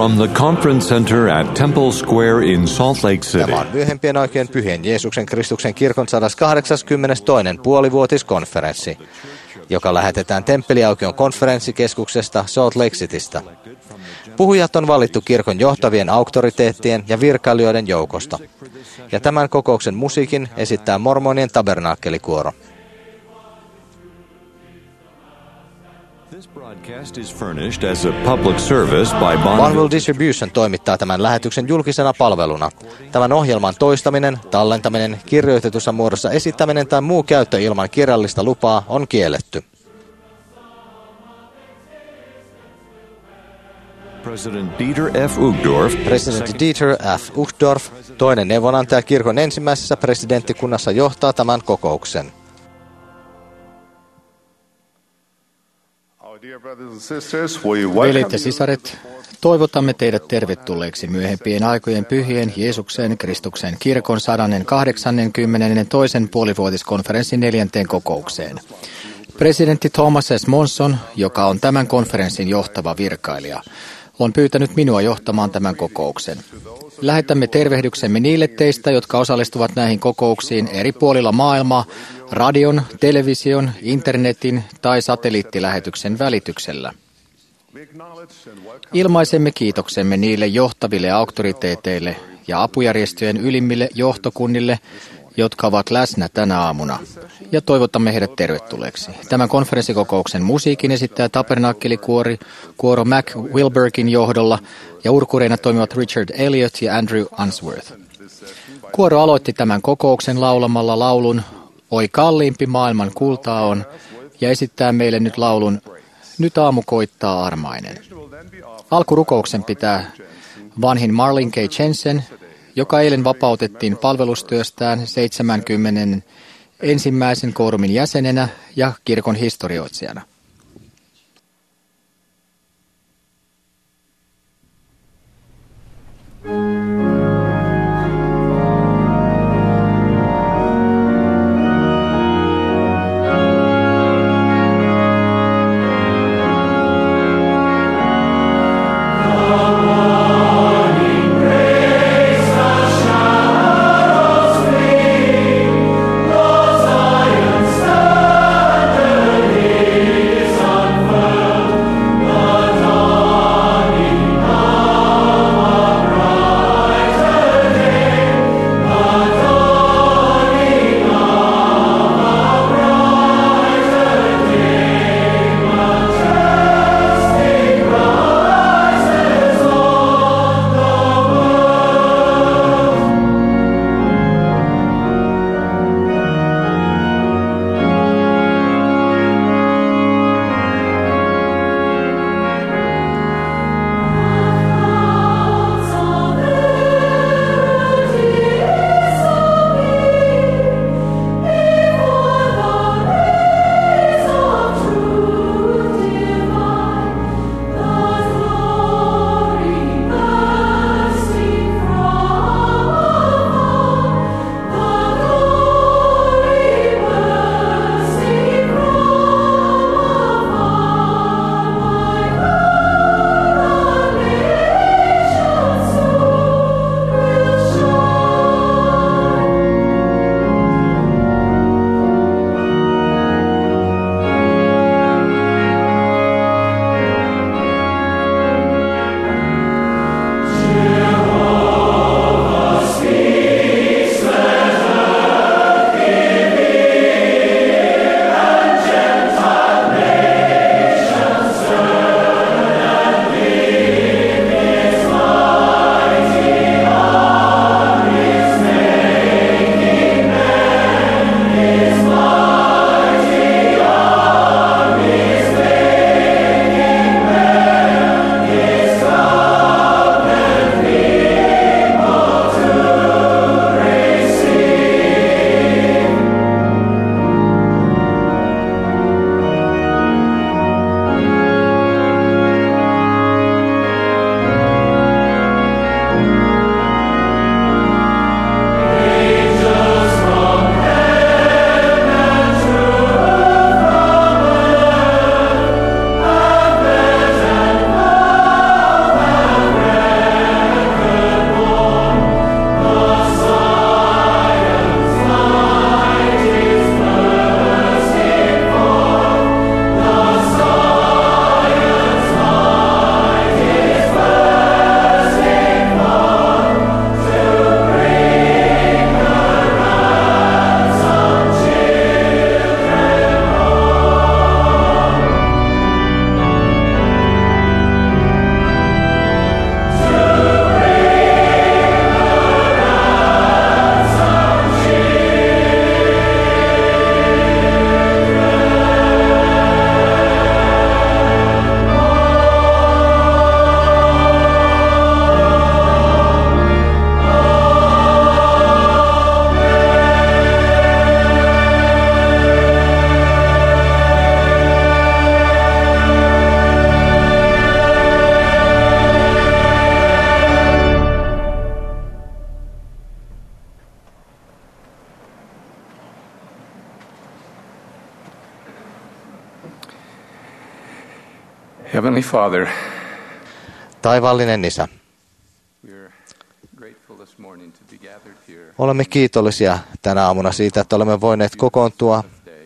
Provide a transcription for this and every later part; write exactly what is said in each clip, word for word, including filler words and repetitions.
from the Conference Center at Temple Square in Salt Lake City. Tämä on myöhempien aikojen pyhien Jeesuksen Kristuksen kirkon sata kahdeksankymmentätoinen puolivuotiskonferenssi, joka lähetetään Temppeliaukion konferenssikeskuksesta Salt Lake Citystä. Puhujat on valittu kirkon johtavien auktoriteettien ja virkailijoiden joukosta. Ja tämän kokouksen musiikin esittää mormonien tabernaakkelikuoro. Bonneville Distribution toimittaa tämän lähetyksen julkisena palveluna. Tämän ohjelman toistaminen, tallentaminen, kirjoitetussa muodossa esittäminen tai muu käyttö ilman kirjallista lupaa on kielletty. Presidentti Dieter F. Uchtdorf, Presidentti Dieter F. Uchtdorf, toinen neuvonantaja kirkon ensimmäisessä presidenttikunnassa, johtaa tämän kokouksen. Veljet ja sisaret, toivotamme teidät tervetulleeksi myöhempien aikojen pyhien Jeesuksen Kristuksen kirkon sata kahdeksankymmentätoisen puolivuotiskonferenssin neljänteen kokoukseen. Presidentti Thomas S. Monson, joka on tämän konferenssin johtava virkailija, on pyytänyt minua johtamaan tämän kokouksen. Lähetämme tervehdyksemme niille teistä, jotka osallistuvat näihin kokouksiin eri puolilla maailmaa, radion, television, internetin tai satelliittilähetyksen välityksellä. Ilmaisemme kiitoksemme niille johtaville auktoriteeteille ja apujärjestöjen ylimmille johtokunnille, jotka ovat läsnä tänä aamuna, ja toivotamme heidät tervetulleeksi. Tämän konferenssikokouksen musiikin esittää tabernaakkelikuori, kuoro Mac Wilbergin johdolla, ja urkureina toimivat Richard Elliot ja Andrew Unsworth. Kuoro aloitti tämän kokouksen laulamalla laulun Oi kalliimpi maailman kultaa on, ja esittää meille nyt laulun Nyt aamu koittaa armainen. Alkurukouksen pitää vanhin Marlin K. Jensen, joka eilen vapautettiin palvelustyöstään seitsemänkymmentä ensimmäisen koorumin jäsenenä ja kirkon historioitsijana. Zion standeth. Heavenly Father, Taivaallinen Isä, we're grateful this morning to be gathered here olemme kiitollisia tänä aamuna siitä, että olemme voineet kokoontua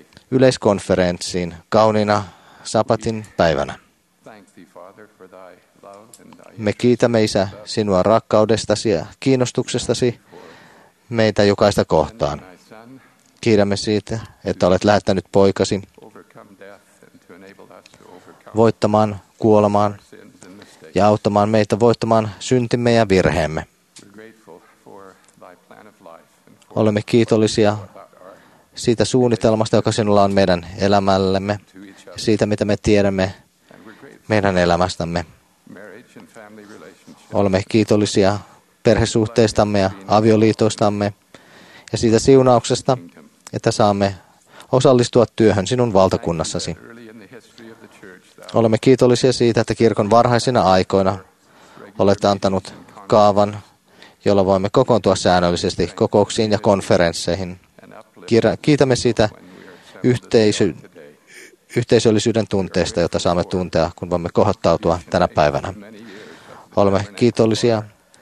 yleiskonferenssiin kauniina sapatin päivänä. Thank thee, Father, for thy love and thy Me kiitämme, Isä, sinua rakkaudestasi ja kiinnostuksestasi meitä jokaista kohtaan. thy Son Kiitämme siitä, että olet lähettänyt poikasi overcome death and to enable us to overcome voittamaan kuolemaan sins and mistakes. ja auttamaan meitä voittamaan syntimme ja virheemme. We're grateful for thy plan of life and for Olemme kiitollisia about our siitä suunnitelmasta, joka sinulla on meidän elämällemme, to each ja other. siitä, mitä me tiedämme And we're grateful meidän elämästämme. for marriage and family relationships. Olemme kiitollisia perhesuhteistamme ja avioliitoistamme ja siitä siunauksesta, että saamme osallistua työhön sinun valtakunnassasi. Early in the history of the church, thou Olemme kiitollisia siitä, että kirkon varhaisina aikoina olet antanut kaavan, jolla voimme kokoontua säännöllisesti kokouksiin ja konferensseihin. and uplift Kiira- Kiitämme siitä when we are assembled yhteisö, today. yhteisöllisyyden tunteesta, jota saamme tuntea, kun voimme kohottautua tänä päivänä. Many years of Olemme kiitollisia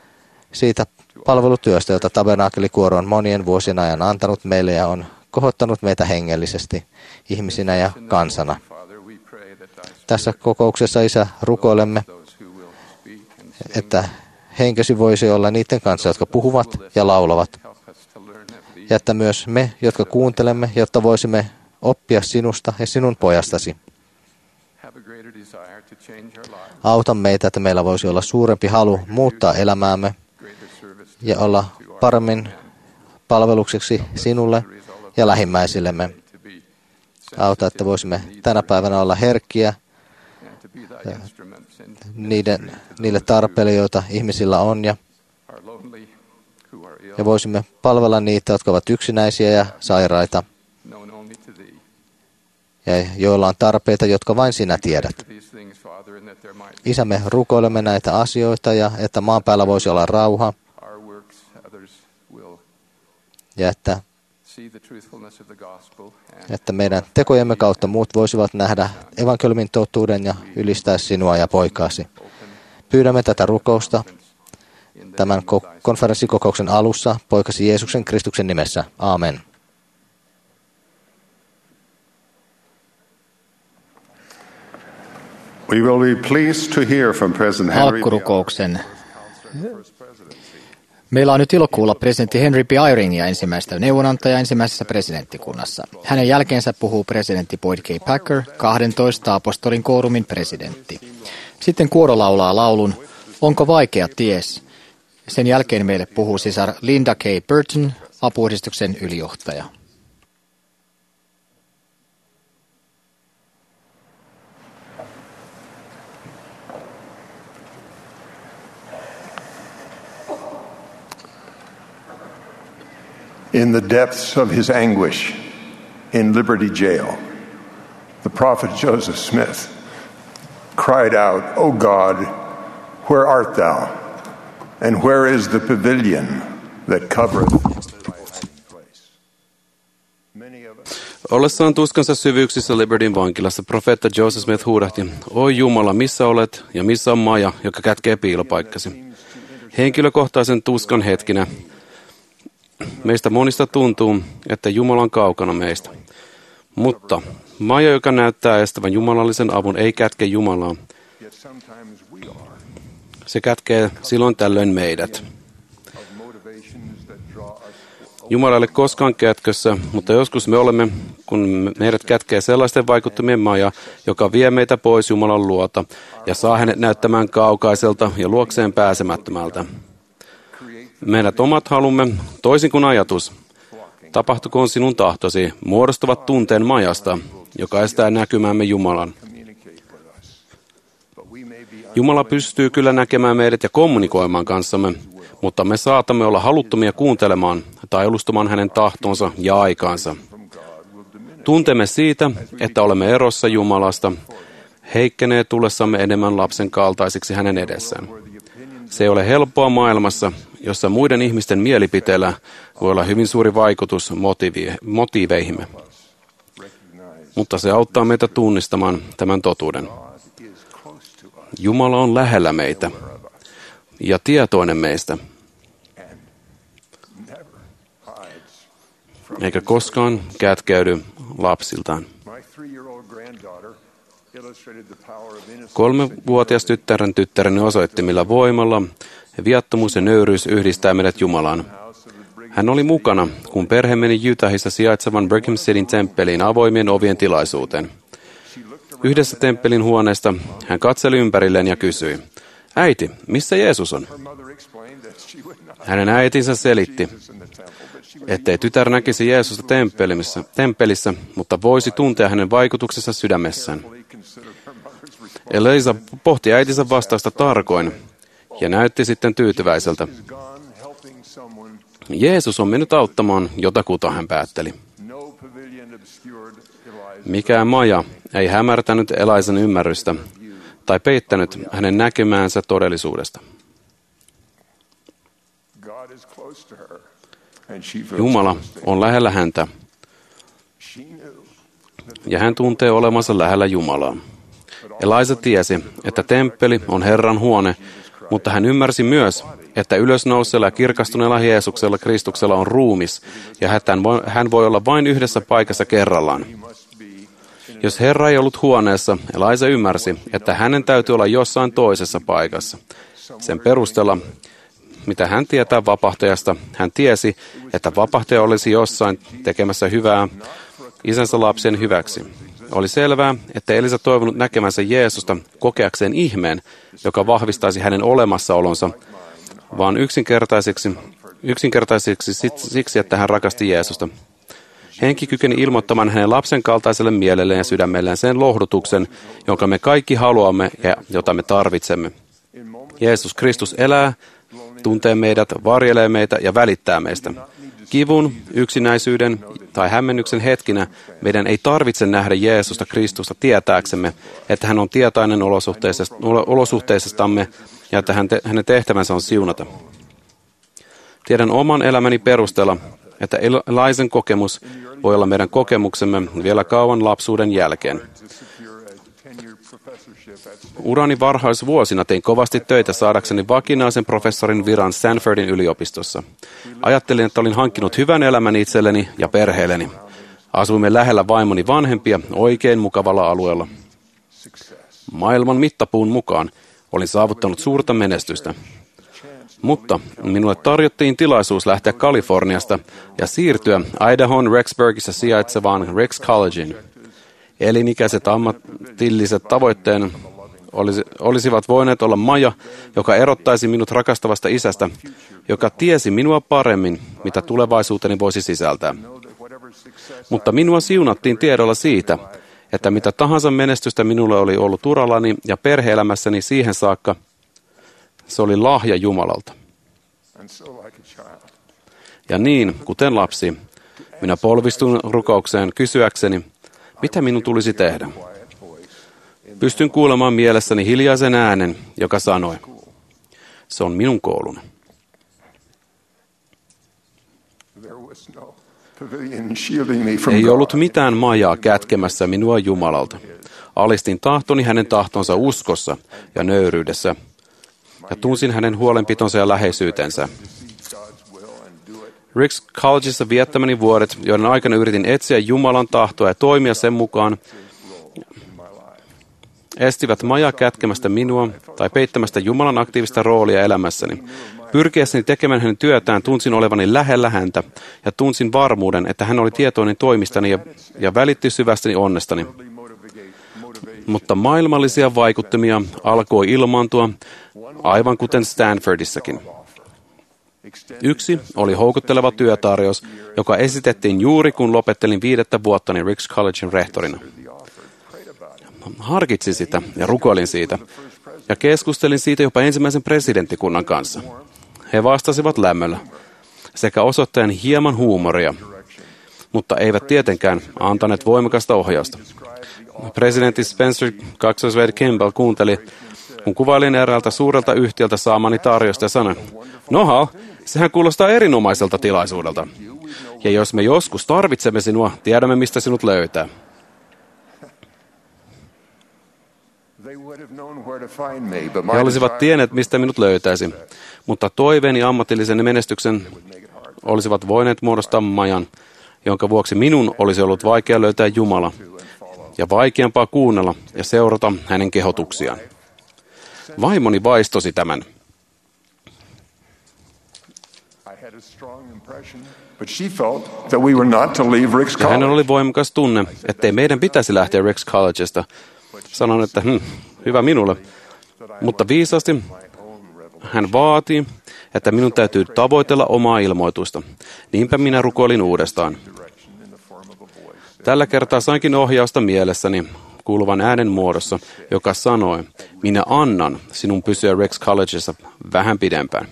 siitä palvelutyöstä, jota Tabernaakelikuoro on monien vuosien ajan antanut meille ja on kohottanut meitä hengellisesti ihmisinä ja kansana. Father, we pray that thy Tässä kokouksessa, Isä, rukoilemme, those who will speak and sing että henkesi voisi olla niiden kanssa, jotka puhuvat ja laulavat, help us to learn of thee. ja että myös me, jotka kuuntelemme, jotta voisimme oppia sinusta ja sinun pojastasi. Have a greater desire to change our lives, Auta meitä, että meillä voisi olla suurempi halu muuttaa elämäämme greater service to ja olla paremmin palvelukseksi sinulle ja lähimmäisillemme. to be Auta, että voisimme tänä päivänä olla herkkiä and to be thy instruments in niiden, niille tarpeille, joita ihmisillä on, ja, are lonely, who are ill, ja voisimme palvella niitä, jotka ovat yksinäisiä ja sairaita, known only to thee. ja joilla on tarpeita, jotka vain sinä tiedät. To these things, Father, and that there might Isä, me rukoilemme näitä asioita, ja että maan päällä voisi olla rauha, our works, others will ja että, see the truthfulness of the gospel and että meidän tekojemme kautta muut voisivat nähdä evankeliumin totuuden ja ylistää sinua ja poikaasi. Pyydämme tätä rukousta in the tämän name of ko- thy konferenssikokouksen alussa poikasi Jeesuksen Kristuksen nimessä. Aamen. We will be pleased to hear from President Henry B. Alkurukouksen. Meillä on nyt ilo kuulla presidentti Henry B. Eyringia ensimmäistä neuvonantajaa ensimmäisessä presidenttikunnassa. Hänen jälkeensä puhuu presidentti Boyd K. Packer, kahdentoista apostolin koorumin presidentti. Sitten kuoro laulaa laulun Onko vaikea ties? Sen jälkeen meille puhuu sisar Linda K. Burton, apuuhdistuksen ylijohtaja. In the depths of his anguish in Liberty Jail, the prophet Joseph Smith cried out, O God, where art thou? And where is the pavilion that covereth thy hiding place? Many of us Ollessaan tuskansa syvyyksissä Libertyn vankilassa profeetta Joseph Smith huudahti, Oi Jumala, missä olet ja missä on maja, joka kätkee piilopaikkasi? Henkilökohtaisen tuskan hetkinä meistä monista tuntuu, että Jumala on kaukana meistä. Mutta maja, joka näyttää estävän jumalallisen avun, ei kätke Jumalaa. yet sometimes we are Se kätkee silloin tällöin meidät. of motivations that draw us Jumala ei ole koskaan kätkössä, mutta joskus me olemme, kun meidät kätkee sellaisten vaikuttamien maja, joka vie meitä pois Jumalan luota ja saa hänet näyttämään kaukaiselta ja luokseen pääsemättömältä. Meidät omat halumme, toisin kuin ajatus, tapahtukoon sinun tahtosi, muodostavat tunteen majasta, joka estää näkymäämme Jumalan. communicate with us. But we may be Jumala pystyy kyllä näkemään meidät ja kommunikoimaan kanssamme, mutta me saatamme olla haluttomia kuuntelemaan tai alustamaan hänen tahtonsa ja aikaansa. Tuntemme siitä, että olemme erossa Jumalasta, heikkenee tullessamme enemmän lapsen kaltaisiksi hänen edessään. Se ei ole helppoa maailmassa, jossa muiden ihmisten mielipiteellä voi olla hyvin suuri vaikutus motiivi- motiiveihimme. Mutta se auttaa meitä tunnistamaan tämän totuuden. Jumala on lähellä meitä ja tietoinen meistä, eikä koskaan kätkeydy lapsiltaan. Kolmevuotias tyttären tyttäreni osoitti, millä voimalla viattomuus ja nöyryys yhdistää meidät Jumalaan. Hän oli mukana, kun perhe meni Utahissa sijaitsevan Brigham Cityn temppeliin avoimien ovien tilaisuuteen. Yhdessä temppelin huoneesta hän katseli ympärilleen ja kysyi, äiti, missä Jeesus on? Hänen äitinsä selitti, ettei tytär näkisi Jeesusta temppelissä, temppelissä, mutta voisi tuntea hänen vaikutuksensa sydämessään. Eliza pohti äitinsä vastausta tarkoin ja näytti sitten tyytyväiseltä. Jeesus on mennyt auttamaan jotakuta, hän päätteli. Mikään maja ei hämärtänyt Elaisan ymmärrystä tai peittänyt hänen näkemäänsä todellisuudesta. Jumala on lähellä häntä ja hän tuntee olemansa lähellä Jumalaa. Elisa tiesi, että temppeli on Herran huone, mutta hän ymmärsi myös, että ylösnouseella ja kirkastuneella Jeesuksella Kristuksella on ruumis, ja hän voi olla vain yhdessä paikassa kerrallaan. Jos Herra ei ollut huoneessa, Elisa ymmärsi, että hänen täytyy olla jossain toisessa paikassa. Sen perusteella, mitä hän tietää vapahtajasta, hän tiesi, että vapahtaja olisi jossain tekemässä hyvää isänsä lapsen hyväksi. Oli selvää, että Elisa toivonut näkemänsä Jeesusta kokeakseen ihmeen, joka vahvistaisi hänen olemassaolonsa, vaan yksinkertaiseksi, yksinkertaiseksi siksi, että hän rakasti Jeesusta. Henki kykeni ilmoittamaan hänen lapsen kaltaiselle mielelleen ja sydämelleen sen lohdutuksen, jonka me kaikki haluamme ja jota me tarvitsemme. Jeesus Kristus elää, tuntee meidät, varjelee meitä ja välittää meistä. Kivun, yksinäisyyden tai hämmennyksen hetkinä meidän ei tarvitse nähdä Jeesusta Kristusta tietääksemme, että hän on tietoinen olosuhteisestamme ja että hänen tehtävänsä on siunata. Tiedän oman elämäni perusteella, että Elisan kokemus voi olla meidän kokemuksemme vielä kauan lapsuuden jälkeen. Urani varhaisvuosina tein kovasti töitä saadakseni vakinaisen professorin viran Stanfordin yliopistossa. Ajattelin, että olin hankkinut hyvän elämän itselleni ja perheelleni. Asuimme lähellä vaimoni vanhempia oikein mukavalla alueella. Maailman mittapuun mukaan olin saavuttanut suurta menestystä. Mutta minulle tarjottiin tilaisuus lähteä Kaliforniasta ja siirtyä Idahon Rexburgissa sijaitsevaan Rex Collegeen. Elinikäiset ammatilliset tavoitteeni olisi, olisivat voineet olla maja, joka erottaisi minut rakastavasta isästä, joka tiesi minua paremmin, mitä tulevaisuuteni voisi sisältää. Mutta minua siunattiin tiedolla siitä, että mitä tahansa menestystä minulle oli ollut urallani ja perhe-elämässäni siihen saakka, se oli lahja Jumalalta. Ja niin, kuten lapsi, minä polvistun rukoukseen kysyäkseni, mitä minun tulisi tehdä. Pystyn kuulemaan mielessäni hiljaisen äänen, joka sanoi, se on minun kouluni. Ei ollut mitään majaa kätkemässä minua Jumalalta. Alistin tahtoni hänen tahtonsa uskossa ja nöyryydessä, ja tunsin hänen huolenpitonsa ja läheisyytensä. Rex Collegeissa viettämäni vuodet, joiden aikana yritin etsiä Jumalan tahtoa ja toimia sen mukaan, estivät majaa kätkemästä minua tai peittämästä Jumalan aktiivista roolia elämässäni. Pyrkiessäni tekemään hänen työtään tunsin olevani lähellä häntä ja tunsin varmuuden, että hän oli tietoinen toimistani ja, ja välitti syvästäni onnestani. Mutta maailmallisia vaikuttimia alkoi ilmaantua, aivan kuten Stanfordissakin. Yksi oli houkutteleva työtarjous, joka esitettiin juuri kun lopettelin viidettä vuottani Rex Collegein rehtorina. Harkitsin sitä ja rukoilin siitä, ja keskustelin siitä jopa ensimmäisen presidenttikunnan kanssa. He vastasivat lämmöllä, sekä osoittaen hieman huumoria, mutta eivät tietenkään antaneet voimakasta ohjausta. Presidentti Spencer Wade Kimball kuunteli, kun kuvailin eräältä suurelta yhtiöltä saamani tarjosta ja sanoi, no Hal, sehän kuulostaa erinomaiselta tilaisuudelta. Ja jos me joskus tarvitsemme sinua, tiedämme mistä sinut löytää. He olisivat tienneet, mistä minut löytäisi, mutta toiveeni ja ammatillisen menestyksen olisivat voineet muodostaa majan, jonka vuoksi minun olisi ollut vaikea löytää Jumala ja vaikeampaa kuunnella ja seurata hänen kehotuksiaan. Vaimoni vaistosi tämän. Ja hänellä oli voimakas tunne, ettei meidän pitäisi lähteä Rex Collegesta. Sanon, että hm, hyvä minulle. Mutta viisaasti hän vaati, että minun täytyy tavoitella omaa ilmoitusta. Niinpä minä rukoilin uudestaan. Tällä kertaa sainkin ohjausta mielessäni kuuluvan äänen muodossa, joka sanoi, minä annan sinun pysyä Rex Collegessa vähän pidempään.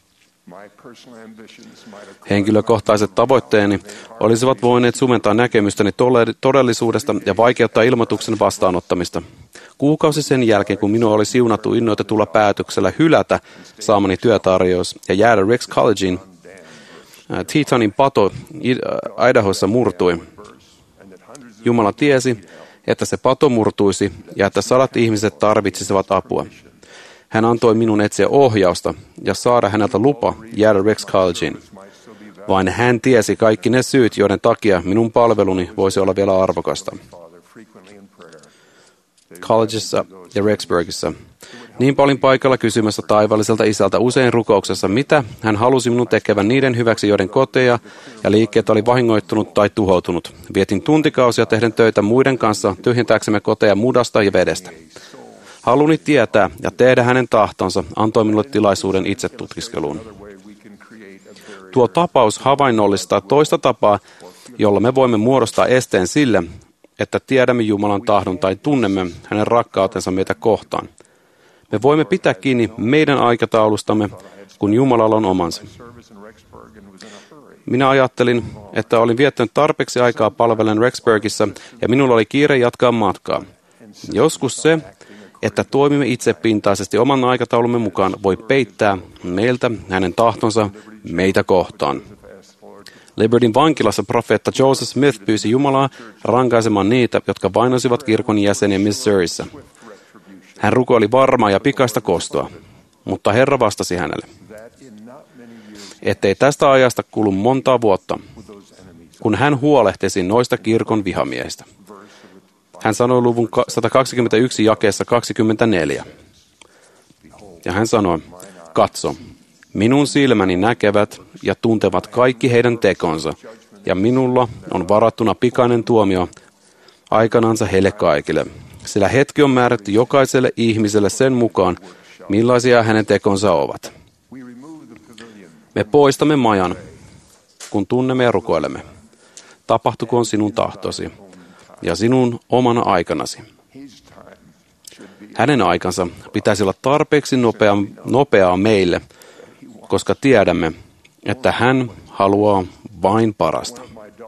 Henkilökohtaiset tavoitteeni olisivat voineet sumentaa näkemystäni todellisuudesta ja vaikeuttaa ilmoituksen vastaanottamista. Kuukausi sen jälkeen, kun minua oli siunattu innoitetulla päätöksellä hylätä saamani työtarjous ja jäädä Rex Collegeen, Tetonin pato Idahossa murtui. Jumala tiesi, että se pato murtuisi ja että sadat ihmiset tarvitsisivat apua. Hän antoi minun etsiä ohjausta ja saada häneltä lupa jäädä Rex Collegeen. Vain hän tiesi kaikki ne syyt, joiden takia minun palveluni voisi olla vielä arvokasta. Collegessa ja Rexburgissa. Niinpä olin paikalla kysymässä taivaalliselta isältä usein rukouksessa, mitä hän halusi minun tekevän niiden hyväksi, joiden koteja ja liikkeet oli vahingoittunut tai tuhoutunut. Vietin tuntikausia tehden töitä muiden kanssa tyhjentääksemme koteja mudasta ja vedestä. Haluni tietää ja tehdä hänen tahtonsa antoi minulle tilaisuuden itse tutkiskeluun. Tuo tapaus havainnollistaa toista tapaa, jolla me voimme muodostaa esteen sille, että tiedämme Jumalan tahdon tai tunnemme hänen rakkautensa meitä kohtaan. Me voimme pitää kiinni meidän aikataulustamme, kun Jumalalla on omansa. Minä ajattelin, että olin viettänyt tarpeeksi aikaa palvellen Rexburgissa ja minulla oli kiire jatkaa matkaa. Joskus se, että toimimme itsepintaisesti oman aikataulumme mukaan, voi peittää meiltä hänen tahtonsa meitä kohtaan. Libertyn vankilassa profeetta Joseph Smith pyysi Jumalaa rankaisemaan niitä, jotka vainosivat kirkon jäseniä Missourissa. Hän rukoili varmaa ja pikaista kostoa, mutta Herra vastasi hänelle, ettei tästä ajasta kulu montaa vuotta, kun hän huolehtisi noista kirkon vihamiehistä. Hän sanoi luvun sata kaksikymmentäyksi jakeessa kaksikymmentäneljä. Ja hän sanoi, katso, minun silmäni näkevät ja tuntevat kaikki heidän tekonsa, ja minulla on varattuna pikainen tuomio aikanansa heille kaikille. Sillä hetki on määrätty jokaiselle ihmiselle sen mukaan, millaisia hänen tekonsa ovat. Me poistamme majan, kun tunnemme ja rukoilemme. Tapahtukoon sinun tahtosi ja sinun omana aikanasi. Hänen aikansa pitäisi olla tarpeeksi nopea, nopeaa meille, koska tiedämme, että hän haluaa vain parasta.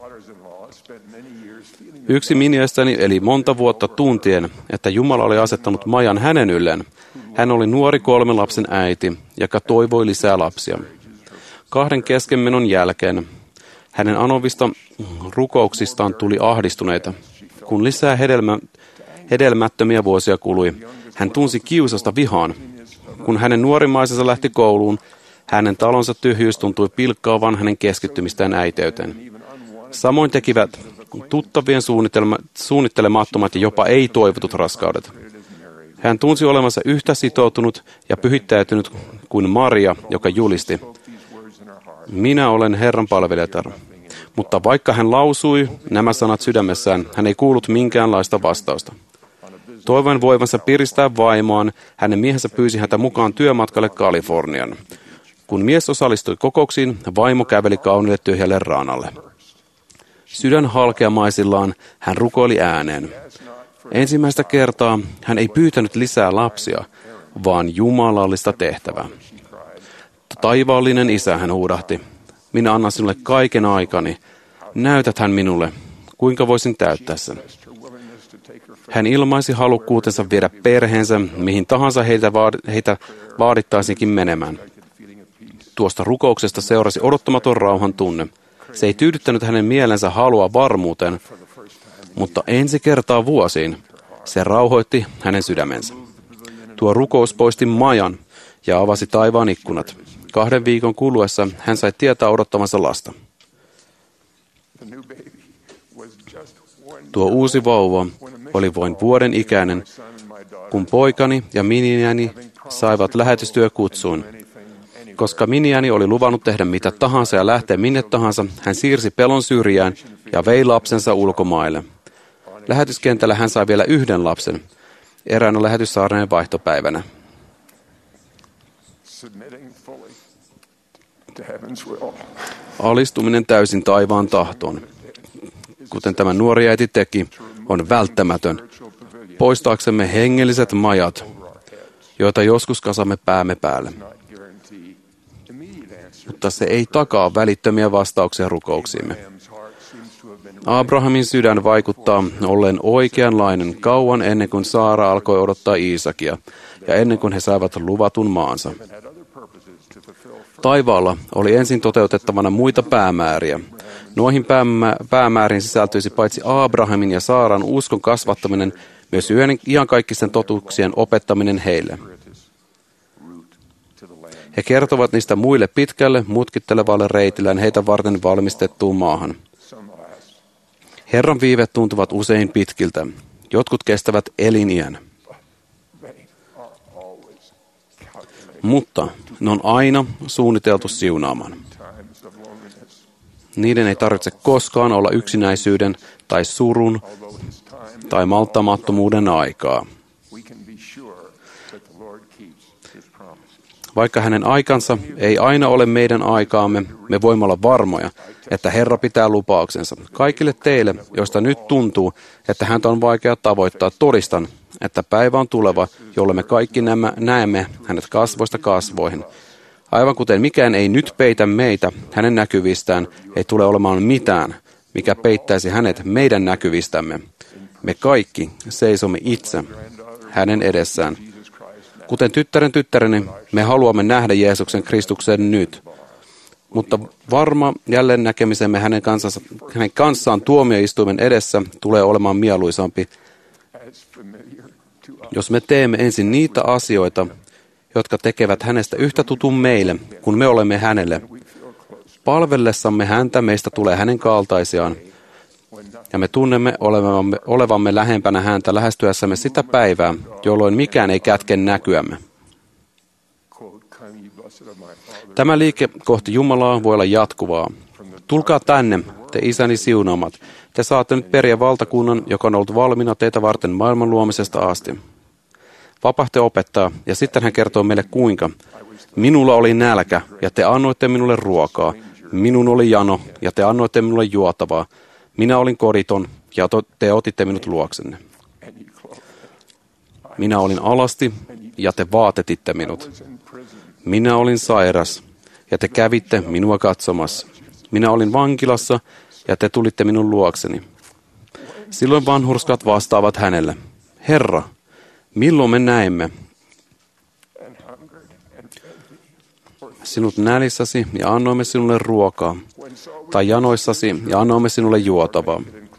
Yksi miniestäni eli monta vuotta tuntien, että Jumala oli asettanut majan hänen ylleen. Hän oli nuori kolmen lapsen äiti, joka toivoi lisää lapsia. Kahden keskenmenon jälkeen hänen anovista rukouksistaan tuli ahdistuneita. Kun lisää hedelmä, hedelmättömiä vuosia kului, hän tunsi kiusasta vihaan. Kun hänen nuorimaisensa lähti kouluun, hänen talonsa tyhjyys tuntui pilkkaavan hänen keskittymistään äiteyteen. Samoin tekivät tuttavien suunnittelemattomat ja jopa ei-toivotut raskaudet. Hän tunsi olevansa yhtä sitoutunut ja pyhittäytynyt kuin Maria, joka julisti, minä olen Herran palvelijatar. Mutta vaikka hän lausui nämä sanat sydämessään, hän ei kuullut minkäänlaista vastausta. Toivoen voivansa piristää vaimoaan, hänen miehensä pyysi häntä mukaan työmatkalle Kalifornian. Kun mies osallistui kokouksiin, vaimo käveli kauniille tyhjälle ranalle. Sydän halkeamaisillaan hän rukoili ääneen. Ensimmäistä kertaa hän ei pyytänyt lisää lapsia, vaan jumalallista tehtävää. Taivaallinen isä, hän huudahti. Minä annan sinulle kaiken aikani. Näytät hän minulle, kuinka voisin täyttää sen. Hän ilmaisi halukkuutensa viedä perheensä, mihin tahansa heitä, vaad- heitä vaadittaisinkin menemään. Tuosta rukouksesta seurasi odottamaton rauhan tunne. Se ei tyydyttänyt hänen mielensä halua varmuuteen, mutta ensi kertaa vuosiin se rauhoitti hänen sydämensä. Tuo rukous poisti majan ja avasi taivaan ikkunat. Kahden viikon kuluessa hän sai tietää odottamansa lasta. Tuo uusi vauva oli voin vuoden ikäinen, kun poikani ja miniäni saivat lähetystyökutsuun. Koska miniäni oli luvannut tehdä mitä tahansa ja lähteä minne tahansa, hän siirsi pelon syrjään ja vei lapsensa ulkomaille. Lähetyskentällä hän sai vielä yhden lapsen, eräänä lähetyssaarneen vaihtopäivänä. Alistuminen täysin taivaan tahtoon, kuten tämä nuori äiti teki, on välttämätön poistaaksemme hengelliset majat, joita joskus kasamme päämme päälle. Mutta se ei takaa välittömiä vastauksia rukouksiimme. Abrahamin sydän vaikuttaa olleen oikeanlainen kauan ennen kuin Saara alkoi odottaa Iisakia ja ennen kuin he saivat luvatun maansa. Taivaalla oli ensin toteutettavana muita päämääriä. Noihin päämääriin sisältyisi paitsi Abrahamin ja Saaran uskon kasvattaminen, myös iankaikkisten totuuksien opettaminen heille. He kertovat niistä muille pitkälle, mutkittelevalle reitillään heitä varten valmistettuun maahan. Herran viivet tuntuvat usein pitkiltä. Jotkut kestävät eliniän. Mutta ne on aina suunniteltu siunaamaan. Niiden ei tarvitse koskaan olla yksinäisyyden tai surun tai malttamattomuuden aikaa. Vaikka hänen aikansa ei aina ole meidän aikaamme, me voimme olla varmoja, että Herra pitää lupauksensa. Kaikille teille, joista nyt tuntuu, että häntä on vaikea tavoittaa, todistan, että päivä on tuleva, jolle me kaikki näemme hänet kasvoista kasvoihin. Aivan kuten mikään ei nyt peitä meitä, hänen näkyvistään ei tule olemaan mitään, mikä peittäisi hänet meidän näkyvistämme. Me kaikki seisomme itse hänen edessään. Kuten tyttären tyttäreni, me haluamme nähdä Jeesuksen Kristuksen nyt. Mutta varma jälleen näkemisemme hänen kanssaan, hänen kanssaan tuomioistuimen edessä tulee olemaan mieluisampi, jos me teemme ensin niitä asioita, jotka tekevät hänestä yhtä tutun meille, kun me olemme hänelle. Palvellessamme häntä meistä tulee hänen kaltaisiaan, ja me tunnemme olevamme, olevamme lähempänä häntä lähestyessämme sitä päivää, jolloin mikään ei kätke näkyämme. Tämä liike kohti Jumalaa voi olla jatkuvaa. Tulkaa tänne, te isäni siunaamat. Te saatte nyt periä valtakunnan, joka on ollut valmiina teitä varten maailman luomisesta asti. Vapahtaja opettaa, ja sitten hän kertoo meille kuinka. Minulla oli nälkä, ja te annoitte minulle ruokaa. Minun oli jano, ja te annoitte minulle juotavaa. Minä olin koditon, ja te otitte minut luoksenne. Minä olin alasti, ja te vaatetitte minut. Minä olin sairas, ja te kävitte minua katsomassa. Minä olin vankilassa, ja te tulitte minun luokseni. Silloin vanhurskat vastaavat hänelle. Herra, milloin me näemme sinut nälissäsi ja annoimme sinulle ruokaa, tai janoissasi ja annoimme sinulle juotavaa?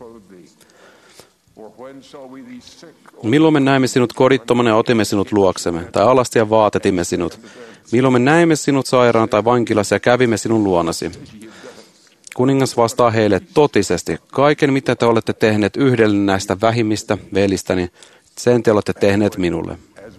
Milloin me näimme sinut kodittomana ja otimme sinut luoksemme, tai alasti ja vaatetimme sinut? Milloin me näimme sinut sairaan tai vankilassa ja kävimme sinun luonasi? Kuningas vastaa heille totisesti, kaiken mitä te olette tehneet yhdelle näistä vähimmistä velistäni, sen te olette tehneet minulle.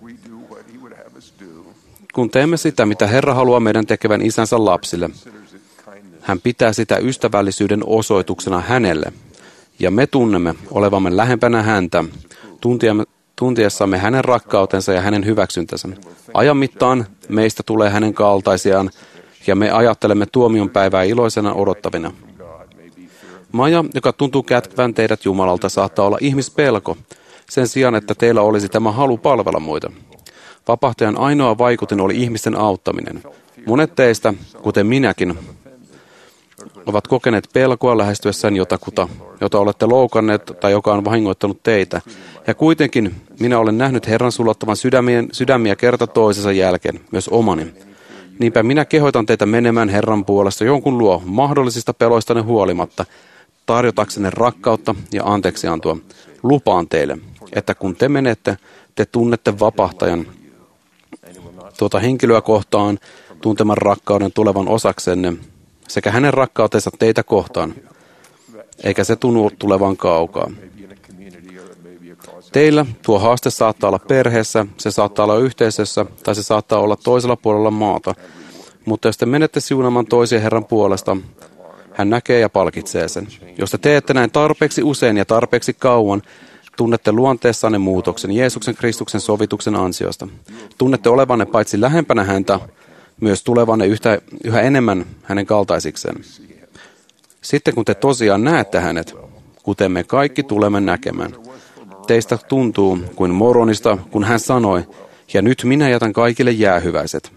Kun teemme sitä, mitä Herra haluaa meidän tekevän isänsä lapsille, hän pitää sitä ystävällisyyden osoituksena hänelle, ja me tunnemme olevamme lähempänä häntä, tuntiessamme hänen rakkautensa ja hänen hyväksyntänsä. Ajan mittaan meistä tulee hänen kaltaisiaan, ja me ajattelemme tuomion päivää iloisena odottavina. Maja, joka tuntuu kätkevän teidät Jumalalta, saattaa olla ihmispelko, sen sijaan, että teillä olisi tämä halu palvella muita. Vapahtajan ainoa vaikutin oli ihmisten auttaminen. Monet teistä, kuten minäkin, ovat kokeneet pelkoa lähestyessään jotakuta, jota olette loukanneet tai joka on vahingoittanut teitä. Ja kuitenkin minä olen nähnyt Herran sulattavan sydämien, sydämiä kerta toisensa jälkeen, myös omani. Niinpä minä kehotan teitä menemään Herran puolesta jonkun luo mahdollisista peloistanne huolimatta, tarjotaksenne rakkautta ja anteeksiantoa. Lupaan teille, että kun te menette, te tunnette vapahtajan, tuota henkilöä kohtaan tunteman rakkauden tulevan osaksenne sekä hänen rakkautensa teitä kohtaan, eikä se tunnu tulevan kaukaa. Teillä tuo haaste saattaa olla perheessä, se saattaa olla yhteisössä tai se saattaa olla toisella puolella maata, mutta jos te menette siunaamaan toisia Herran puolesta, hän näkee ja palkitsee sen. Jos te teette näin tarpeeksi usein ja tarpeeksi kauan, tunnette luonteessanne muutoksen Jeesuksen Kristuksen sovituksen ansiosta. Tunnette olevanne paitsi lähempänä häntä, myös tulevanne yhtä, yhä enemmän hänen kaltaisikseen. Sitten kun te tosiaan näette hänet, kuten me kaikki tulemme näkemään, teistä tuntuu kuin Moronista, kun hän sanoi, ja nyt minä jätän kaikille jäähyväiset.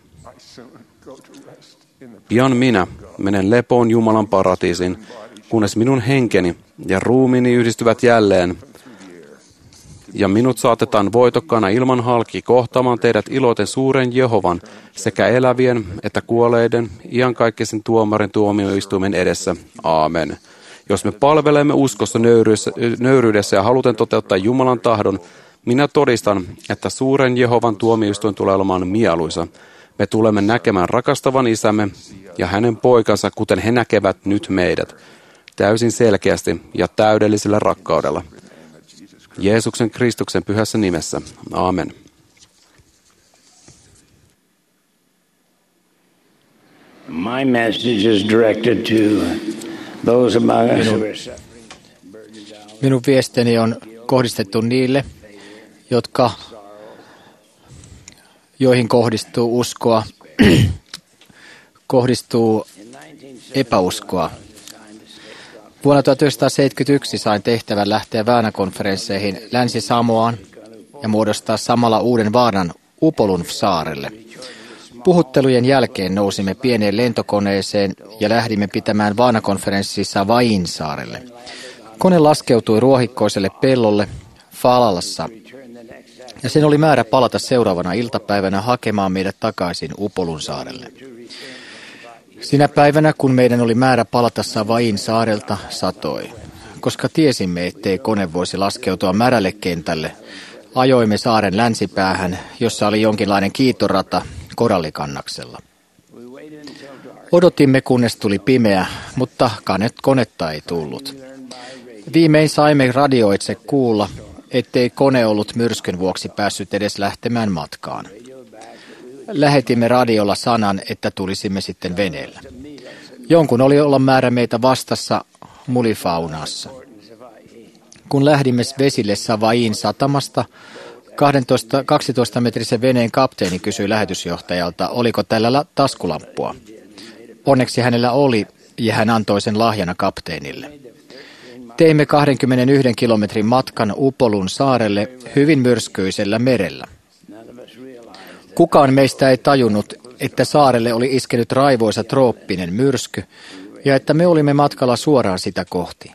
Pian minä menen lepoon Jumalan paratiisin, kunnes minun henkeni ja ruumiini yhdistyvät jälleen, ja minut saatetaan voitokkaana ilman halki kohtaamaan teidät iloiten suuren Jehovan sekä elävien että kuolleiden iankaikkisen tuomarin tuomioistuimen edessä. Aamen. Jos me palvelemme uskossa nöyryydessä ja haluten toteuttaa Jumalan tahdon, minä todistan, että suuren Jehovan tuomioistuin tulee olemaan mieluisa. Me tulemme näkemään rakastavan isämme ja hänen poikansa, kuten he näkevät nyt meidät, täysin selkeästi ja täydellisellä rakkaudella. Jeesuksen Kristuksen pyhässä nimessä. Aamen. My message is directed to those among us who are suffering. Minun viestini on kohdistettu niille, jotka, joihin kohdistuu uskoa, kohdistuu epäuskoa. Vuonna tuhatyhdeksänsataaseitsemänkymmentäyksi sain tehtävän lähteä Väänä-konferensseihin Länsi-Samoaan ja muodostaa samalla uuden vaaran Upolun-saarelle. Puhuttelujen jälkeen nousimme pieneen lentokoneeseen ja lähdimme pitämään Vaana-konferenssissa Vain-saarelle. Kone laskeutui ruohikkoiselle pellolle Falalassa ja sen oli määrä palata seuraavana iltapäivänä hakemaan meidät takaisin Upolun saarelle. Sinä päivänä, kun meidän oli määrä palata Savain saarelta, satoi. Koska tiesimme, ettei kone voisi laskeutua märälle kentälle, ajoimme saaren länsipäähän, jossa oli jonkinlainen kiitorata korallikannaksella. Odotimme, kunnes tuli pimeä, mutta konetta ei tullut. Viimein saimme radioitse kuulla, ettei kone ollut myrskyn vuoksi päässyt edes lähtemään matkaan. Lähetimme radiolla sanan, että tulisimme sitten veneellä. Jonkun oli olla määrä meitä vastassa Mulifaunassa. Kun lähdimme vesille Savain satamasta, kaksitoista metrisen veneen kapteeni kysyi lähetysjohtajalta, oliko tällä taskulampua. Onneksi hänellä oli, ja hän antoi sen lahjana kapteenille. Teimme kaksikymmentäyksi kilometrin matkan Upolun saarelle hyvin myrskyisellä merellä. Kukaan meistä ei tajunnut, että saarelle oli iskenyt raivoisa trooppinen myrsky ja että me olimme matkalla suoraan sitä kohti.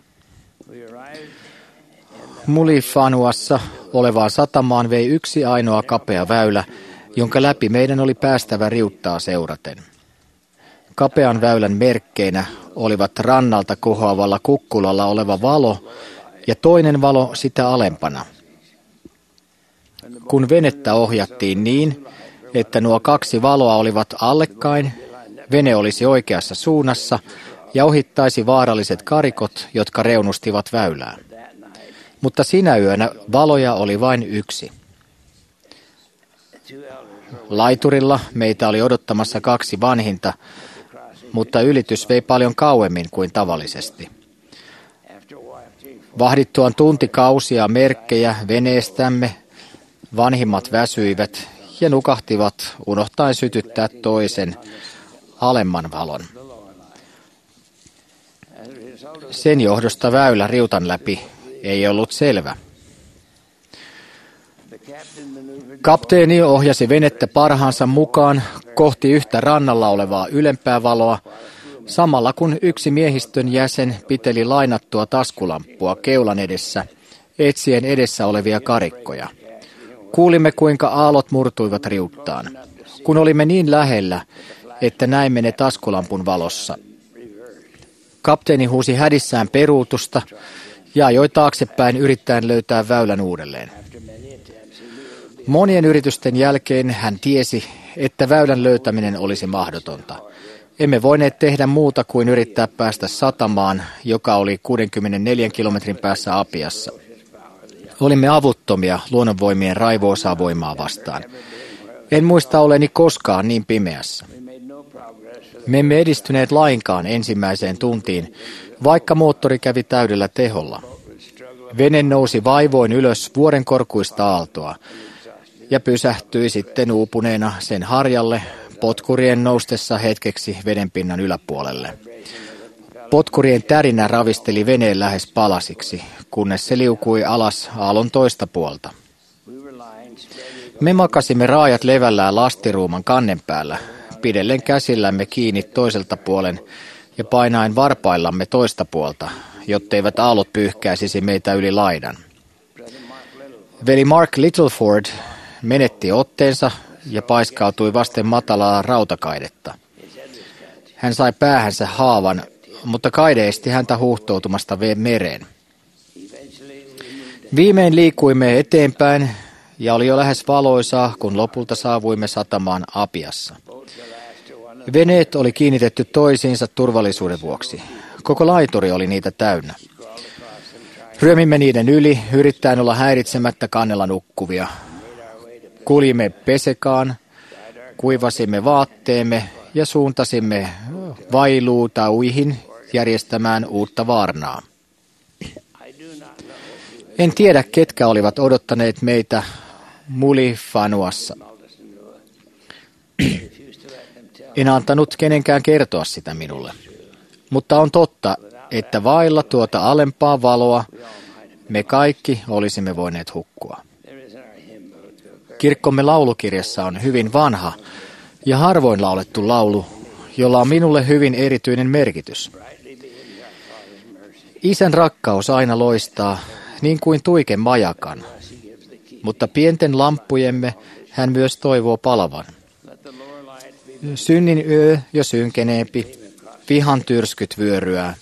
Mulifanuassa olevaan satamaan vei yksi ainoa kapea väylä, jonka läpi meidän oli päästävä riuttaa seuraten. Kapean väylän merkkeinä olivat rannalta kohoavalla kukkulalla oleva valo ja toinen valo sitä alempana. Kun venettä ohjattiin niin, että nuo kaksi valoa olivat allekkain, vene olisi oikeassa suunnassa ja ohittaisi vaaralliset karikot, jotka reunustivat väylää. Mutta sinä yönä valoja oli vain yksi. Laiturilla meitä oli odottamassa kaksi vanhinta, mutta ylitys vei paljon kauemmin kuin tavallisesti. Vahdittuaan tuntikausia merkkejä veneestämme, vanhimmat väsyivät ja nukahtivat unohtaen sytyttää toisen alemman valon. Sen johdosta väylä riutan läpi ei ollut selvä. Kapteeni ohjasi venettä parhaansa mukaan kohti yhtä rannalla olevaa ylempää valoa, samalla kun yksi miehistön jäsen piteli lainattua taskulamppua keulan edessä, etsien edessä olevia karikkoja. Kuulimme, kuinka aallot murtuivat riuttaan, kun olimme niin lähellä, että näimme ne taskulampun valossa. Kapteeni huusi hädissään peruutusta ja ajoi taaksepäin yrittäen löytää väylän uudelleen. Monien yritysten jälkeen hän tiesi, että väylän löytäminen olisi mahdotonta. Emme voineet tehdä muuta kuin yrittää päästä satamaan, joka oli kuudenkymmenenneljän kilometrin päässä Apiassa. Olimme avuttomia luonnonvoimien raivoosaa voimaa vastaan. En muista oleni koskaan niin pimeässä. Me emme edistyneet lainkaan ensimmäiseen tuntiin, vaikka moottori kävi täydellä teholla. Vene nousi vaivoin ylös vuorenkorkuista aaltoa ja pysähtyi sitten uupuneena sen harjalle potkurien noustessa hetkeksi vedenpinnan yläpuolelle. Potkurien tärinä ravisteli veneen lähes palasiksi, kunnes se liukui alas aallon toista puolta. Me makasimme raajat levällään lastiruuman kannen päällä, pidellen käsillämme kiinni toiselta puolen ja painaen varpaillamme toista puolta, jotteivät aallot pyyhkäisisi meitä yli laidan. Veli Mark Littleford menetti otteensa ja paiskautui vasten matalaa rautakaidetta. Hän sai päähänsä haavan, mutta kaide esti häntä huuhtoutumasta mereen. Viimein liikuimme eteenpäin ja oli jo lähes valoisaa, kun lopulta saavuimme satamaan Apiassa. Veneet oli kiinnitetty toisiinsa turvallisuuden vuoksi. Koko laituri oli niitä täynnä. Ryömimme niiden yli, yrittäen olla häiritsemättä kannella nukkuvia. Kuljimme Pesekaan, kuivasimme vaatteemme ja suuntasimme Vailuutauihin järjestämään uutta vaarnaa. En tiedä, ketkä olivat odottaneet meitä Mulifanuassa. En antanut kenenkään kertoa sitä minulle. Mutta on totta, että vailla tuota alempaa valoa me kaikki olisimme voineet hukkua. Kirkkomme laulukirjassa on hyvin vanha ja harvoin laulettu laulu, jolla on minulle hyvin erityinen merkitys. Isän rakkaus aina loistaa, niin kuin tuike majakan, mutta pienten lamppujemme hän myös toivoo palavan. Synnin yö jo synkeneempi, vihan tyrskyt vyöryää.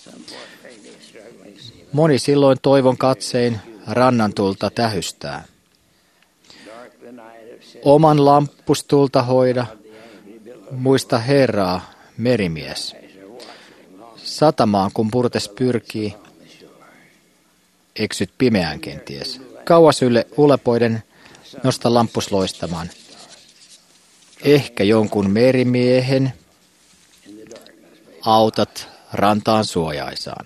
Moni silloin toivon katsein rannan tulta tähystää. Oman lampustulta hoida, muista Herraa, merimies. Satamaan kun purtes pyrkii, eksyt pimeään kenties. Kauas ylle ulepoiden nosta lampus loistamaan. Ehkä jonkun merimiehen autat rantaan suojaisaan.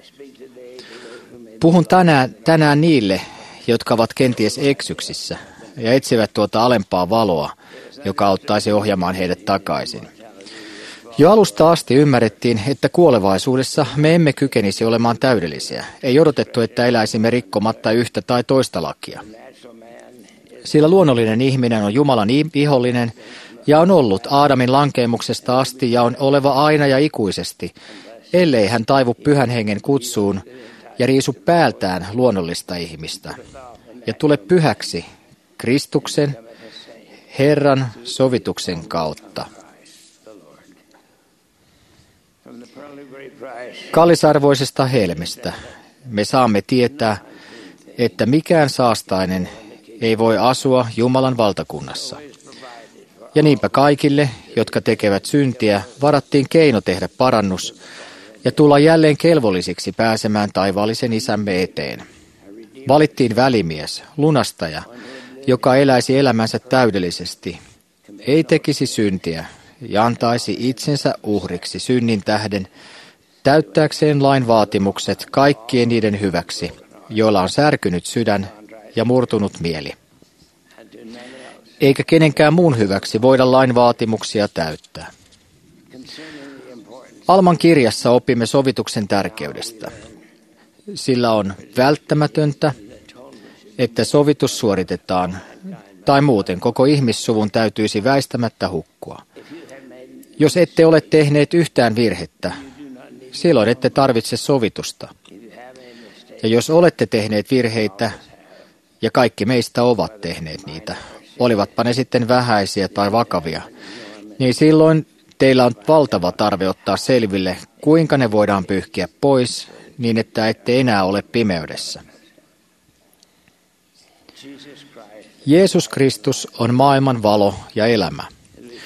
Puhun tänään, tänään niille, jotka ovat kenties eksyksissä ja etsivät tuota alempaa valoa, joka auttaisi ohjaamaan heidät takaisin. Jo alusta asti ymmärrettiin, että kuolevaisuudessa me emme kykenisi olemaan täydellisiä. Ei odotettu, että eläisimme rikkomatta yhtä tai toista lakia. Sillä luonnollinen ihminen on Jumalan vihollinen ja on ollut Aadamin lankeemuksesta asti ja on oleva aina ja ikuisesti, ellei hän taivu pyhän hengen kutsuun ja riisu päältään luonnollista ihmistä ja tule pyhäksi Kristuksen, Herran sovituksen kautta. Kallisarvoisesta helmestä me saamme tietää, että mikään saastainen ei voi asua Jumalan valtakunnassa. Ja niinpä kaikille, jotka tekevät syntiä, varattiin keino tehdä parannus ja tulla jälleen kelvollisiksi pääsemään taivaallisen isämme eteen. Valittiin välimies, lunastaja, joka eläisi elämänsä täydellisesti, ei tekisi syntiä ja antaisi itsensä uhriksi synnin tähden, täyttääkseen lain vaatimukset kaikkien niiden hyväksi, joilla on särkynyt sydän ja murtunut mieli. Eikä kenenkään muun hyväksi voida lain vaatimuksia täyttää. Alman kirjassa opimme sovituksen tärkeydestä. Sillä on välttämätöntä, että sovitus suoritetaan, tai muuten koko ihmissuvun täytyisi väistämättä hukkua. Jos ette ole tehneet yhtään virhettä, silloin ette tarvitse sovitusta. Ja jos olette tehneet virheitä, ja kaikki meistä ovat tehneet niitä, olivatpa ne sitten vähäisiä tai vakavia, niin silloin teillä on valtava tarve ottaa selville, kuinka ne voidaan pyyhkiä pois, niin että ette enää ole pimeydessä. Jeesus Kristus on maailman valo ja elämä.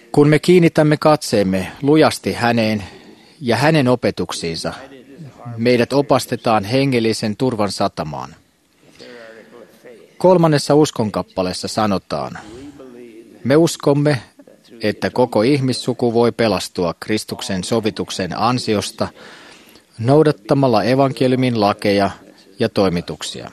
Kun me kiinnitämme katseemme lujasti häneen ja hänen opetuksiinsa, meidät opastetaan hengellisen turvan satamaan. Kolmannessa uskonkappaleessa sanotaan, me uskomme, että koko ihmissuku voi pelastua Kristuksen sovituksen ansiosta noudattamalla evankeliumin lakeja ja toimituksia.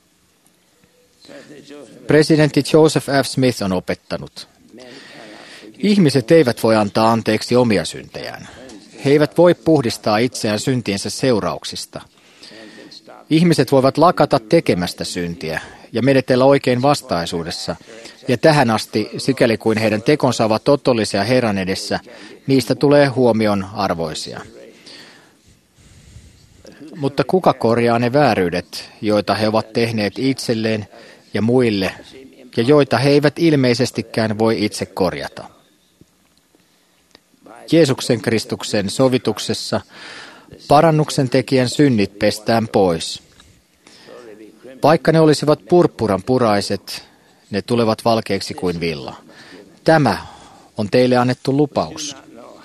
Presidentti Joseph F. Smith on opettanut, ihmiset eivät voi antaa anteeksi omia syntejään. He eivät voi puhdistaa itseään syntiensä seurauksista. Ihmiset voivat lakata tekemästä syntiä ja menetellä oikein vastaisuudessa, ja tähän asti, sikäli kuin heidän tekonsa ovat otollisia Herran edessä, niistä tulee huomion arvoisia. Mutta kuka korjaa ne vääryydet, joita he ovat tehneet itselleen ja muille, ja joita he eivät ilmeisestikään voi itse korjata? Jeesuksen Kristuksen sovituksessa parannuksen tekijän synnit pestään pois. Vaikka ne olisivat purppuran puraiset, ne tulevat valkeiksi kuin villa. Tämä on teille annettu lupaus.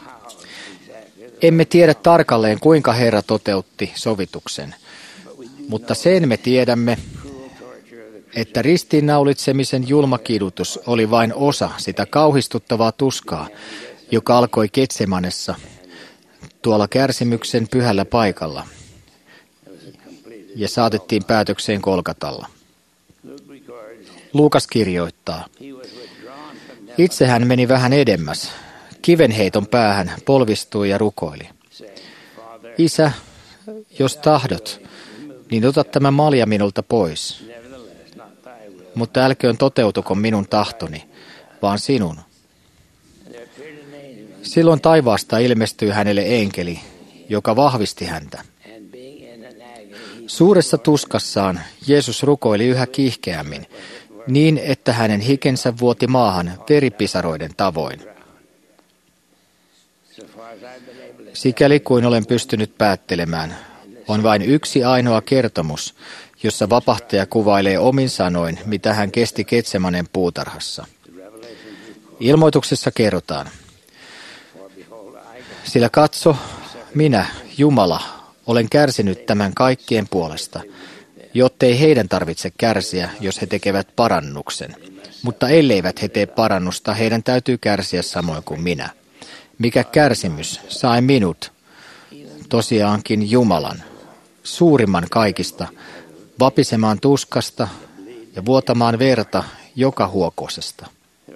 Emme tiedä tarkalleen, kuinka Herra toteutti sovituksen, mutta sen me tiedämme, että ristiinnaulitsemisen julma kidutus oli vain osa sitä kauhistuttavaa tuskaa, joka alkoi Getsemanessa, tuolla kärsimyksen pyhällä paikalla, ja saatettiin päätökseen Golgatalla. Luukas kirjoittaa, itse hän meni vähän edemmäs, kivenheiton päähän polvistui ja rukoili. Isä, jos tahdot, niin ota tämä malja minulta pois. Mutta älköön toteutuko minun tahtoni, vaan sinun. Silloin taivaasta ilmestyi hänelle enkeli, joka vahvisti häntä. Suuressa tuskassaan Jeesus rukoili yhä kiihkeämmin, niin että hänen hikensä vuoti maahan veripisaroiden tavoin. Sikäli kuin olen pystynyt päättelemään, on vain yksi ainoa kertomus, jossa vapahtaja kuvailee omin sanoin, mitä hän kesti Getsemanen puutarhassa. Ilmoituksessa kerrotaan, sillä katso, minä, Jumala, olen kärsinyt tämän kaikkien puolesta, jottei heidän tarvitse kärsiä, jos he tekevät parannuksen. Mutta elleivät he tee parannusta, heidän täytyy kärsiä samoin kuin minä. Mikä kärsimys sai minut, tosiaankin Jumalan, suurimman kaikista, vapisemaan tuskasta ja vuotamaan verta joka huokosesta.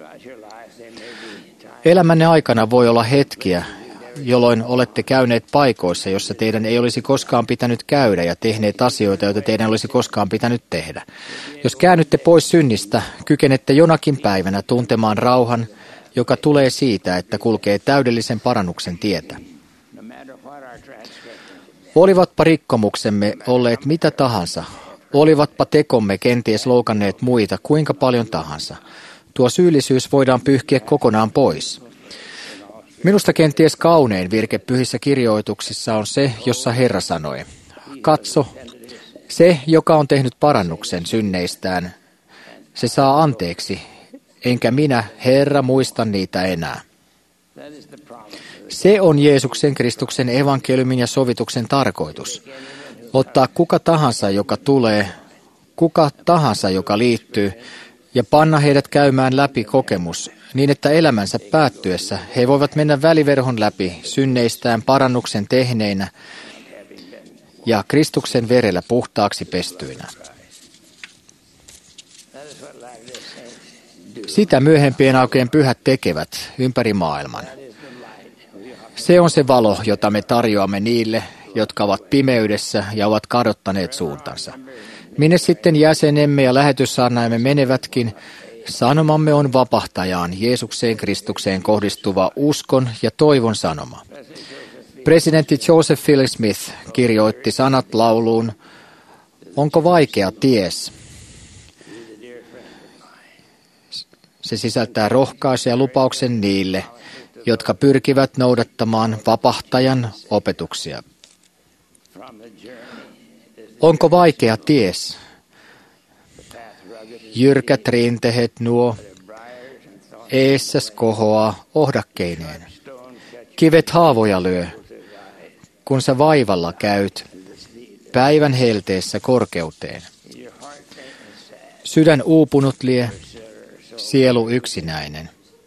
Elämänne aikana voi olla hetkiä, jolloin olette käyneet paikoissa, jossa teidän ei olisi koskaan pitänyt käydä ja tehneet asioita, joita teidän olisi koskaan pitänyt tehdä. Jos käännytte pois synnistä, kykenette jonakin päivänä tuntemaan rauhan, joka tulee siitä, että kulkee täydellisen parannuksen tietä. Olivatpa rikkomuksemme olleet mitä tahansa, olivatpa tekomme kenties loukanneet muita kuinka paljon tahansa, tuo syyllisyys voidaan pyyhkiä kokonaan pois. Minusta kenties kaunein virke pyhissä kirjoituksissa on se, jossa Herra sanoi, katso, se, joka on tehnyt parannuksen synneistään, se saa anteeksi, enkä minä, Herra, muista niitä enää. Se on Jeesuksen Kristuksen evankeliumin ja sovituksen tarkoitus. Ottaa kuka tahansa, joka tulee, kuka tahansa, joka liittyy, ja panna heidät käymään läpi kokemus, niin että elämänsä päättyessä he voivat mennä väliverhon läpi synneistään parannuksen tehneinä ja Kristuksen verellä puhtaaksi pestyinä. Sitä myöhempien aikojen pyhät tekevät ympäri maailman. Se on se valo, jota me tarjoamme niille, jotka ovat pimeydessä ja ovat kadottaneet suuntansa. Minne sitten jäsenemme ja lähetyssaarnaamme menevätkin, sanomamme on vapahtajaan Jeesukseen Kristukseen kohdistuva uskon ja toivon sanoma. Presidentti Joseph Phil Smith kirjoitti sanat lauluun, onko vaikea ties? Se sisältää rohkaisen ja lupauksen niille, jotka pyrkivät noudattamaan vapahtajan opetuksia. Onko vaikea ties? Jyrkät rintehet nuo, Eessäs kohoaa ohdakkeineen. Kivet haavoja lyö, kun sä vaivalla käyt päivän helteessä korkeuteen. Sydän uupunut lie, sielu yksinäinen.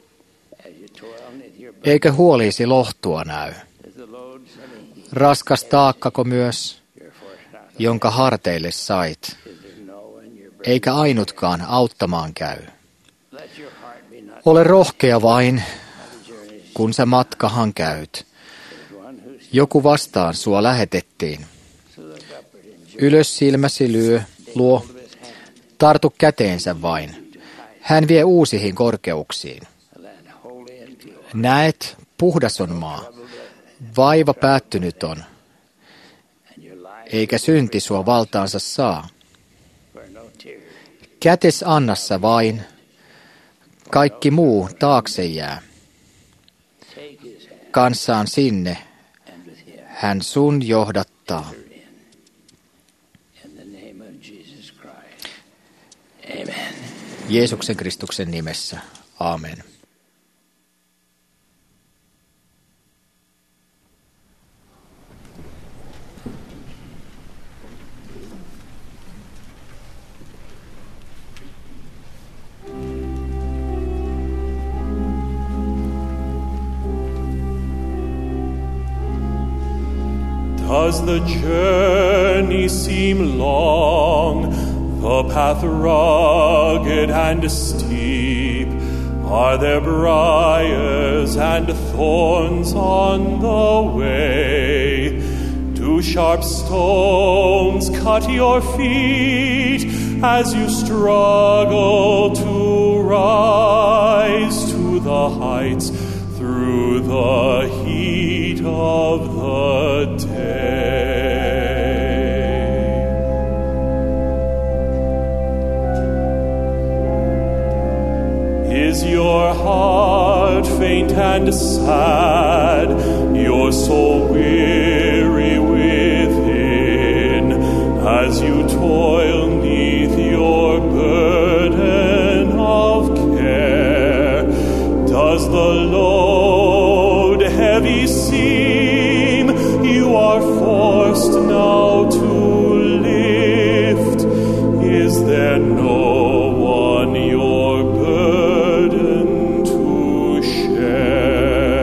Eikö huoliisi lohtua näy? Raskas taakkako myös, jonka harteille sait, eikä ainutkaan auttamaan käy. Ole rohkea vain, kun sä matkahan käyt. Joku vastaan sua lähetettiin. Ylös silmäsi lyö, luo, tartu käteensä vain. Hän vie uusihin korkeuksiin. Näet, puhdas on maa, vaiva päättynyt on, eikä synti sua valtaansa saa. Kätes annassa vain, kaikki muu taakse jää. Kanssaan sinne hän sun johdattaa. Jeesuksen Kristuksen nimessä. Aamen. Does the journey seem long, the path rugged and steep? Are there briars and thorns on the way? Do sharp stones cut your feet as you struggle to rise to the heights through the heat of the day? Is your heart faint and sad, your soul weary within, as you toil neath your burden of care? Does the load heavy seem you are forced now to lift? Is there no one your burden to share?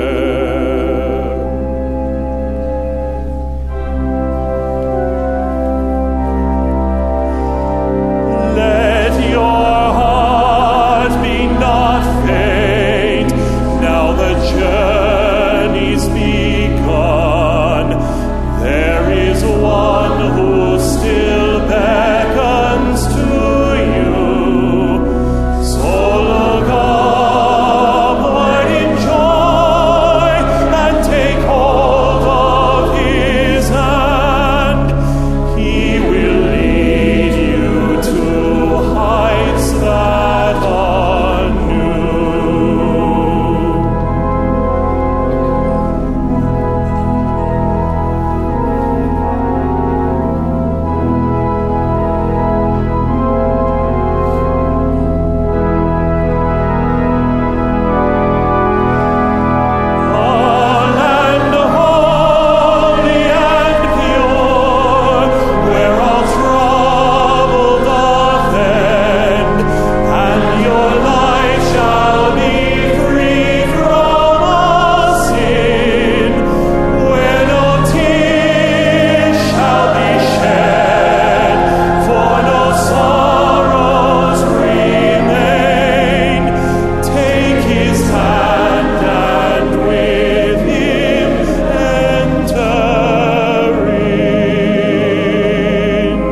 Let your heart be not faint, now the journey's begun. There is one who still beckons to you. So look upward in joy and take hold of his hand. He will lead you to heights that are new. A land holy and pure, where all trouble doth end, and your life shall be free from all sin, where no tears shall be shed, for no sorrows remain. Take his hand and with him enter in.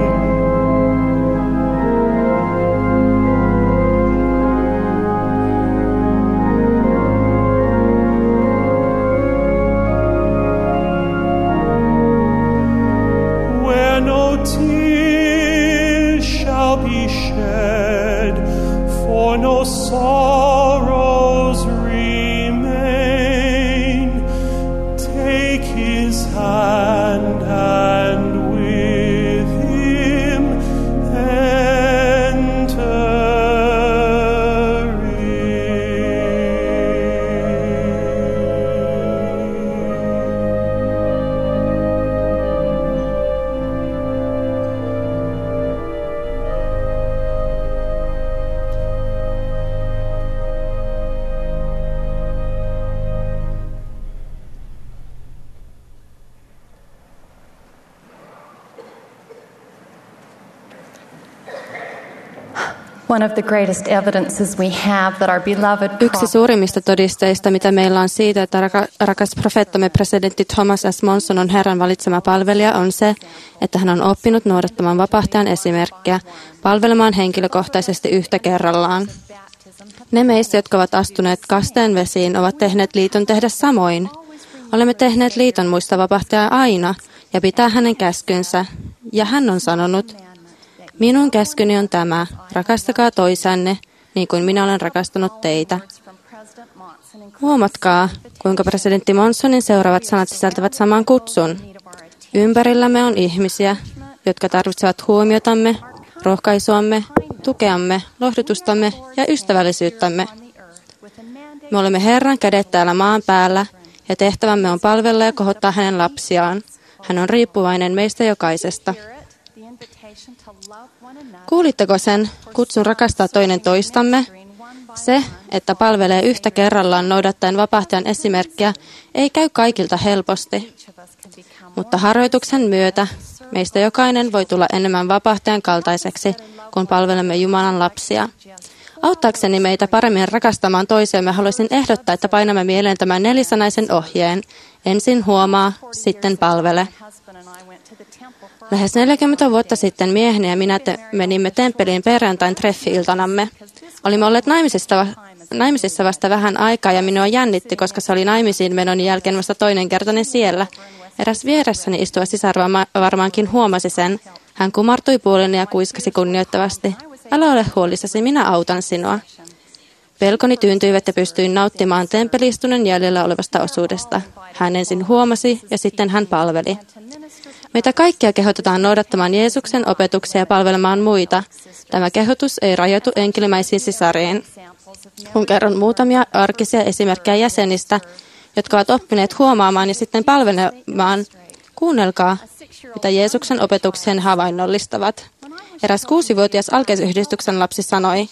Where no tears shall be shed, for no sorrows remain. Take his hand and with him enter in. One of the greatest evidences we have that our beloved Yksi suurimmista todisteista, mitä meillä on siitä, että rakas profeettamme presidentti Thomas S. Monson on Herran valitsema palvelija, on se, että hän on oppinut noudattamaan vapahtajan esimerkkiä, palvelemaan henkilökohtaisesti yhtä kerrallaan. Ne meistä, jotka ovat astuneet kasteen vesiin, ovat tehneet liiton tehdä samoin. Olemme tehneet liiton muistaa vapahtajaa aina ja pitää hänen käskynsä, ja hän on sanonut, minun käskyni on tämä, rakastakaa toisanne, niin kuin minä olen rakastanut teitä. Huomatkaa, kuinka presidentti Monsonin seuraavat sanat sisältävät saman kutsun. Ympärillämme on ihmisiä, jotka tarvitsevat huomiotamme, rohkaisuamme, tukeamme, lohdutustamme ja ystävällisyyttämme. Me olemme Herran kädet täällä maan päällä, ja tehtävämme on palvella ja kohottaa hänen lapsiaan. Hän on riippuvainen meistä jokaisesta. Kuulitteko sen kutsun rakastaa toinen toistamme? Se, että palvelee yhtä kerrallaan noudattaen vapahtajan esimerkkiä, ei käy kaikilta helposti. Mutta harjoituksen myötä meistä jokainen voi tulla enemmän vapahtajan kaltaiseksi, kun palvelemme Jumalan lapsia. Auttaakseni meitä paremmin rakastamaan toisiamme, haluaisin ehdottaa, että painamme mieleen tämän nelisanaisen ohjeen. Ensin huomaa, sitten palvele. Lähes neljäkymmentä vuotta sitten mieheni ja minä te menimme temppeliin perjantain treffi-iltanamme. Olimme olleet naimisissa, naimisissa vasta vähän aikaa ja minua jännitti, koska se oli naimisiin menon jälkeen vasta toinen kertainen siellä. Eräs vieressäni istuva sisar varmaankin huomasi sen. Hän kumartui puoleni ja kuiskasi kunnioittavasti. Älä ole huolissasi, minä autan sinua. Pelkoni tyyntyivät ja pystyin nauttimaan temppeliistunnon jäljellä olevasta osuudesta. Hän ensin huomasi ja sitten hän palveli. Meitä kaikkia kehotetaan noudattamaan Jeesuksen opetuksia ja palvelemaan muita. Tämä kehotus ei rajoitu enkelimäisiin sisariin. Kun kerron muutamia arkisia esimerkkejä jäsenistä, jotka ovat oppineet huomaamaan ja sitten palvelemaan, kuunnelkaa, mitä Jeesuksen opetuksen havainnollistavat. Eräs kuusivuotias alkeisyhdistyksen lapsi sanoi,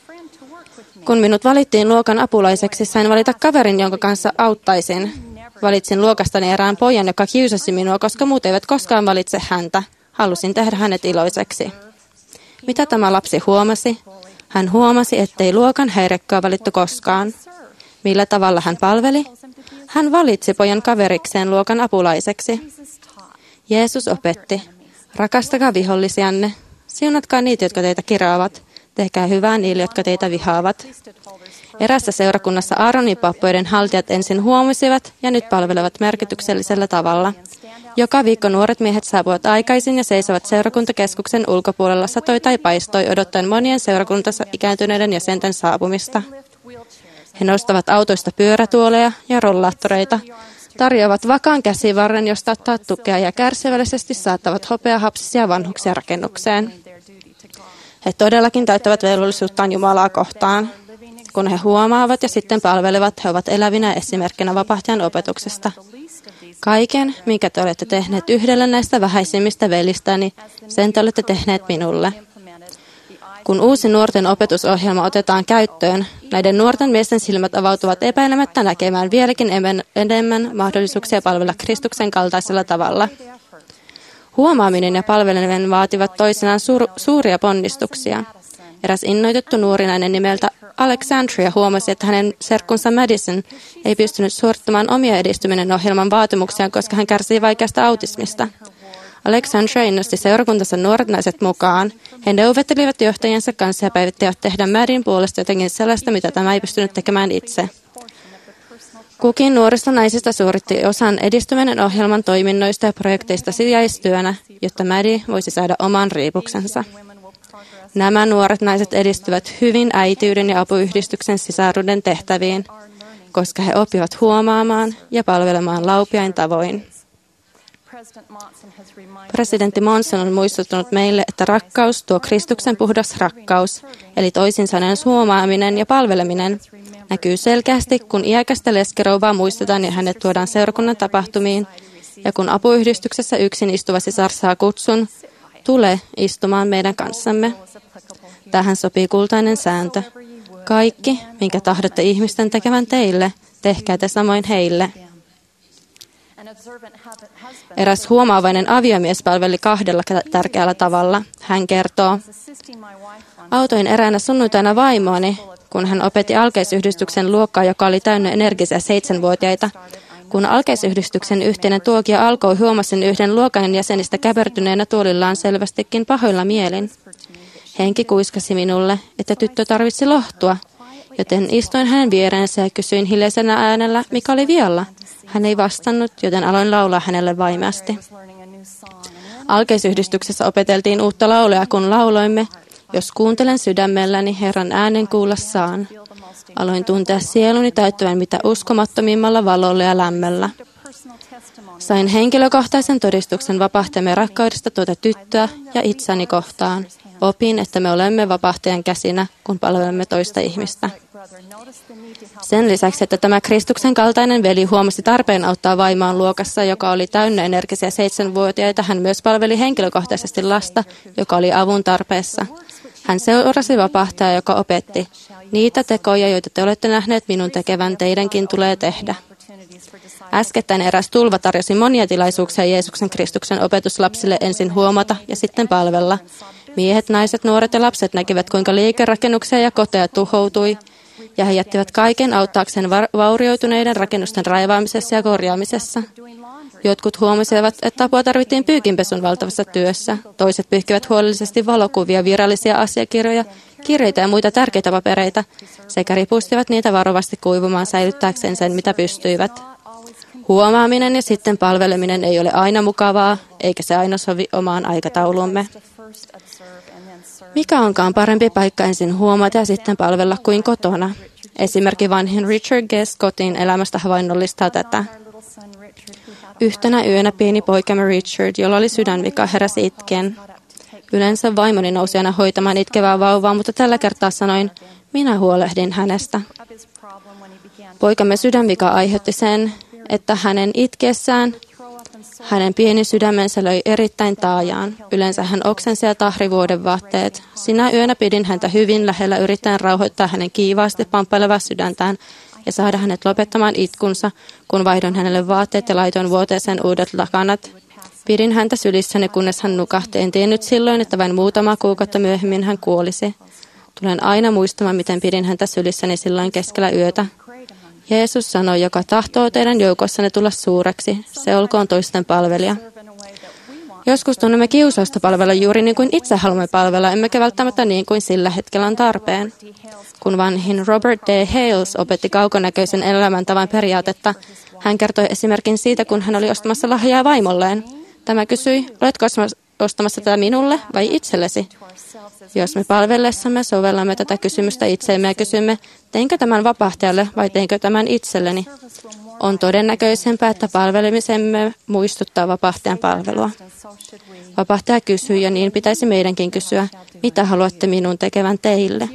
kun minut valittiin luokan apulaiseksi, sain valita kaverin, jonka kanssa auttaisin. Valitsin luokastani erään pojan, joka kiusasi minua, koska muut eivät koskaan valitse häntä. Halusin tehdä hänet iloiseksi. Mitä tämä lapsi huomasi? Hän huomasi, ettei luokan häirikköä valittu koskaan. Millä tavalla hän palveli? Hän valitsi pojan kaverikseen luokan apulaiseksi. Jeesus opetti, rakastakaa vihollisianne, siunatkaa niitä, jotka teitä kiraavat, tehkää hyvää niille, jotka teitä vihaavat. Erässä seurakunnassa Aaronin pappoiden haltijat ensin huomasivat ja nyt palvelevat merkityksellisellä tavalla. Joka viikko nuoret miehet saapuvat aikaisin ja seisovat seurakuntakeskuksen ulkopuolella satoi tai paistoi odottaen monien seurakuntansa ikääntyneiden jäsenten saapumista. He nostavat autoista pyörätuoleja ja rollaattoreita, tarjoavat vakaan käsivarren, josta ottaa tukea ja kärsivällisesti saattavat hopeahapsisia vanhuksia rakennukseen. He todellakin täyttävät velvollisuuttaan Jumalaa kohtaan. Kun he huomaavat ja sitten palvelevat, he ovat elävinä esimerkkinä vapahtajan opetuksesta. Kaiken, minkä te olette tehneet yhdelle näistä vähäisimmistä velistäni, sen te olette tehneet minulle. Kun uusi nuorten opetusohjelma otetaan käyttöön, näiden nuorten miesten silmät avautuvat epäilemättä näkemään vieläkin enemmän mahdollisuuksia palvella Kristuksen kaltaisella tavalla. Huomaaminen ja palveleminen vaativat toisinaan suur- suuria ponnistuksia. Eräs innoitettu nuorinainen nimeltä Alexandria huomasi, että hänen serkkunsa Madison ei pystynyt suorittamaan omia edistyminen ohjelman vaatimuksia, koska hän kärsii vaikeasta autismista. Alexandria innosti seurakuntansa nuoret naiset mukaan. He neuvottelivat johtajiensa kanssa ja päivittivät tehdä Madin puolesta jotenkin sellaista, mitä tämä ei pystynyt tekemään itse. Kukin nuorista naisista suoritti osan edistyminen ohjelman toiminnoista ja projekteista sijaistyönä, jotta Madi voisi saada oman riipuksensa. Nämä nuoret naiset edistyvät hyvin äitiyden ja apuyhdistyksen sisaruuden tehtäviin, koska he oppivat huomaamaan ja palvelemaan laupiain tavoin. Presidentti Monson on muistuttanut meille, että rakkaus tuo Kristuksen puhdas rakkaus, eli toisin sanoen huomaaminen ja palveleminen, näkyy selkeästi, kun iäkästä leskirouvaa muistetaan ja hänet tuodaan seurakunnan tapahtumiin, ja kun apuyhdistyksessä yksin istuva sisar saa kutsun, tule istumaan meidän kanssamme. Tähän sopii kultainen sääntö. Kaikki, minkä tahdotte ihmisten tekevän teille, tehkää te samoin heille. Eräs huomaavainen aviomies palveli kahdella tärkeällä tavalla. Hän kertoo, autoin eräänä sunnuntaina vaimoani, kun hän opetti alkeisyhdistyksen luokkaa, joka oli täynnä energisiä seitsemänvuotiaita. Kun alkeisyhdistyksen yhteinen tuokio alkoi, huomasin yhden luokan jäsenistä käpertyneenä tuolillaan selvästikin pahoilla mielin. Henki kuiskasi minulle, että tyttö tarvitsi lohtua, joten istuin hänen viereensä ja kysyin hiljaisena äänellä, mikä oli vialla. Hän ei vastannut, joten aloin laulaa hänelle vaimeasti. Alkeisyhdistyksessä opeteltiin uutta laulua, kun lauloimme, jos kuuntelen sydämelläni, Herran äänen kuulla saan. Aloin tuntea sieluni täyttävän mitä uskomattomimmalla valolla ja lämmöllä. Sain henkilökohtaisen todistuksen vapahtajamme rakkaudesta tuota tyttöä ja itseäni kohtaan. Opin, että me olemme vapahtajan käsinä, kun palvelemme toista ihmistä. Sen lisäksi, että tämä Kristuksen kaltainen veli huomasi tarpeen auttaa vaimaan luokassa, joka oli täynnä energisiä seitsemänvuotiaita, hän myös palveli henkilökohtaisesti lasta, joka oli avun tarpeessa. Hän seurasi vapahtajaa, joka opetti, niitä tekoja, joita te olette nähneet minun tekevän, teidänkin tulee tehdä. Äskettäin eräs tulva tarjosi monia tilaisuuksia Jeesuksen Kristuksen opetuslapsille ensin huomata ja sitten palvella. Miehet, naiset, nuoret ja lapset näkivät, kuinka liikerakennuksia ja koteja tuhoutui, ja he jättivät kaiken auttaakseen vaurioituneiden rakennusten raivaamisessa ja korjaamisessa. Jotkut huomasivat, että apua tarvittiin pyykinpesun valtavassa työssä. Toiset pyyhkivät huolellisesti valokuvia, virallisia asiakirjoja, kirjeitä ja muita tärkeitä papereita, sekä ripustivat niitä varovasti kuivumaan säilyttääkseen sen, mitä pystyivät. Huomaaminen ja sitten palveleminen ei ole aina mukavaa, eikä se aina sovi omaan aikataulumme. Mikä onkaan parempi paikka ensin huomata ja sitten palvella kuin kotona? Esimerkki vanhin Richard Guest kotiin elämästä havainnollistaa tätä. Yhtenä yönä pieni poikamme Richard, jolla oli sydänvika, heräsi itkien. Yleensä vaimoni nousi aina hoitamaan itkevää vauvaa, mutta tällä kertaa sanoin, minä huolehdin hänestä. Poikamme sydänvika aiheutti sen, että hänen itkiessään hänen pieni sydämensä löi erittäin taajaan. Yleensä hän oksensi ja tahri vuodenvaatteet. Sinä yönä pidin häntä hyvin lähellä yrittäen rauhoittaa hänen kiivaasti pamppailevaa sydäntään ja saada hänet lopettamaan itkunsa, kun vaihdoin hänelle vaatteet ja laitoin vuoteeseen uudet lakanat. Pidin häntä sylissäni, kunnes hän nukahti. En tiennyt silloin, että vain muutama kuukautta myöhemmin hän kuolisi. Tulen aina muistamaan, miten pidin häntä sylissäni silloin keskellä yötä. Jeesus sanoi, joka tahtoo teidän joukossanne tulla suureksi, se olkoon toisten palvelija. Joskus tunnemme kiusausta palvella juuri niin kuin itse haluamme palvella, emmekä välttämättä niin kuin sillä hetkellä on tarpeen. Kun vanhin Robert D. Hales opetti kaukonäköisen elämäntavan periaatetta, hän kertoi esimerkin siitä, kun hän oli ostamassa lahjaa vaimolleen. Tämä kysyi, oletko ostamassa tätä minulle vai itsellesi? Jos me palvellessamme sovellamme tätä kysymystä itseemme ja kysymme, teinkö tämän vapahtajalle vai teinkö tämän itselleni, on todennäköisempää, että palvelemisemme muistuttaa vapahtajan palvelua. Vapahtaja kysyy ja niin pitäisi meidänkin kysyä, mitä haluatte minun tekevän teille.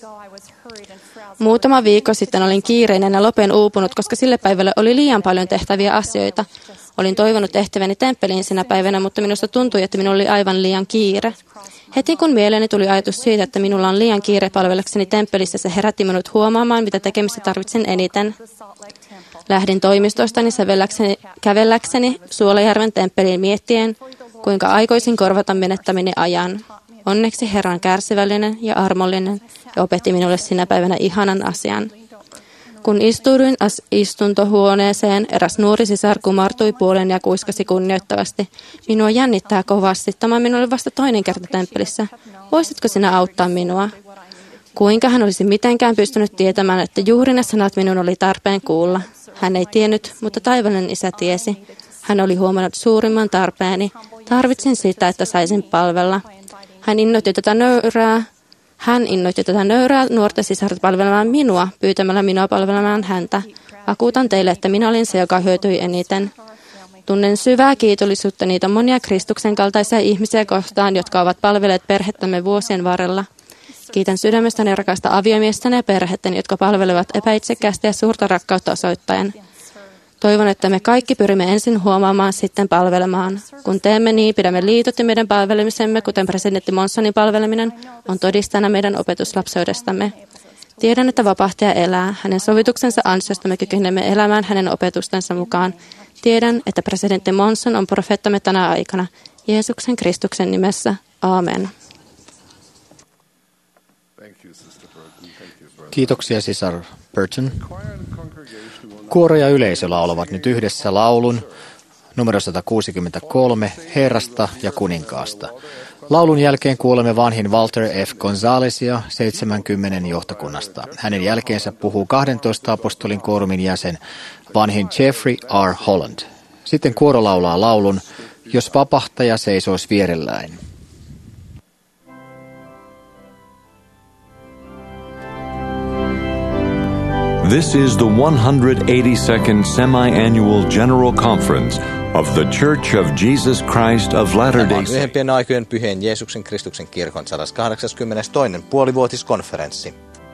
Muutama viikko sitten olin kiireinen ja lopen uupunut, koska sille päivälle oli liian paljon tehtäviä asioita. Olin toivonut tehtäväni temppeliin sinä päivänä, mutta minusta tuntui, että minulla oli aivan liian kiire. Heti kun mieleeni tuli ajatus siitä, että minulla on liian kiire palvelekseni temppelissä, se herätti minut huomaamaan, mitä tekemistä tarvitsen eniten. Lähdin toimistostani kävelläkseni Suolajärven temppeliin miettien, kuinka aikoisin korvata menettämini ajan. Onneksi Herra on kärsivällinen ja armollinen ja opetti minulle sinä päivänä ihanan asian. Kun istuuduin istuntohuoneeseen, eräs nuori sisar kumartui puolen ja kuiskasi kunnioittavasti. Minua jännittää kovasti. Tämä on minulle vasta toinen kerta temppelissä. Voisitko sinä auttaa minua? Kuinka hän olisi mitenkään pystynyt tietämään, että juuri ne sanat minun oli tarpeen kuulla. Hän ei tiennyt, mutta taivaallinen Isä tiesi. Hän oli huomannut suurimman tarpeeni. Tarvitsin sitä, että saisin palvella. Hän innoitti tätä nöyrää. Hän innoitti tätä nöyrää nuorta sisarta palvelemaan minua, pyytämällä minua palvelemaan häntä. Vakuutan teille, että minä olin se, joka hyötyi eniten. Tunnen syvää kiitollisuutta niitä monia Kristuksen kaltaisia ihmisiä kohtaan, jotka ovat palvelleet perhettämme vuosien varrella. Kiitän sydämestäni rakasta aviomiestäni ja perhettäni, jotka palvelevat epäitsekkäästi ja suurta rakkautta osoittaen. Toivon, että me kaikki pyrimme ensin huomaamaan, sitten palvelemaan. Kun teemme niin, pidämme liitot ja meidän palvelemisemme, kuten presidentti Monsonin palveleminen, on todistana meidän opetuslapseudestamme. Tiedän, että vapahtaja elää. Hänen sovituksensa ansiosta me kykenemme elämään hänen opetustensa mukaan. Tiedän, että presidentti Monson on profeettamme tänä aikana. Jeesuksen Kristuksen nimessä. Aamen. Kiitoksia, sisar Burton. Kuoro ja yleisö laulavat nyt yhdessä laulun numero sata kuusikymmentäkolme, Herrasta ja kuninkaasta. Laulun jälkeen kuulemme vanhin Walter F. Gonzalesia seitsemänkymmentä johtokunnasta. Hänen jälkeensä puhuu kahdentoista apostolin koorumin jäsen vanhin Jeffrey R. Holland. Sitten kuoro laulaa laulun, Jos vapahtaja seisois vierellään. This is the one hundred eighty-second Semi-Annual General Conference of the Church of Jesus Christ of Latter-day Saints. Yhempien aikojen pyhien Jeesuksen Kristuksen kirkon sata kahdeksankymmentätoinen puolivuotiskonferenssi.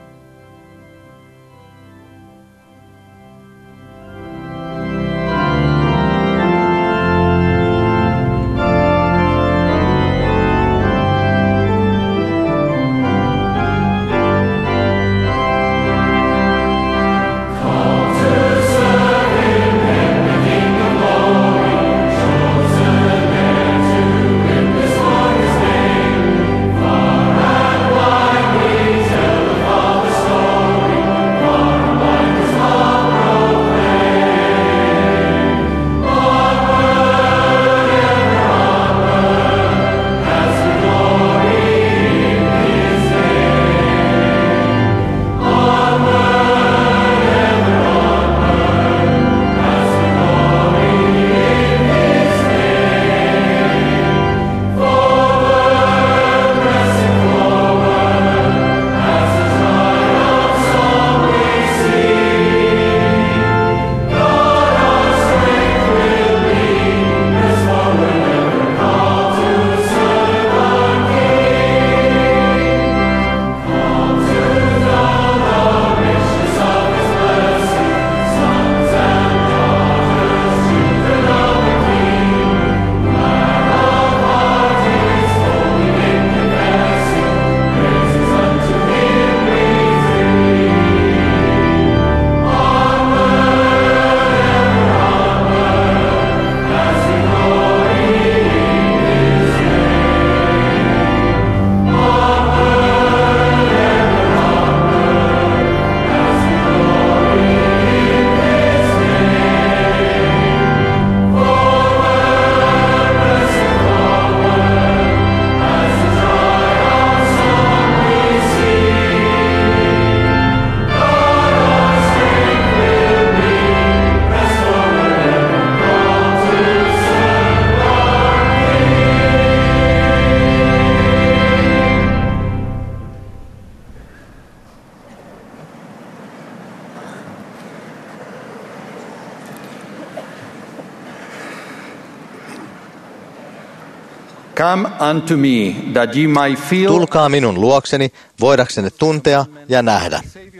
Come unto me, that ye might feel... Tulkaa minun luokseni, voidaksenne tuntea ja nähdä.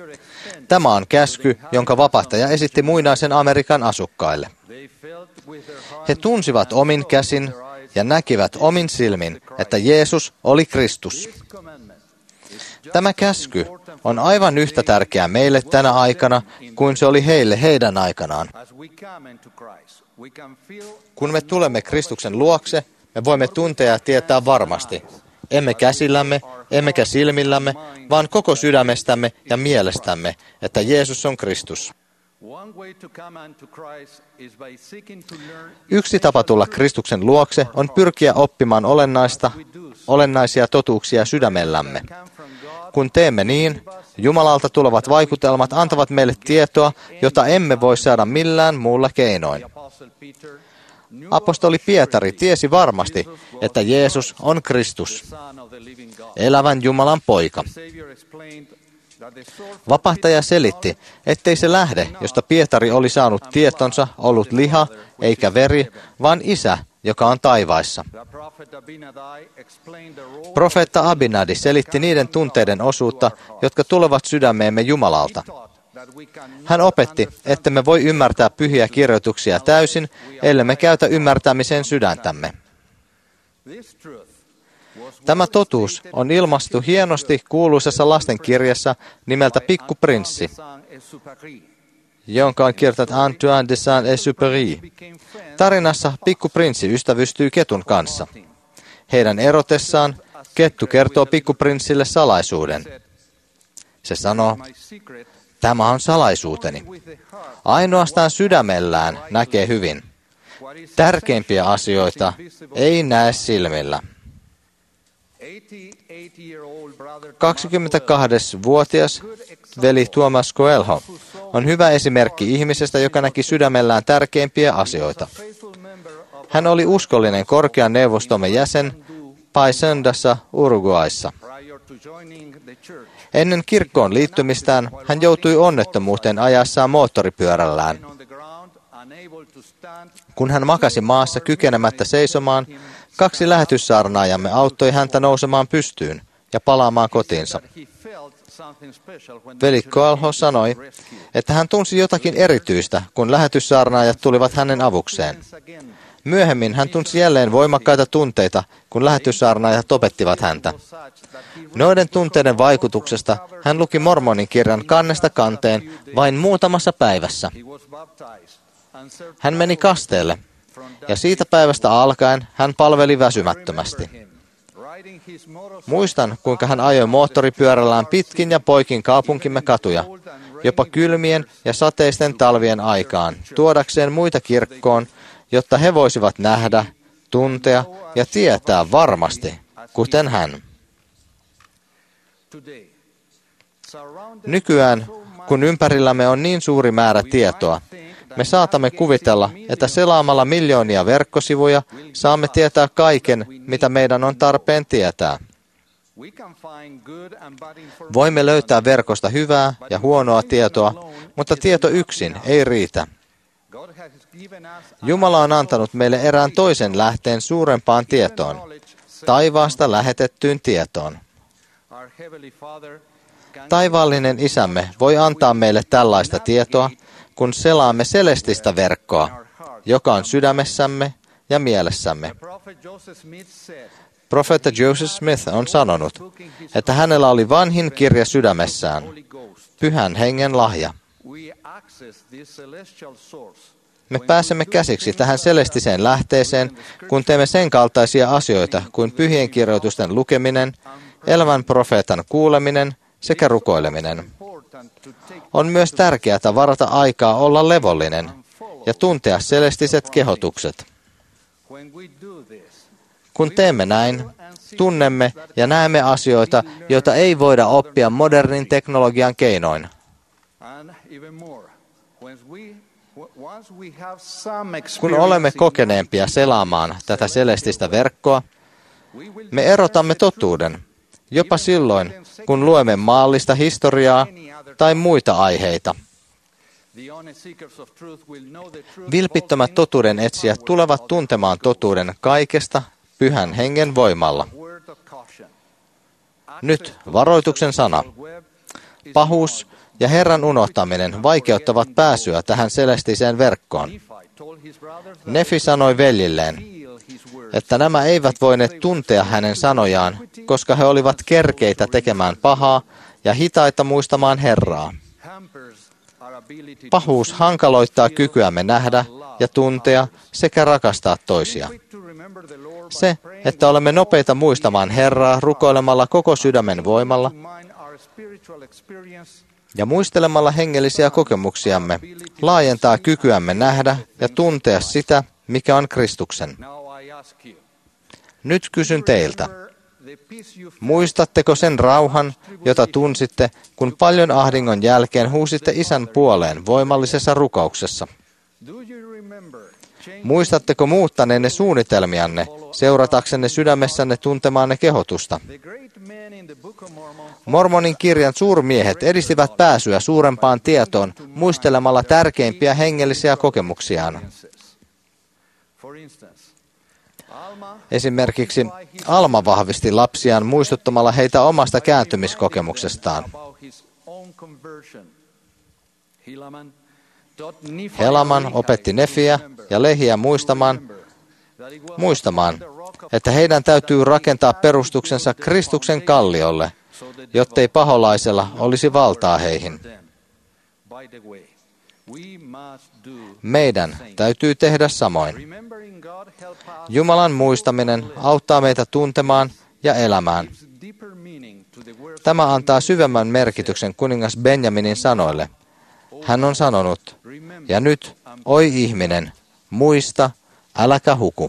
Tämä on käsky, jonka vapahtaja esitti muinaisen Amerikan asukkaille. He tunsivat omin käsin ja näkivät omin silmin, että Jeesus oli Kristus. Tämä käsky on aivan yhtä tärkeä meille tänä aikana kuin se oli heille heidän aikanaan. Kun me tulemme Kristuksen luokse, me voimme tuntea ja tietää varmasti, emme käsillämme, emmekä silmillämme, vaan koko sydämestämme ja mielestämme, että Jeesus on Kristus. Yksi tapa tulla Kristuksen luokse on pyrkiä oppimaan olennaista, olennaisia totuuksia sydämellämme. Kun teemme niin, Jumalalta tulevat vaikutelmat antavat meille tietoa, jota emme voi saada millään muulla keinoin. Apostoli Pietari tiesi varmasti, että Jeesus on Kristus, elävän Jumalan poika. Vapahtaja selitti, ettei se lähde, josta Pietari oli saanut tietonsa, ollut liha eikä veri, vaan Isä, joka on taivaissa. Profeetta Abinadi selitti niiden tunteiden osuutta, jotka tulevat sydämeemme Jumalalta. Hän opetti, että me voi ymmärtää pyhiä kirjoituksia täysin, ellei käytä ymmärtämiseen sydäntämme. Tämä totuus on ilmaistu hienosti kuuluisessa lastenkirjassa nimeltä Pikku Prinssi. jonka on kirjoittanut Antoine de Saint-Exupéry. Tarinassa pikkuprinssi ystävystyy ketun kanssa. Heidän erotessaan kettu kertoo pikkuprinssille salaisuuden. Se sanoo, tämä on salaisuuteni. Ainoastaan sydämellään näkee hyvin. Tärkeimpiä asioita ei näe silmillä. kaksikymmentäkahdeksanvuotias veli Thomas Coelho on hyvä esimerkki ihmisestä, joka näki sydämellään tärkeimpiä asioita. Hän oli uskollinen korkean neuvostomme jäsen Paysandassa, Uruguayssa. Ennen kirkkoon liittymistään hän joutui onnettomuuteen ajassaan moottoripyörällään. Kun hän makasi maassa kykenemättä seisomaan, kaksi lähetyssaarnaajamme auttoi häntä nousemaan pystyyn ja palaamaan kotiinsa. Veli Coelho sanoi, että hän tunsi jotakin erityistä, kun lähetyssaarnaajat tulivat hänen avukseen. Myöhemmin hän tunsi jälleen voimakkaita tunteita, kun lähetyssaarnaajat opettivat häntä. Noiden tunteiden vaikutuksesta hän luki Mormonin kirjan kannesta kanteen vain muutamassa päivässä. Hän meni kasteelle, ja siitä päivästä alkaen hän palveli väsymättömästi. Muistan, kuinka hän ajoi moottoripyörällään pitkin ja poikin kaupunkimme katuja, jopa kylmien ja sateisten talvien aikaan, tuodakseen muita kirkkoon, jotta he voisivat nähdä, tuntea ja tietää varmasti, kuten hän. Nykyään, kun ympärillämme on niin suuri määrä tietoa, me saatamme kuvitella, että selaamalla miljoonia verkkosivuja saamme tietää kaiken, mitä meidän on tarpeen tietää. Voimme löytää verkosta hyvää ja huonoa tietoa, mutta tieto yksin ei riitä. Jumala on antanut meille erään toisen lähteen suurempaan tietoon, taivaasta lähetettyyn tietoon. Taivaallinen Isämme voi antaa meille tällaista tietoa, kun selaamme selestistä verkkoa, joka on sydämessämme ja mielessämme. Profeetta Joseph Smith on sanonut, että hänellä oli vanhin kirja sydämessään, Pyhän Hengen lahja. Me pääsemme käsiksi tähän selestiseen lähteeseen, kun teemme sen kaltaisia asioita kuin pyhien kirjoitusten lukeminen, elävän profeetan kuuleminen sekä rukoileminen. On myös tärkeää varata aikaa olla levollinen ja tuntea selestiset kehotukset. Kun teemme näin, tunnemme ja näemme asioita, joita ei voida oppia modernin teknologian keinoin. Kun olemme kokeneempia selaamaan tätä selestistä verkkoa, me erotamme totuuden, jopa silloin, kun luemme maallista historiaa tai muita aiheita. Vilpittömät totuuden etsijät tulevat tuntemaan totuuden kaikesta Pyhän Hengen voimalla. Nyt varoituksen sana. Pahuus ja Herran unohtaminen vaikeuttavat pääsyä tähän selestiseen verkkoon. Nefi sanoi veljilleen, että nämä eivät voineet tuntea hänen sanojaan, koska he olivat kerkeitä tekemään pahaa ja hitaita muistamaan Herraa. Pahuus hankaloittaa kykyämme nähdä ja tuntea sekä rakastaa toisia. Se, että olemme nopeita muistamaan Herraa rukoilemalla koko sydämen voimalla ja muistelemalla hengellisiä kokemuksiamme, laajentaa kykyämme nähdä ja tuntea sitä, mikä on Kristuksen. Nyt kysyn teiltä, muistatteko sen rauhan, jota tunsitte, kun paljon ahdingon jälkeen huusitte Isän puoleen voimallisessa rukouksessa? Muistatteko muuttaneenne suunnitelmianne, seurataksenne sydämessänne tuntemaanne kehotusta? Mormonin kirjan suurmiehet edistivät pääsyä suurempaan tietoon muistelemalla tärkeimpiä hengellisiä kokemuksiaan. Esimerkiksi Alma vahvisti lapsiaan muistuttamalla heitä omasta kääntymiskokemuksestaan. Helaman opetti Nefiä ja Lehiä muistamaan, muistamaan, että heidän täytyy rakentaa perustuksensa Kristuksen kalliolle, jottei paholaisella olisi valtaa heihin. Meidän täytyy tehdä samoin. Jumalan muistaminen auttaa meitä tuntemaan ja elämään. Tämä antaa syvemmän merkityksen kuningas Benjaminin sanoille. Hän on sanonut, ja nyt, oi ihminen, muista, äläkä huku.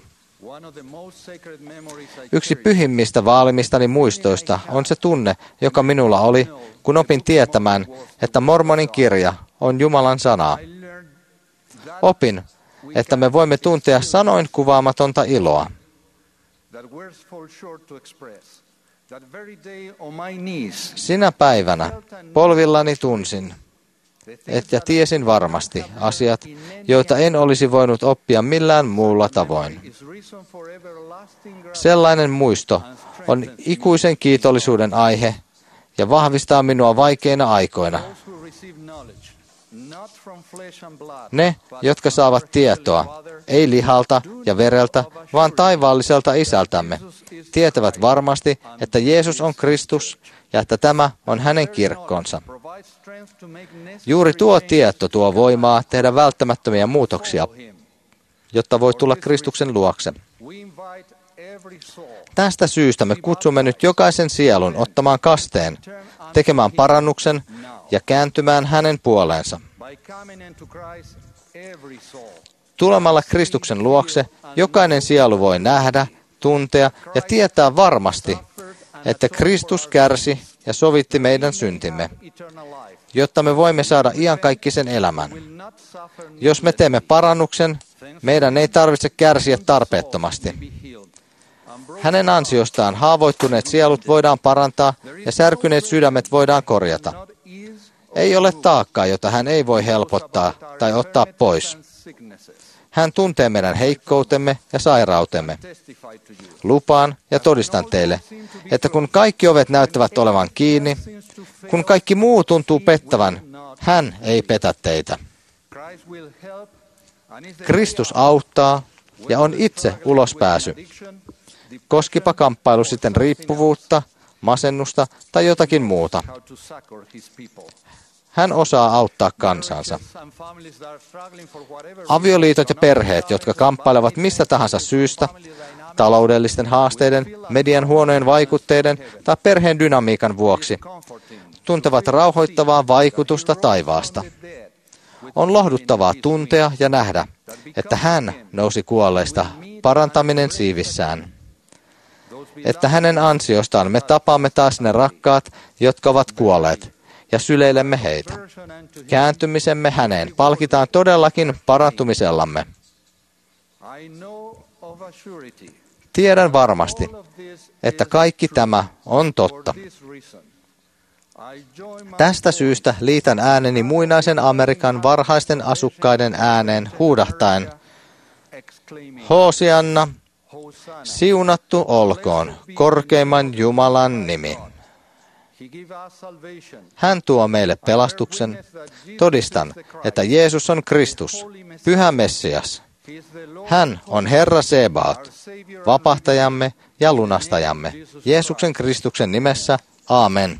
Yksi pyhimmistä vaalimistani muistoista on se tunne, joka minulla oli, kun opin tietämään, että Mormonin kirja on Jumalan sanaa. Opin, että me voimme tuntea sanoin kuvaamatonta iloa. Sinä päivänä polvillani tunsin, että tiesin varmasti asiat, joita en olisi voinut oppia millään muulla tavoin. Sellainen muisto on ikuisen kiitollisuuden aihe ja vahvistaa minua vaikeina aikoina. Ne, jotka saavat tietoa, ei lihalta ja vereltä, vaan taivaalliselta isältämme, tietävät varmasti, että Jeesus on Kristus ja että tämä on hänen kirkkonsa. Juuri tuo tieto tuo voimaa tehdä välttämättömiä muutoksia, jotta voi tulla Kristuksen luokse. Tästä syystä me kutsumme nyt jokaisen sielun ottamaan kasteen, tekemään parannuksen ja kääntymään hänen puoleensa. Tulemalla Kristuksen luokse, jokainen sielu voi nähdä, tuntea ja tietää varmasti, että Kristus kärsi ja sovitti meidän syntimme, jotta me voimme saada iankaikkisen elämän. Jos me teemme parannuksen, meidän ei tarvitse kärsiä tarpeettomasti. Hänen ansiostaan haavoittuneet sielut voidaan parantaa ja särkyneet sydämet voidaan korjata. Ei ole taakkaa, jota hän ei voi helpottaa tai ottaa pois. Hän tuntee meidän heikkoutemme ja sairautemme. Lupaan ja todistan teille, että kun kaikki ovet näyttävät olevan kiinni, kun kaikki muu tuntuu pettävän, hän ei petä teitä. Kristus auttaa ja on itse ulospääsy. Koskipa kamppailu sitten riippuvuutta, masennusta tai jotakin muuta. Hän osaa auttaa kansansa. Avioliitot ja perheet, jotka kamppailevat mistä tahansa syystä, taloudellisten haasteiden, median huonojen vaikutteiden tai perheen dynamiikan vuoksi, tuntevat rauhoittavaa vaikutusta taivaasta. On lohduttavaa tuntea ja nähdä, että hän nousi kuolleista parantaminen siivissään. Että hänen ansiostaan me tapaamme taas ne rakkaat, jotka ovat kuolleet, ja syleilemme heitä. Kääntymisemme häneen palkitaan todellakin parantumisellamme. Tiedän varmasti, että kaikki tämä on totta. Tästä syystä liitän ääneni muinaisen Amerikan varhaisten asukkaiden ääneen huudahtaen, Hosianna, siunattu olkoon korkeimman Jumalan nimi. Hän tuo meille pelastuksen. Todistan, että Jeesus on Kristus, pyhä Messias. Hän on Herra Sebaot, vapahtajamme ja lunastajamme. Jeesuksen Kristuksen nimessä, aamen.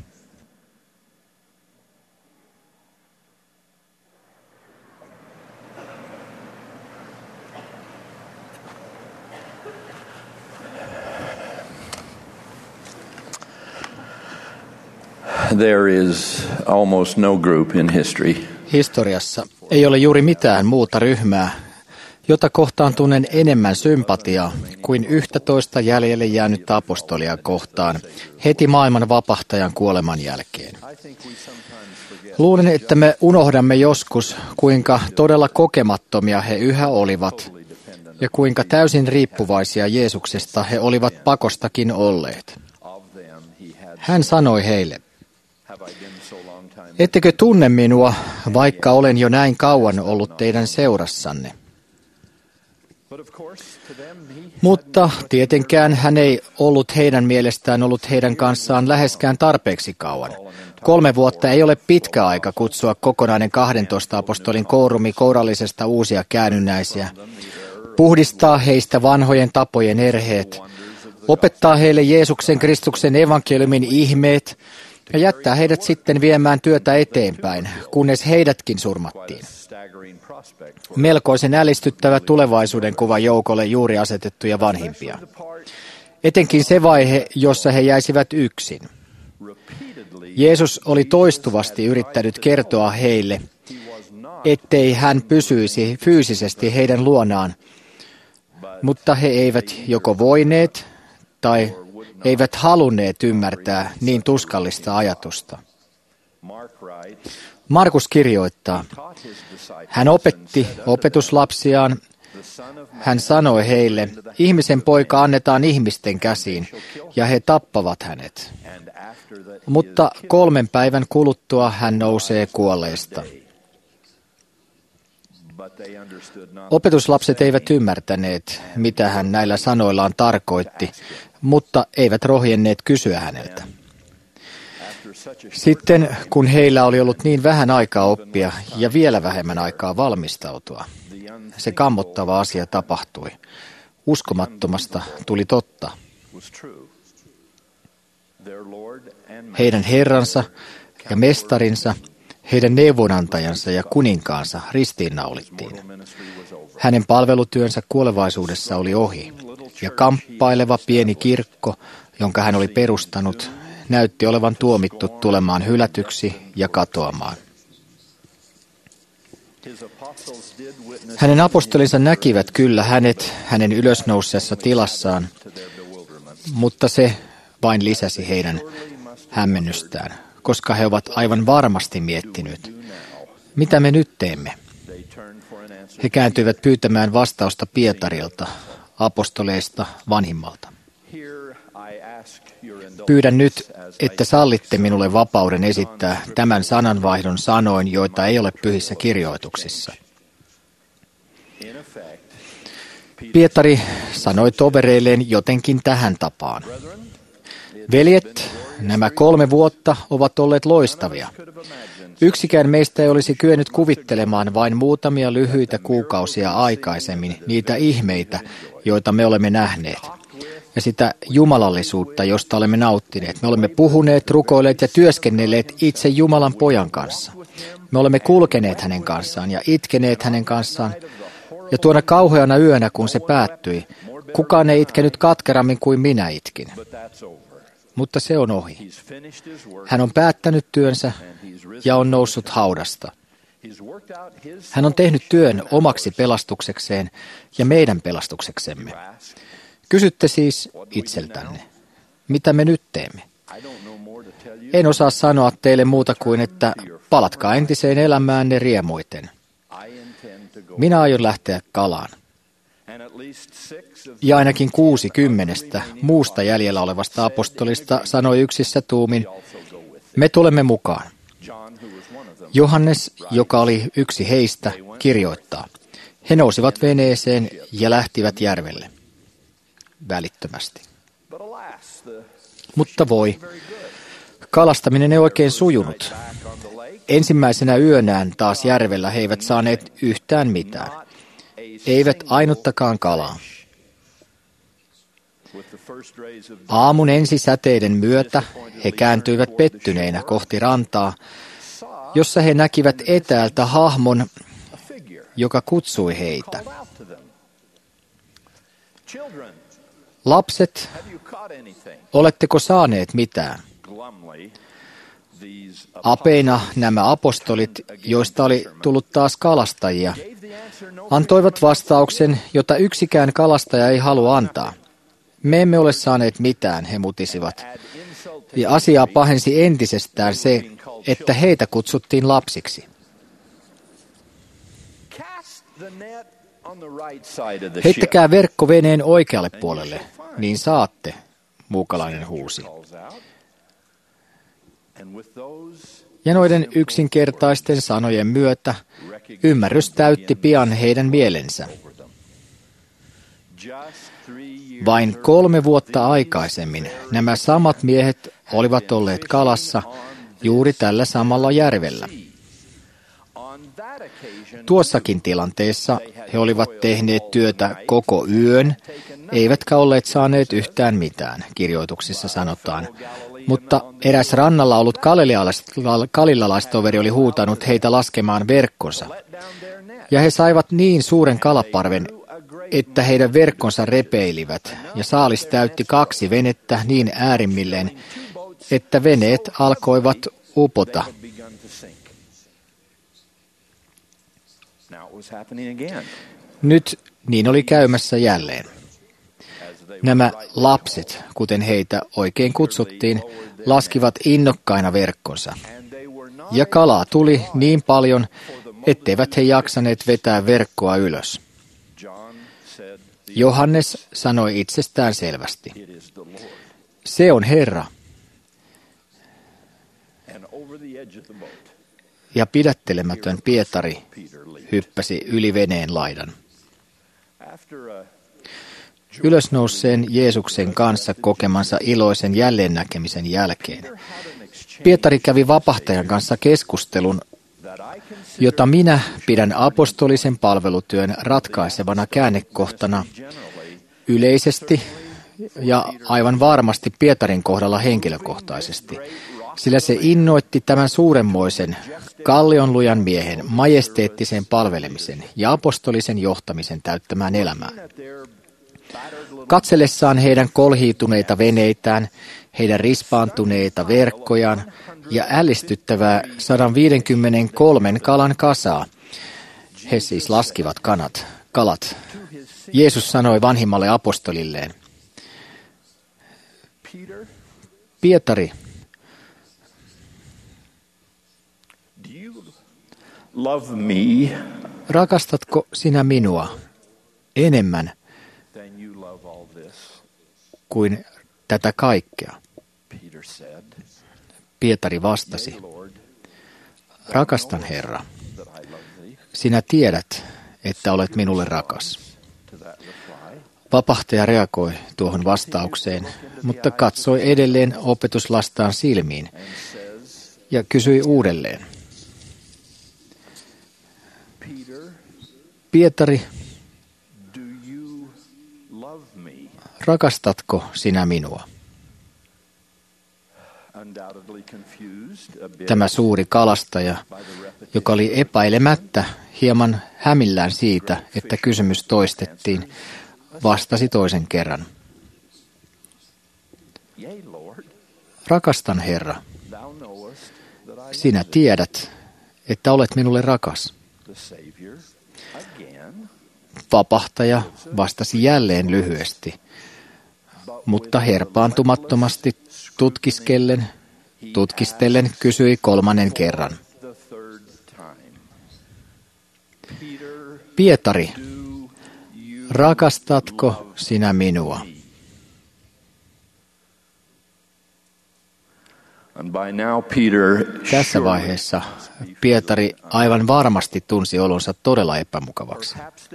There is almost no group in history. Historiassa ei ole juuri mitään muuta ryhmää, jota kohtaan tunnen enemmän sympatiaa kuin yhtätoista jäljelle jäänyttä apostolia kohtaan heti maailman vapahtajan kuoleman jälkeen. Luulen, että me unohdamme joskus, kuinka todella kokemattomia he yhä olivat ja kuinka täysin riippuvaisia Jeesuksesta he olivat pakostakin olleet. Hän sanoi heille, ettekö tunne minua, vaikka olen jo näin kauan ollut teidän seurassanne? Mutta tietenkään hän ei ollut heidän mielestään ollut heidän kanssaan läheskään tarpeeksi kauan. Kolme vuotta ei ole pitkä aika kutsua kokonainen kahdentoista apostolin kourumi kourallisesta uusia käännynnäisiä, puhdistaa heistä vanhojen tapojen erheet, opettaa heille Jeesuksen Kristuksen evankeliumin ihmeet ja jättää heidät sitten viemään työtä eteenpäin, kunnes heidätkin surmattiin. Melkoisen älistyttävä tulevaisuuden kuva joukolle juuri asetettuja vanhimpia. Etenkin se vaihe, jossa he jäisivät yksin. Jeesus oli toistuvasti yrittänyt kertoa heille, ettei hän pysyisi fyysisesti heidän luonaan, mutta he eivät joko voineet tai eivät halunneet ymmärtää niin tuskallista ajatusta. Markus kirjoittaa, hän opetti opetuslapsiaan, hän sanoi heille, ihmisen poika annetaan ihmisten käsiin ja he tappavat hänet. Mutta kolmen päivän kuluttua hän nousee kuolleista. Opetuslapset eivät ymmärtäneet, mitä hän näillä sanoillaan tarkoitti, mutta eivät rohjenneet kysyä häneltä. Sitten, kun heillä oli ollut niin vähän aikaa oppia ja vielä vähemmän aikaa valmistautua, se kammottava asia tapahtui. Uskomattomasta tuli totta. Heidän herransa ja mestarinsa, heidän neuvonantajansa ja kuninkaansa ristiinnaulittiin. Hänen palvelutyönsä kuolevaisuudessa oli ohi, ja kamppaileva pieni kirkko, jonka hän oli perustanut, näytti olevan tuomittu tulemaan hylätyksi ja katoamaan. Hänen apostolinsa näkivät kyllä hänet hänen ylösnousseessa tilassaan, mutta se vain lisäsi heidän hämmennystään, koska he ovat aivan varmasti miettineet, mitä me nyt teemme. He kääntyivät pyytämään vastausta Pietarilta, apostoleista vanhimmalta. Pyydän nyt, että sallitte minulle vapauden esittää tämän sananvaihdon sanoin, joita ei ole pyhissä kirjoituksissa. Pietari sanoi tovereilleen jotenkin tähän tapaan. Veljet, nämä kolme vuotta ovat olleet loistavia. Yksikään meistä ei olisi kyennyt kuvittelemaan vain muutamia lyhyitä kuukausia aikaisemmin niitä ihmeitä, joita me olemme nähneet, ja sitä jumalallisuutta, josta olemme nauttineet. Me olemme puhuneet, rukoilleet ja työskennelleet itse Jumalan pojan kanssa. Me olemme kulkeneet hänen kanssaan ja itkeneet hänen kanssaan. Ja tuona kauheana yönä, kun se päättyi, kukaan ei itkenyt katkerammin kuin minä itkin. Mutta se on ohi. Hän on päättänyt työnsä ja on noussut haudasta. Hän on tehnyt työn omaksi pelastuksekseen ja meidän pelastukseksemme. Kysytte siis itseltänne, mitä me nyt teemme? En osaa sanoa teille muuta kuin, että palatkaa entiseen elämäänne riemuiten. Minä aion lähteä kalaan. Ja ainakin kuusi kymmenestä muusta jäljellä olevasta apostolista sanoi yksissä tuumin, me tulemme mukaan. Johannes, joka oli yksi heistä, kirjoittaa, he nousivat veneeseen ja lähtivät järvelle. Välittömästi. Mutta voi, kalastaminen ei oikein sujunut. Ensimmäisenä yönään taas järvellä he eivät saaneet yhtään mitään. Eivät ainuttakaan kalaa. Aamun ensisäteiden myötä he kääntyivät pettyneinä kohti rantaa, jossa he näkivät etäältä hahmon, joka kutsui heitä. Lapset, oletteko saaneet mitään? Apeina nämä apostolit, joista oli tullut taas kalastajia, antoivat vastauksen, jota yksikään kalastaja ei halua antaa. Me emme ole saaneet mitään, he mutisivat. Ja asiaa pahensi entisestään se, että heitä kutsuttiin lapsiksi. Heittäkää verkko veneen oikealle puolelle, niin saatte, muukalainen huusi. Ja noiden yksinkertaisten sanojen myötä ymmärrys täytti pian heidän mielensä. Vain kolme vuotta aikaisemmin nämä samat miehet olivat olleet kalassa juuri tällä samalla järvellä. Tuossakin tilanteessa he olivat tehneet työtä koko yön, eivätkä olleet saaneet yhtään mitään, kirjoituksissa sanotaan. Mutta eräs rannalla ollut galilalaistoveri oli huutanut heitä laskemaan verkkonsa. Ja he saivat niin suuren kalaparven, että heidän verkkonsa repeilivät, ja saalis täytti kaksi venettä niin äärimmilleen, että veneet alkoivat upota. Nyt niin oli käymässä jälleen. Nämä lapset, kuten heitä oikein kutsuttiin, laskivat innokkaina verkkonsa. Ja kalaa tuli niin paljon, etteivät he jaksaneet vetää verkkoa ylös. Johannes sanoi itsestään selvästi: se on Herra. Ja pidättelemätön Pietari hyppäsi yli veneen laidan. Ylösnouseen Jeesuksen kanssa kokemansa iloisen jälleennäkemisen jälkeen Pietari kävi vapahtajan kanssa keskustelun, jota minä pidän apostolisen palvelutyön ratkaisevana käännekohtana yleisesti ja aivan varmasti Pietarin kohdalla henkilökohtaisesti, sillä se innoitti tämän suuremmoisen, kallionlujan miehen majesteettisen palvelemisen ja apostolisen johtamisen täyttämään elämään. Katsellessaan heidän kolhiituneita veneitään, heidän rispaantuneita verkkojaan ja ällistyttävää sata viisikymmentäkolme kalan kasaa, he siis laskivat kanat, kalat. Jeesus sanoi vanhimmalle apostolilleen: Pietari, love me rakastatko sinä minua enemmän kuin tätä kaikkea? Pietari vastasi: rakastan, Herra. Sinä tiedät, että olet minulle rakas. Vapahtaja reagoi tuohon vastaukseen, mutta katsoi edelleen opetuslastaan silmiin ja kysyi uudelleen: Pietari, rakastatko sinä minua? Tämä suuri kalastaja, joka oli epäilemättä hieman hämillään siitä, että kysymys toistettiin, vastasi toisen kerran: rakastan, Herra. Sinä tiedät, että olet minulle rakas. Vapahtaja vastasi jälleen lyhyesti, mutta herpaantumattomasti tutkiskellen, tutkistellen kysyi kolmannen kerran: Pietari, rakastatko sinä minua? Tässä vaiheessa Pietari aivan varmasti tunsi olonsa todella epämukavaksi.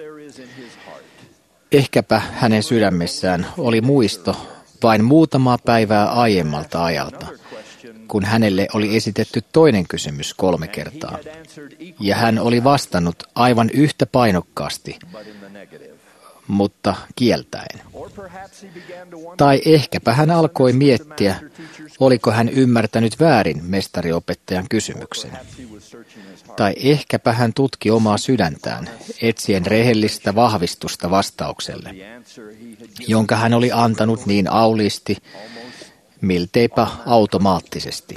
Ehkäpä hänen sydämessään oli muisto vain muutamaa päivää aiemmalta ajalta, kun hänelle oli esitetty toinen kysymys kolme kertaa, ja hän oli vastannut aivan yhtä painokkaasti, mutta kieltäen. Tai ehkäpä hän alkoi miettiä, oliko hän ymmärtänyt väärin mestariopettajan kysymyksen. Tai ehkäpä hän tutki omaa sydäntään, etsien rehellistä vahvistusta vastaukselle, jonka hän oli antanut niin auliisti, milteipä automaattisesti.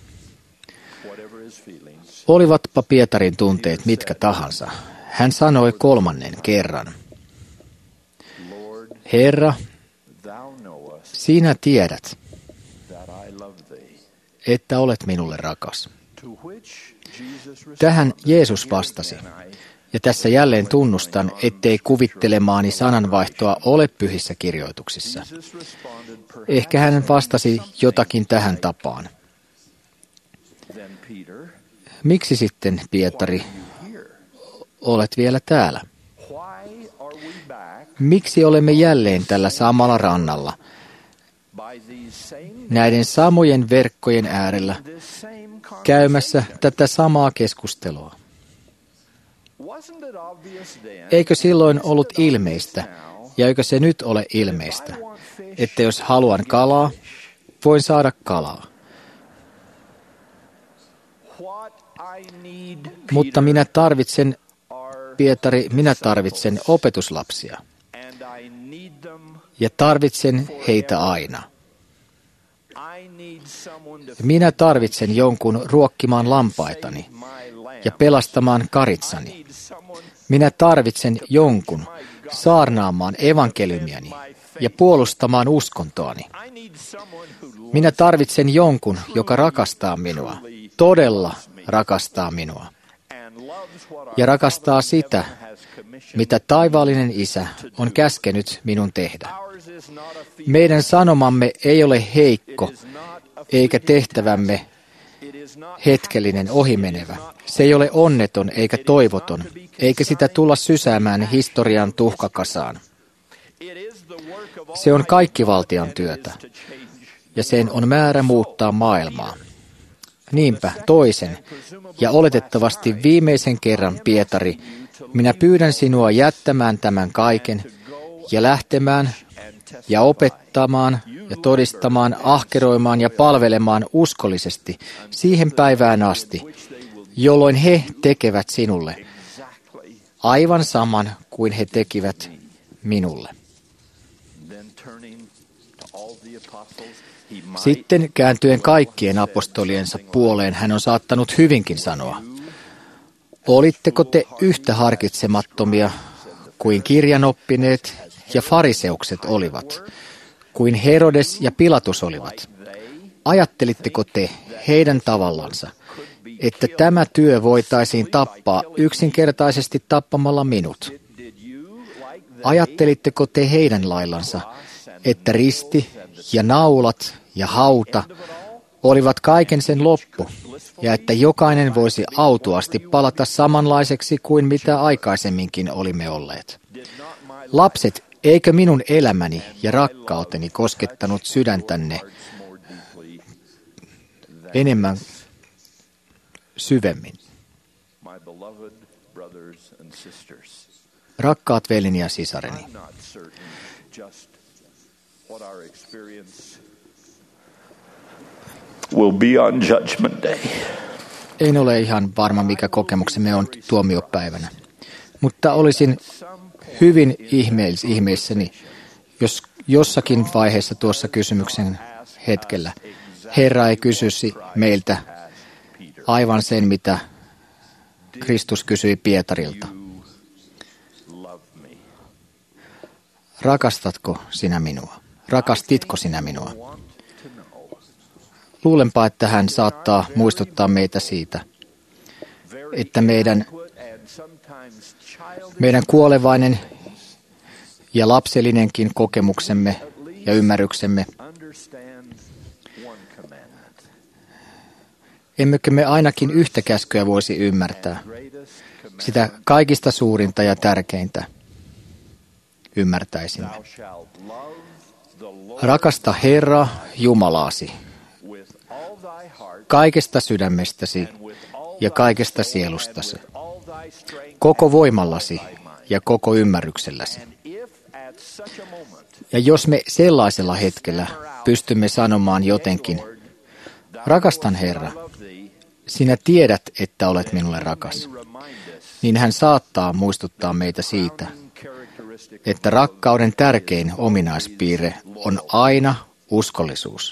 Olivatpa Pietarin tunteet mitkä tahansa, hän sanoi kolmannen kerran: Herra, sinä tiedät, että olet minulle rakas. Tähän Jeesus vastasi, ja tässä jälleen tunnustan, ettei kuvittelemaani sananvaihtoa ole pyhissä kirjoituksissa. Ehkä hän vastasi jotakin tähän tapaan: miksi sitten, Pietari, olet vielä täällä? Miksi olemme jälleen tällä samalla rannalla, näiden samojen verkkojen äärellä, käymässä tätä samaa keskustelua? Eikö silloin ollut ilmeistä, ja eikö se nyt ole ilmeistä, että jos haluan kalaa, voin saada kalaa. Mutta minä tarvitsen, Pietari, minä tarvitsen opetuslapsia. Ja tarvitsen heitä aina. Minä tarvitsen jonkun ruokkimaan lampaitani ja pelastamaan karitsani. Minä tarvitsen jonkun saarnaamaan evankeliumiani ja puolustamaan uskontoani. Minä tarvitsen jonkun, joka rakastaa minua, todella rakastaa minua. Ja rakastaa sitä, mitä taivaallinen Isä on käskenyt minun tehdä. Meidän sanomamme ei ole heikko, eikä tehtävämme hetkellinen ohimenevä. Se ei ole onneton eikä toivoton, eikä sitä tulla sysäämään historian tuhkakasaan. Se on kaikkivaltian työtä, ja sen on määrä muuttaa maailmaa. Niinpä toisen, ja oletettavasti viimeisen kerran, Pietari, minä pyydän sinua jättämään tämän kaiken ja lähtemään ja opettamaan ja todistamaan, ahkeroimaan ja palvelemaan uskollisesti siihen päivään asti, jolloin he tekevät sinulle aivan saman kuin he tekivät minulle. Sitten kääntyen kaikkien apostoliensa puoleen hän on saattanut hyvinkin sanoa, olitteko te yhtä harkitsemattomia kuin kirjanoppineet ja fariseukset olivat, kuin Herodes ja Pilatus olivat? Ajattelitteko te heidän tavallansa, että tämä työ voitaisiin tappaa yksinkertaisesti tappamalla minut? Ajattelitteko te heidän laillansa, että risti ja naulat ja hauta olivat kaiken sen loppu, ja että jokainen voisi autuasti palata samanlaiseksi kuin mitä aikaisemminkin olimme olleet? Lapset, eikö minun elämäni ja rakkauteni koskettanut sydäntänne enemmän syvemmin? Rakkaat veljeni ja sisareni, will be on judgment day. En ole ihan varma, mikä kokemuksemme on tuomiopäivänä, mutta olisin hyvin ihmeis, ihmeissäni, jos jossakin vaiheessa tuossa kysymyksen hetkellä Herra ei kysyisi meiltä aivan sen, mitä Kristus kysyi Pietarilta. Rakastatko sinä minua? Rakastitko sinä minua? Luulenpa, että hän saattaa muistuttaa meitä siitä, että meidän, meidän kuolevainen ja lapsellinenkin kokemuksemme ja ymmärryksemme, emmekö me ainakin yhtä käskyä voisi ymmärtää, sitä kaikista suurinta ja tärkeintä ymmärtäisimme. Rakasta Herraa Jumalaasi kaikesta sydämestäsi ja kaikesta sielustasi, koko voimallasi ja koko ymmärrykselläsi. Ja jos me sellaisella hetkellä pystymme sanomaan jotenkin, rakastan Herra, sinä tiedät, että olet minulle rakas, niin hän saattaa muistuttaa meitä siitä, että rakkauden tärkein ominaispiirre on aina uskollisuus.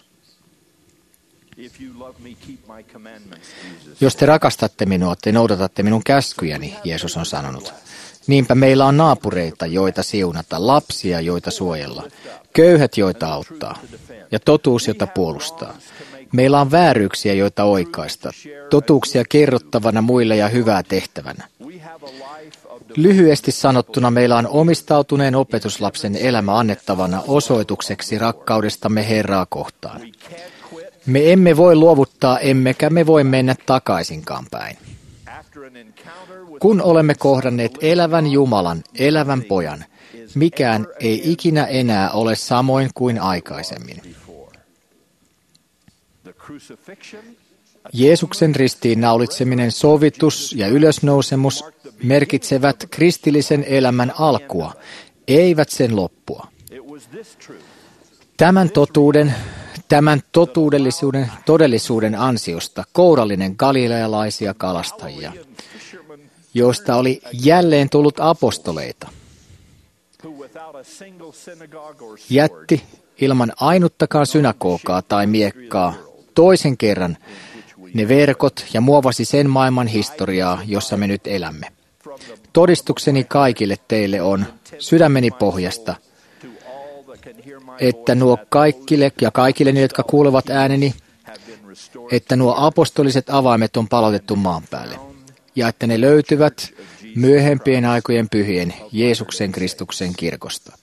Jos te rakastatte minua, te noudatatte minun käskyjäni, Jeesus on sanonut. Niinpä meillä on naapureita, joita siunata, lapsia, joita suojella, köyhät, joita auttaa, ja totuus, jota puolustaa. Meillä on vääryyksiä, joita oikaista, totuuksia kerrottavana muille ja hyvää tehtävänä. Lyhyesti sanottuna meillä on omistautuneen opetuslapsen elämä annettavana osoitukseksi rakkaudestamme Herraa kohtaan. Me emme voi luovuttaa, emmekä me voi mennä takaisinkaan päin. Kun olemme kohdanneet elävän Jumalan, elävän pojan, mikään ei ikinä enää ole samoin kuin aikaisemmin. Jeesuksen ristiin naulitseminen, sovitus ja ylösnousemus merkitsevät kristillisen elämän alkua, eivät sen loppua. Tämän totuuden Tämän totuudellisuuden, todellisuuden ansiosta kourallinen galilealaisia kalastajia, joista oli jälleen tullut apostoleita, jätti ilman ainuttakaan synagogaa tai miekkaa toisen kerran ne verkot ja muovasi sen maailman historiaa, jossa me nyt elämme. Todistukseni kaikille teille on sydämeni pohjasta, että nuo kaikille ja kaikille ne, jotka kuulevat ääneni, että nuo apostoliset avaimet on palautettu maan päälle ja että ne löytyvät myöhempien aikojen pyhien Jeesuksen Kristuksen kirkosta.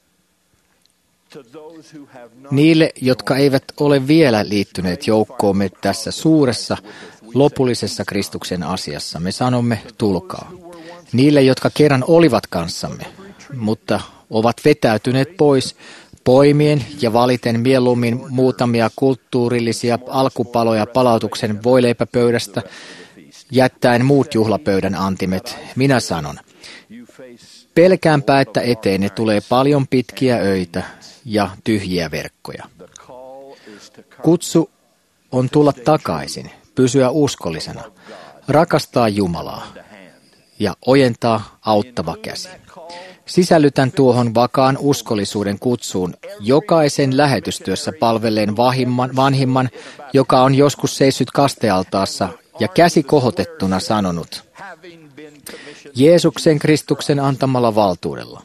Niille, jotka eivät ole vielä liittyneet joukkoomme tässä suuressa, lopullisessa Kristuksen asiassa, me sanomme, tulkaa. Niille, jotka kerran olivat kanssamme, mutta ovat vetäytyneet pois, poimien ja valiten mieluummin muutamia kulttuurillisia alkupaloja palautuksen voileipäpöydästä, jättäen muut juhlapöydän antimet, minä sanon, pelkäänpä, että eteenne tulee paljon pitkiä öitä ja tyhjiä verkkoja. Kutsu on tulla takaisin, pysyä uskollisena, rakastaa Jumalaa ja ojentaa auttava käsi. Sisällytän tuohon vakaan uskollisuuden kutsuun jokaisen lähetystyössä palvelleen vahimman, vanhimman, joka on joskus seissyt kastealtaassa ja käsi kohotettuna sanonut, Jeesuksen Kristuksen antamalla valtuudella.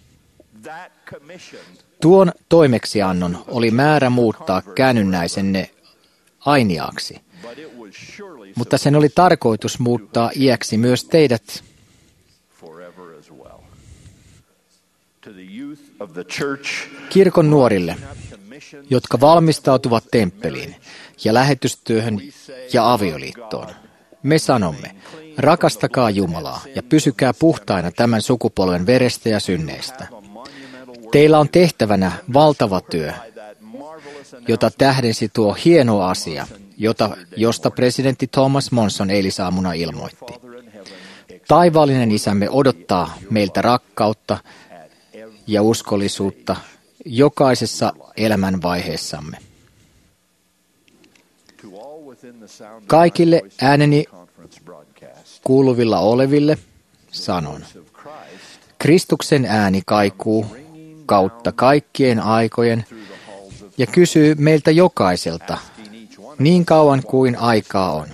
Tuon toimeksiannon oli määrä muuttaa käännynnäisenne ainiaaksi, mutta sen oli tarkoitus muuttaa iäksi myös teidät. Kirkon nuorille, jotka valmistautuvat temppeliin ja lähetystyöhön ja avioliittoon, me sanomme, rakastakaa Jumalaa ja pysykää puhtaina tämän sukupolven verestä ja synneistä. Teillä on tehtävänä valtava työ, jota tähdensi tuo hieno asia, jota, josta presidentti Thomas Monson eilisaamuna ilmoitti. Taivaallinen isämme odottaa meiltä rakkautta ja uskollisuutta jokaisessa elämänvaiheessamme. Kaikille ääneni kuuluvilla oleville sanon, Kristuksen ääni kaikuu kautta kaikkien aikojen ja kysyy meiltä jokaiselta niin kauan kuin aikaa on.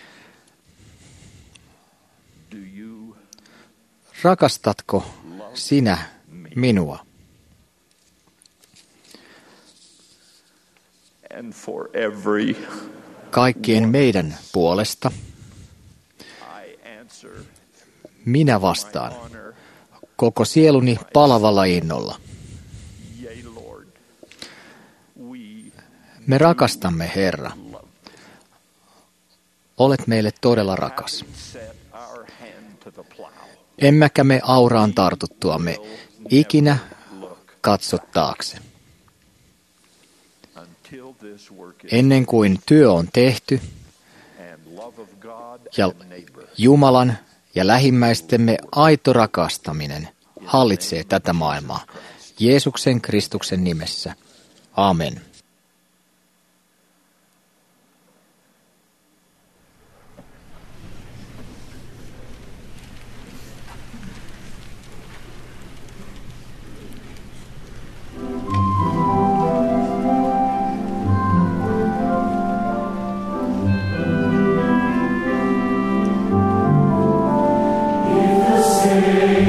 Rakastatko sinä minua? Kaikkien meidän puolesta minä vastaan koko sieluni palavalla innolla. Me rakastamme, Herra. Olet meille todella rakas. Emmekä me auraan tartuttuamme ikinä katso taakse. Ennen kuin työ on tehty ja Jumalan ja lähimmäistemme aito rakastaminen hallitsee tätä maailmaa. Jeesuksen Kristuksen nimessä. Amen.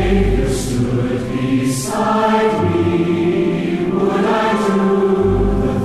Beside me, would I do the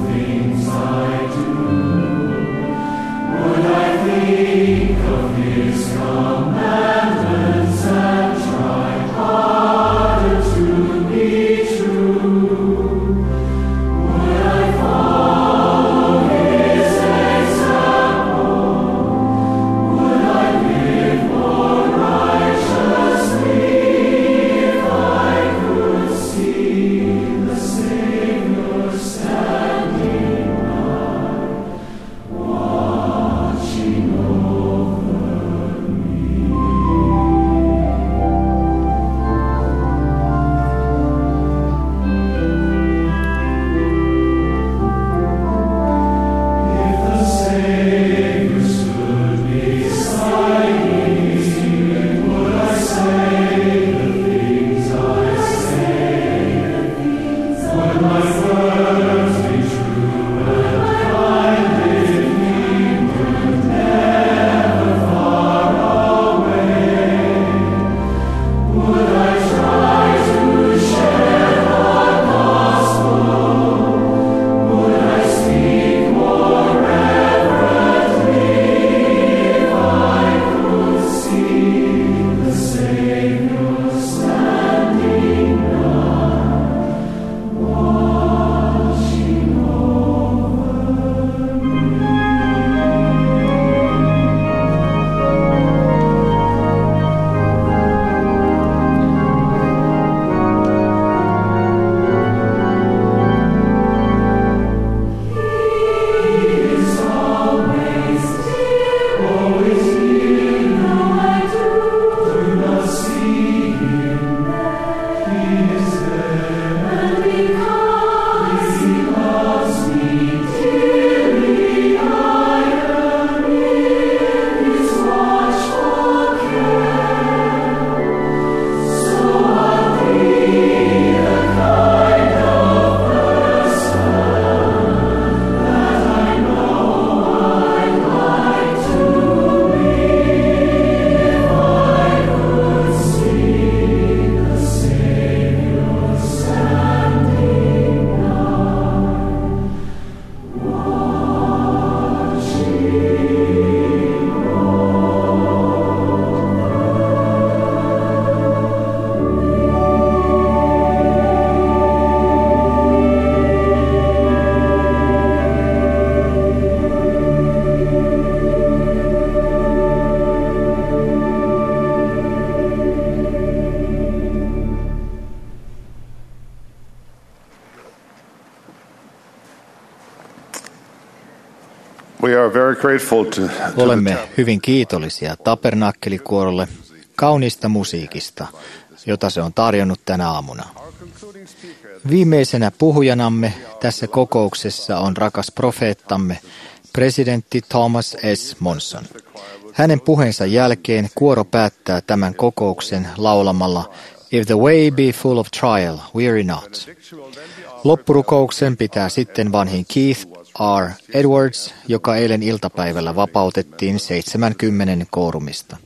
are very grateful to, to Olemme hyvin kiitollisia Tabernaakkelikuorolle kauniista musiikista, jota se on tarjonnut tänä aamuna. Viimeisenä puhujanamme tässä kokouksessa on rakas profeettamme, presidentti Thomas S. Monson. Hänen puheensa jälkeen kuoro päättää tämän kokouksen laulamalla If the way be full of trial, weary not. Loppurukouksen pitää sitten vanhin Keith R. Edwards, joka eilen iltapäivällä vapautettiin seitsemänkymmenen koorumista.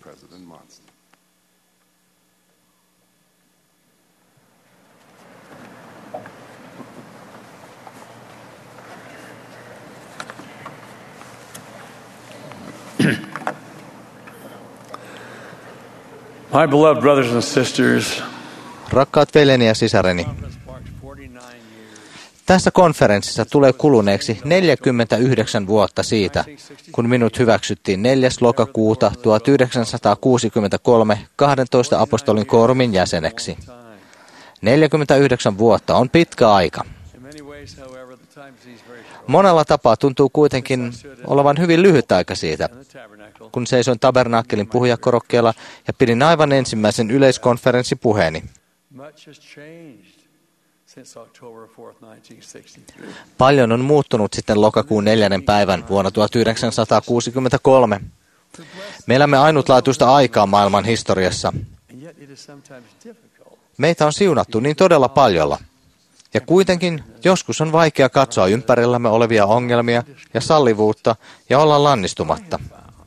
My beloved brothers and sisters, Rakkaat veljeni ja sisareni, tässä konferenssissa tulee kuluneeksi neljäkymmentäyhdeksän vuotta siitä, kun minut hyväksyttiin neljäs lokakuuta tuhatyhdeksänsataakuusikymmentäkolme kahdentoista apostolin koorumin jäseneksi. neljäkymmentäyhdeksän vuotta on pitkä aika. Monella tapaa tuntuu kuitenkin olevan hyvin lyhyt aika siitä, kun seisoin tabernaakkelin puhujakorokkeella ja pidin aivan ensimmäisen yleiskonferenssipuheeni. Paljon on muuttunut sitten lokakuun neljännen päivän vuonna tuhatyhdeksänsataakuusikymmentäkolme. Me elämme ainutlaatuista aikaa maailman historiassa. Meitä on siunattu niin todella paljolla. Ja kuitenkin joskus on vaikea katsoa ympärillämme olevia ongelmia ja sallivuutta ja olla lannistumatta.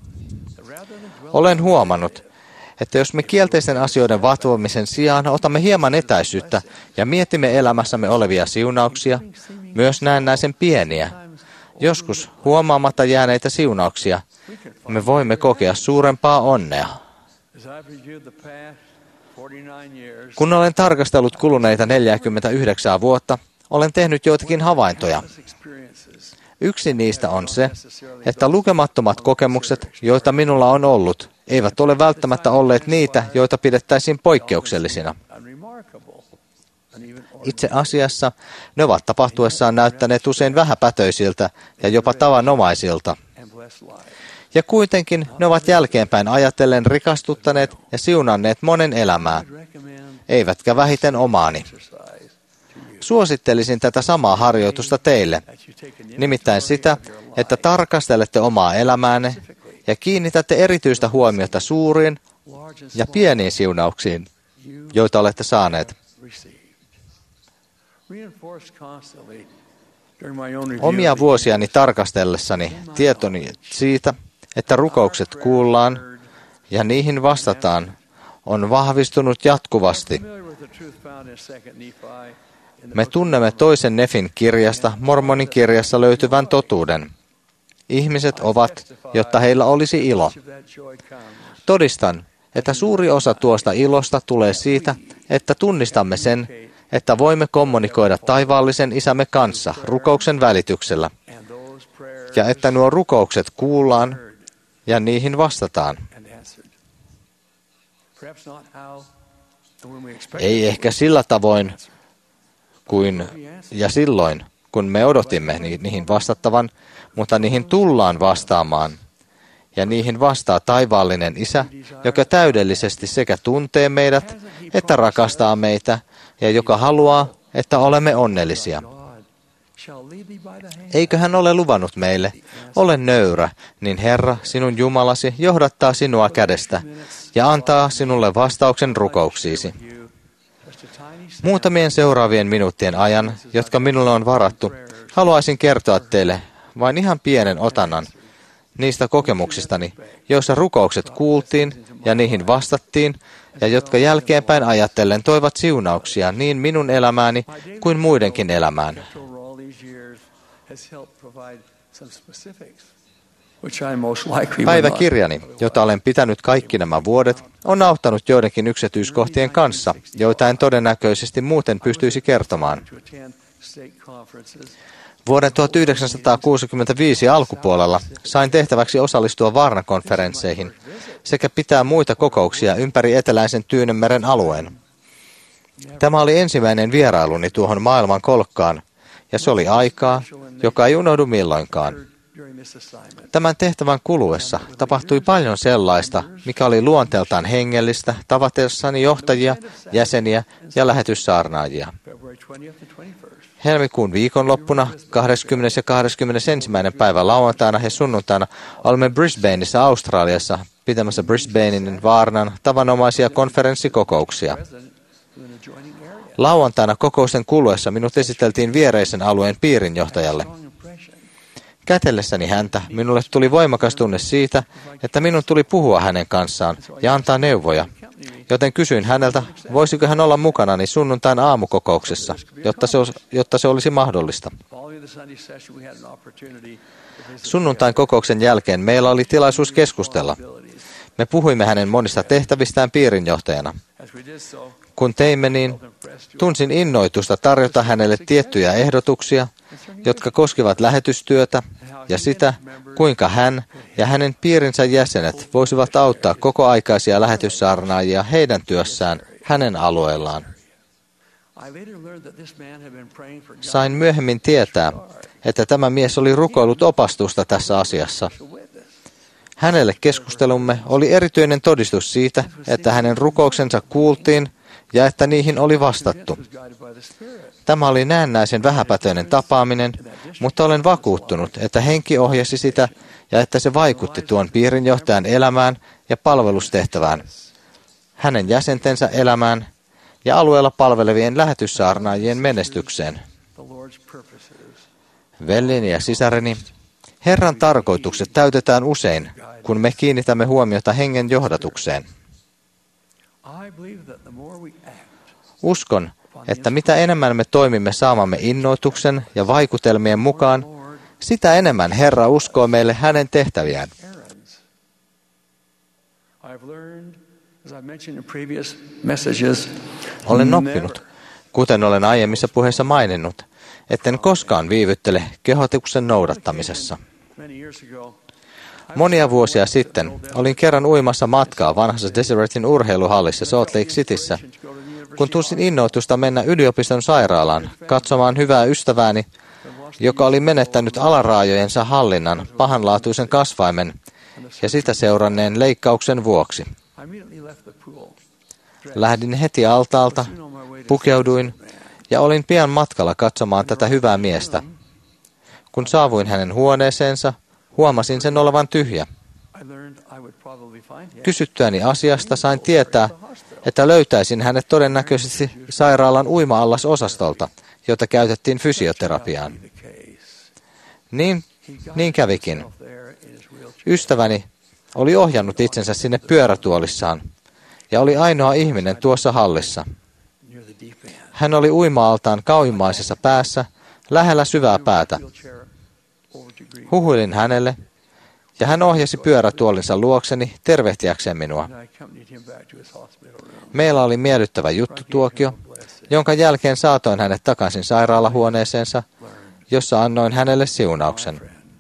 Olen huomannut, että jos me kielteisten asioiden vatvoamisen sijaan otamme hieman etäisyyttä ja mietimme elämässämme olevia siunauksia, myös näennäisen pieniä, joskus huomaamatta jääneitä siunauksia, me voimme kokea suurempaa onnea. Kun olen tarkastellut kuluneita neljäkymmentäyhdeksän vuotta, olen tehnyt joitakin havaintoja. Yksi niistä on se, että lukemattomat kokemukset, joita minulla on ollut, eivät ole välttämättä olleet niitä, joita pidettäisiin poikkeuksellisina. Itse asiassa ne ovat tapahtuessaan näyttäneet usein vähäpätöisiltä ja jopa tavanomaisilta. Ja kuitenkin ne ovat jälkeenpäin ajatellen rikastuttaneet ja siunanneet monen elämää, eivätkä vähiten omaani. Suosittelisin tätä samaa harjoitusta teille, nimittäin sitä, että tarkastelette omaa elämäänne ja kiinnitätte erityistä huomiota suuriin ja pieniin siunauksiin, joita olette saaneet. Omia vuosiani tarkastellessani tietoni siitä, että rukoukset kuullaan ja niihin vastataan, on vahvistunut jatkuvasti. Me tunnemme toisen Nefin kirjasta, Mormonin kirjassa löytyvän totuuden. Ihmiset ovat, jotta heillä olisi ilo. Todistan, että suuri osa tuosta ilosta tulee siitä, että tunnistamme sen, että voimme kommunikoida taivaallisen Isämme kanssa rukouksen välityksellä, ja että nuo rukoukset kuullaan ja niihin vastataan. Ei ehkä sillä tavoin kuin ja silloin, kun me odotimme niihin vastattavan, mutta niihin tullaan vastaamaan. Ja niihin vastaa taivaallinen Isä, joka täydellisesti sekä tuntee meidät, että rakastaa meitä, ja joka haluaa, että olemme onnellisia. Eikö hän ole luvannut meille, ole nöyrä, niin Herra, sinun Jumalasi, johdattaa sinua kädestä ja antaa sinulle vastauksen rukouksiisi. Muutamien seuraavien minuuttien ajan, jotka minulle on varattu, haluaisin kertoa teille vain ihan pienen otannan niistä kokemuksistani, joissa rukoukset kuultiin ja niihin vastattiin, ja jotka jälkeenpäin ajatellen toivat siunauksia niin minun elämääni kuin muidenkin elämään. Päiväkirjani, jota olen pitänyt kaikki nämä vuodet, on auttanut joidenkin yksityiskohtien kanssa, joita en todennäköisesti muuten pystyisi kertomaan. Vuoden tuhatyhdeksänsataakuusikymmentäviisi alkupuolella sain tehtäväksi osallistua Varna-konferensseihin sekä pitää muita kokouksia ympäri eteläisen Tyynenmeren alueen. Tämä oli ensimmäinen vierailuni tuohon maailman kolkkaan, ja se oli aikaa, joka ei unohdu milloinkaan. Tämän tehtävän kuluessa tapahtui paljon sellaista, mikä oli luonteeltaan hengellistä, tavatessani johtajia, jäseniä ja lähetyssaarnaajia. Helmikuun viikonloppuna kahdeskymmenes ja kahdeskymmenesensimmäinen päivä lauantaina ja sunnuntaina olimme Brisbaneissa Australiassa pitämässä Brisbanein Vaarnan tavanomaisia konferenssikokouksia. Lauantaina kokousten kuluessa minut esiteltiin viereisen alueen piirinjohtajalle. Kätellessäni häntä minulle tuli voimakas tunne siitä, että minun tuli puhua hänen kanssaan ja antaa neuvoja, joten kysyin häneltä, voisiko hän olla mukanani sunnuntain aamukokouksessa, jotta se, jotta se olisi mahdollista. Sunnuntain kokouksen jälkeen meillä oli tilaisuus keskustella. Me puhuimme hänen monista tehtävistään piirinjohtajana. Kun teimme niin, tunsin innoitusta tarjota hänelle tiettyjä ehdotuksia, jotka koskivat lähetystyötä ja sitä, kuinka hän ja hänen piirinsä jäsenet voisivat auttaa kokoaikaisia lähetyssaarnaajia heidän työssään hänen alueellaan. Sain myöhemmin tietää, että tämä mies oli rukoillut opastusta tässä asiassa. Hänelle keskustelumme oli erityinen todistus siitä, että hänen rukouksensa kuultiin ja että niihin oli vastattu. Tämä oli näennäisen vähäpätöinen tapaaminen, mutta olen vakuuttunut, että henki ohjasi sitä ja että se vaikutti tuon piirinjohtajan elämään ja palvelustehtävään, hänen jäsentensä elämään ja alueella palvelevien lähetyssaarnaajien menestykseen. Veljeni ja sisareni, Herran tarkoitukset täytetään usein, kun me kiinnitämme huomiota hengen johdatukseen. Uskon, että mitä enemmän me toimimme saamamme innoituksen ja vaikutelmien mukaan, sitä enemmän Herra uskoo meille hänen tehtäviään. Olen oppinut, kuten olen aiemmissa puheissa maininnut, etten koskaan viivyttele kehotuksen noudattamisessa. Monia vuosia sitten olin kerran uimassa matkaa vanhassa Deseretin urheiluhallissa Salt Lake Cityssä, kun tunsin innoitusta mennä yliopiston sairaalaan katsomaan hyvää ystävääni, joka oli menettänyt alaraajojensa hallinnan pahanlaatuisen kasvaimen ja sitä seuranneen leikkauksen vuoksi. Lähdin heti altaalta, pukeuduin ja olin pian matkalla katsomaan tätä hyvää miestä. Kun saavuin hänen huoneeseensa, huomasin sen olevan tyhjä. Kysyttyäni asiasta sain tietää, että löytäisin hänet todennäköisesti sairaalan uima-allasosastolta, jota käytettiin fysioterapiaan. Niin, niin kävikin. Ystäväni oli ohjannut itsensä sinne pyörätuolissaan ja oli ainoa ihminen tuossa hallissa. Hän oli uima-altaan kauimmaisessa päässä, lähellä syvää päätä. Huhuilin hänelle, ja hän ohjasi pyörätuolinsa luokseni tervehtiäkseen minua. Meillä oli miellyttävä juttutuokio, jonka jälkeen saatoin hänet takaisin sairaalahuoneeseensa, jossa annoin hänelle siunauksen.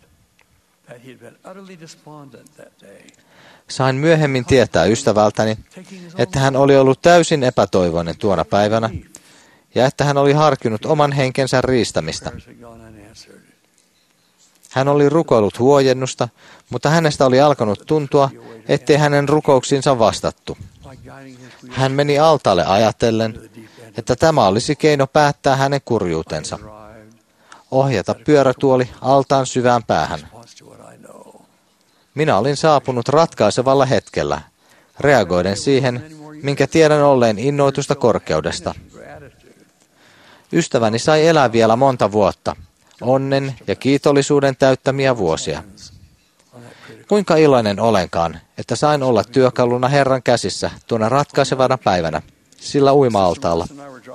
Sain myöhemmin tietää ystävältäni, että hän oli ollut täysin epätoivoinen tuona päivänä, ja että hän oli harkinnut oman henkensä riistämistä. Hän oli rukoillut huojennusta, mutta hänestä oli alkanut tuntua, ettei hänen rukouksiinsa vastattu. Hän meni altaalle ajatellen, että tämä olisi keino päättää hänen kurjuutensa. Ohjata pyörätuoli altaan syvään päähän. Minä olin saapunut ratkaisevalla hetkellä, reagoiden siihen, minkä tiedän olleen innoitusta korkeudesta. Ystäväni sai elää vielä monta vuotta, onnen ja kiitollisuuden täyttämiä vuosia. Kuinka iloinen olenkaan, että sain olla työkaluna Herran käsissä tuona ratkaisevana päivänä, sillä uima-altaalla.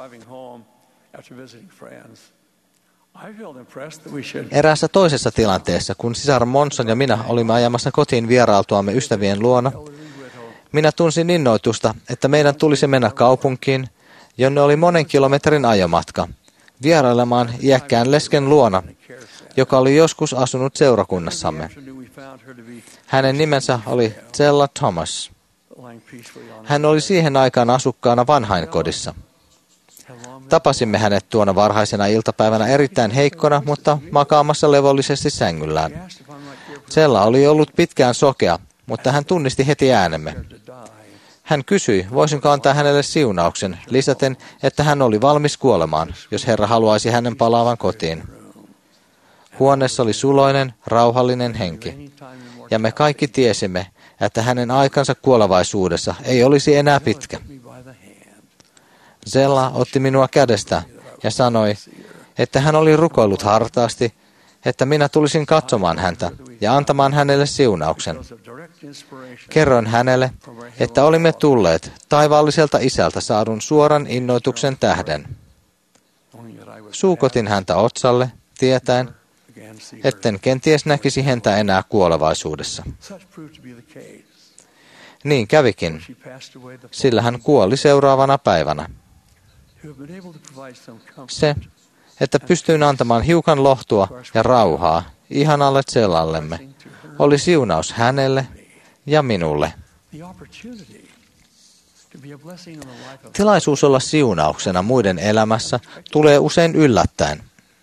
Eräässä toisessa tilanteessa, kun sisar Monson ja minä olimme ajamassa kotiin vierailtuamme ystävien luona, minä tunsin innoitusta, että meidän tulisi mennä kaupunkiin, jonne oli monen kilometrin ajomatka, vierailemaan iäkkään lesken luona, joka oli joskus asunut seurakunnassamme. Hänen nimensä oli Zella Thomas. Hän oli siihen aikaan asukkaana vanhainkodissa. Tapasimme hänet tuona varhaisena iltapäivänä erittäin heikkona, mutta makaamassa levollisesti sängyllään. Sella oli ollut pitkään sokea, mutta hän tunnisti heti äänemme. Hän kysyi, voisinko antaa hänelle siunauksen, lisäten, että hän oli valmis kuolemaan, jos Herra haluaisi hänen palaavan kotiin. Huoneessa oli suloinen, rauhallinen henki, ja me kaikki tiesimme, että hänen aikansa kuolevaisuudessa ei olisi enää pitkä. Zella otti minua kädestä ja sanoi, että hän oli rukoillut hartaasti, että minä tulisin katsomaan häntä ja antamaan hänelle siunauksen. Kerroin hänelle, että olimme tulleet taivaalliselta isältä saadun suoran innoituksen tähden. Suukotin häntä otsalle, tietäen, etten kenties näkisi häntä enää kuolevaisuudessa. Niin kävikin, sillä hän kuoli seuraavana päivänä. Se, että pystyin antamaan hiukan lohtua ja rauhaa ihanalle Zellallemme, oli siunaus hänelle ja minulle. Tilaisuus olla siunauksena muiden elämässä tulee usein yllättäen.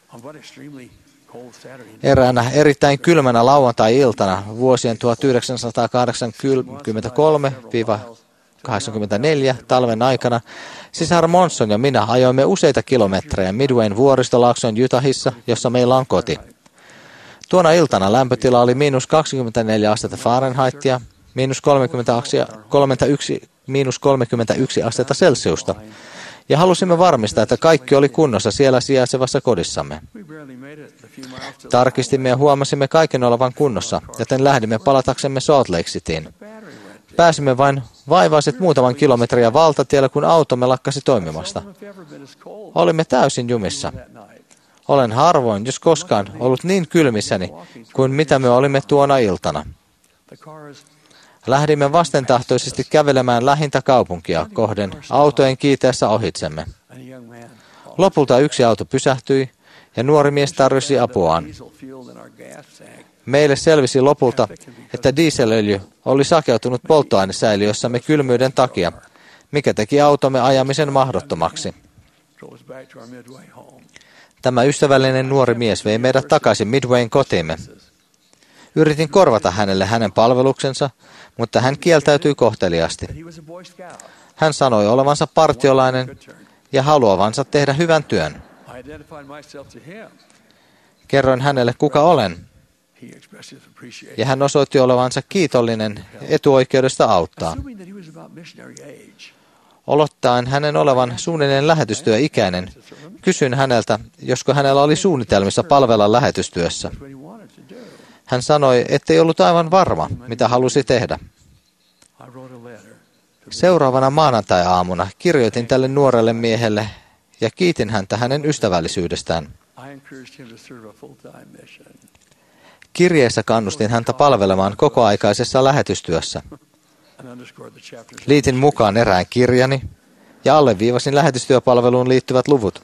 Eräänä erittäin kylmänä lauantai-iltana vuosien tuhatyhdeksänsataakahdeksankymmentäkolme kahdeksankymmentäneljä talven aikana sisar Monson ja minä ajoimme useita kilometrejä Midwayn vuoristolaakson Utahissa, jossa meillä on koti. Tuona iltana lämpötila oli miinus kaksikymmentäneljä astetta Fahrenheitia, miinus kolmekymmentäyksi, miinus kolmekymmentäyksi astetta Celsiusta, ja halusimme varmistaa, että kaikki oli kunnossa siellä sijaitsevassa kodissamme. Tarkistimme ja huomasimme kaiken olevan kunnossa, joten lähdimme palataksemme Salt Lake Cityin. Pääsimme vain vaivaiset muutaman kilometriä valtatiellä, kun automme lakkasi toimimasta. Olimme täysin jumissa. Olen harvoin, jos koskaan, ollut niin kylmissäni kuin mitä me olimme tuona iltana. Lähdimme vastentahtoisesti kävelemään lähintä kaupunkia kohden autojen kiiteessä ohitsemme. Lopulta yksi auto pysähtyi ja nuori mies tarjosi apuaan. Meille selvisi lopulta, että dieselöljy oli sakeutunut polttoainesäiliössämme kylmyyden takia, mikä teki automme ajamisen mahdottomaksi. Tämä ystävällinen nuori mies vei meidät takaisin Midwayn kotiimme. Yritin korvata hänelle hänen palveluksensa, mutta hän kieltäytyi kohteliasti. Hän sanoi olevansa partiolainen ja haluavansa tehdä hyvän työn. Kerroin hänelle, kuka olen, ja hän osoitti olevansa kiitollinen etuoikeudesta auttaa. Olottaen hänen olevan suunnilleen lähetystyöikäinen, kysyin häneltä, josko hänellä oli suunnitelmissa palvella lähetystyössä. Hän sanoi, ettei ollut aivan varma, mitä halusi tehdä. Seuraavana maanantai-aamuna kirjoitin tälle nuorelle miehelle ja kiitin häntä hänen ystävällisyydestään. Kirjeessä kannustin häntä palvelemaan kokoaikaisessa lähetystyössä. Liitin mukaan erään kirjani ja alleviivasin lähetystyöpalveluun liittyvät luvut.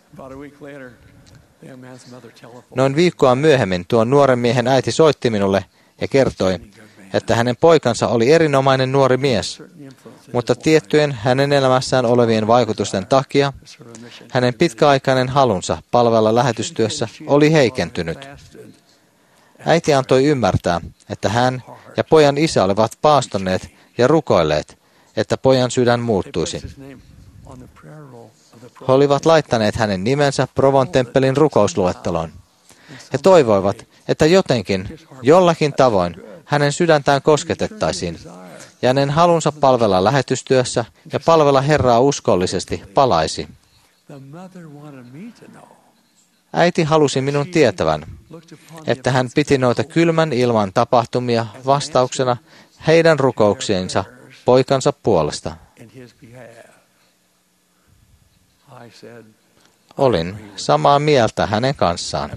Noin viikkoa myöhemmin tuon nuoren miehen äiti soitti minulle ja kertoi, että hänen poikansa oli erinomainen nuori mies, mutta tiettyjen hänen elämässään olevien vaikutusten takia hänen pitkäaikainen halunsa palvella lähetystyössä oli heikentynyt. Äiti antoi ymmärtää, että hän ja pojan isä olivat paastonneet ja rukoilleet, että pojan sydän muuttuisi. He olivat laittaneet hänen nimensä Provon temppelin rukousluetteloon. He toivoivat, että jotenkin, jollakin tavoin, hänen sydäntään kosketettaisiin, ja hänen halunsa palvella lähetystyössä ja palvella Herraa uskollisesti palaisi. Äiti halusi minun tietävän, että hän piti noita kylmän ilman tapahtumia vastauksena heidän rukouksiinsa poikansa puolesta. Olin samaa mieltä hänen kanssaan.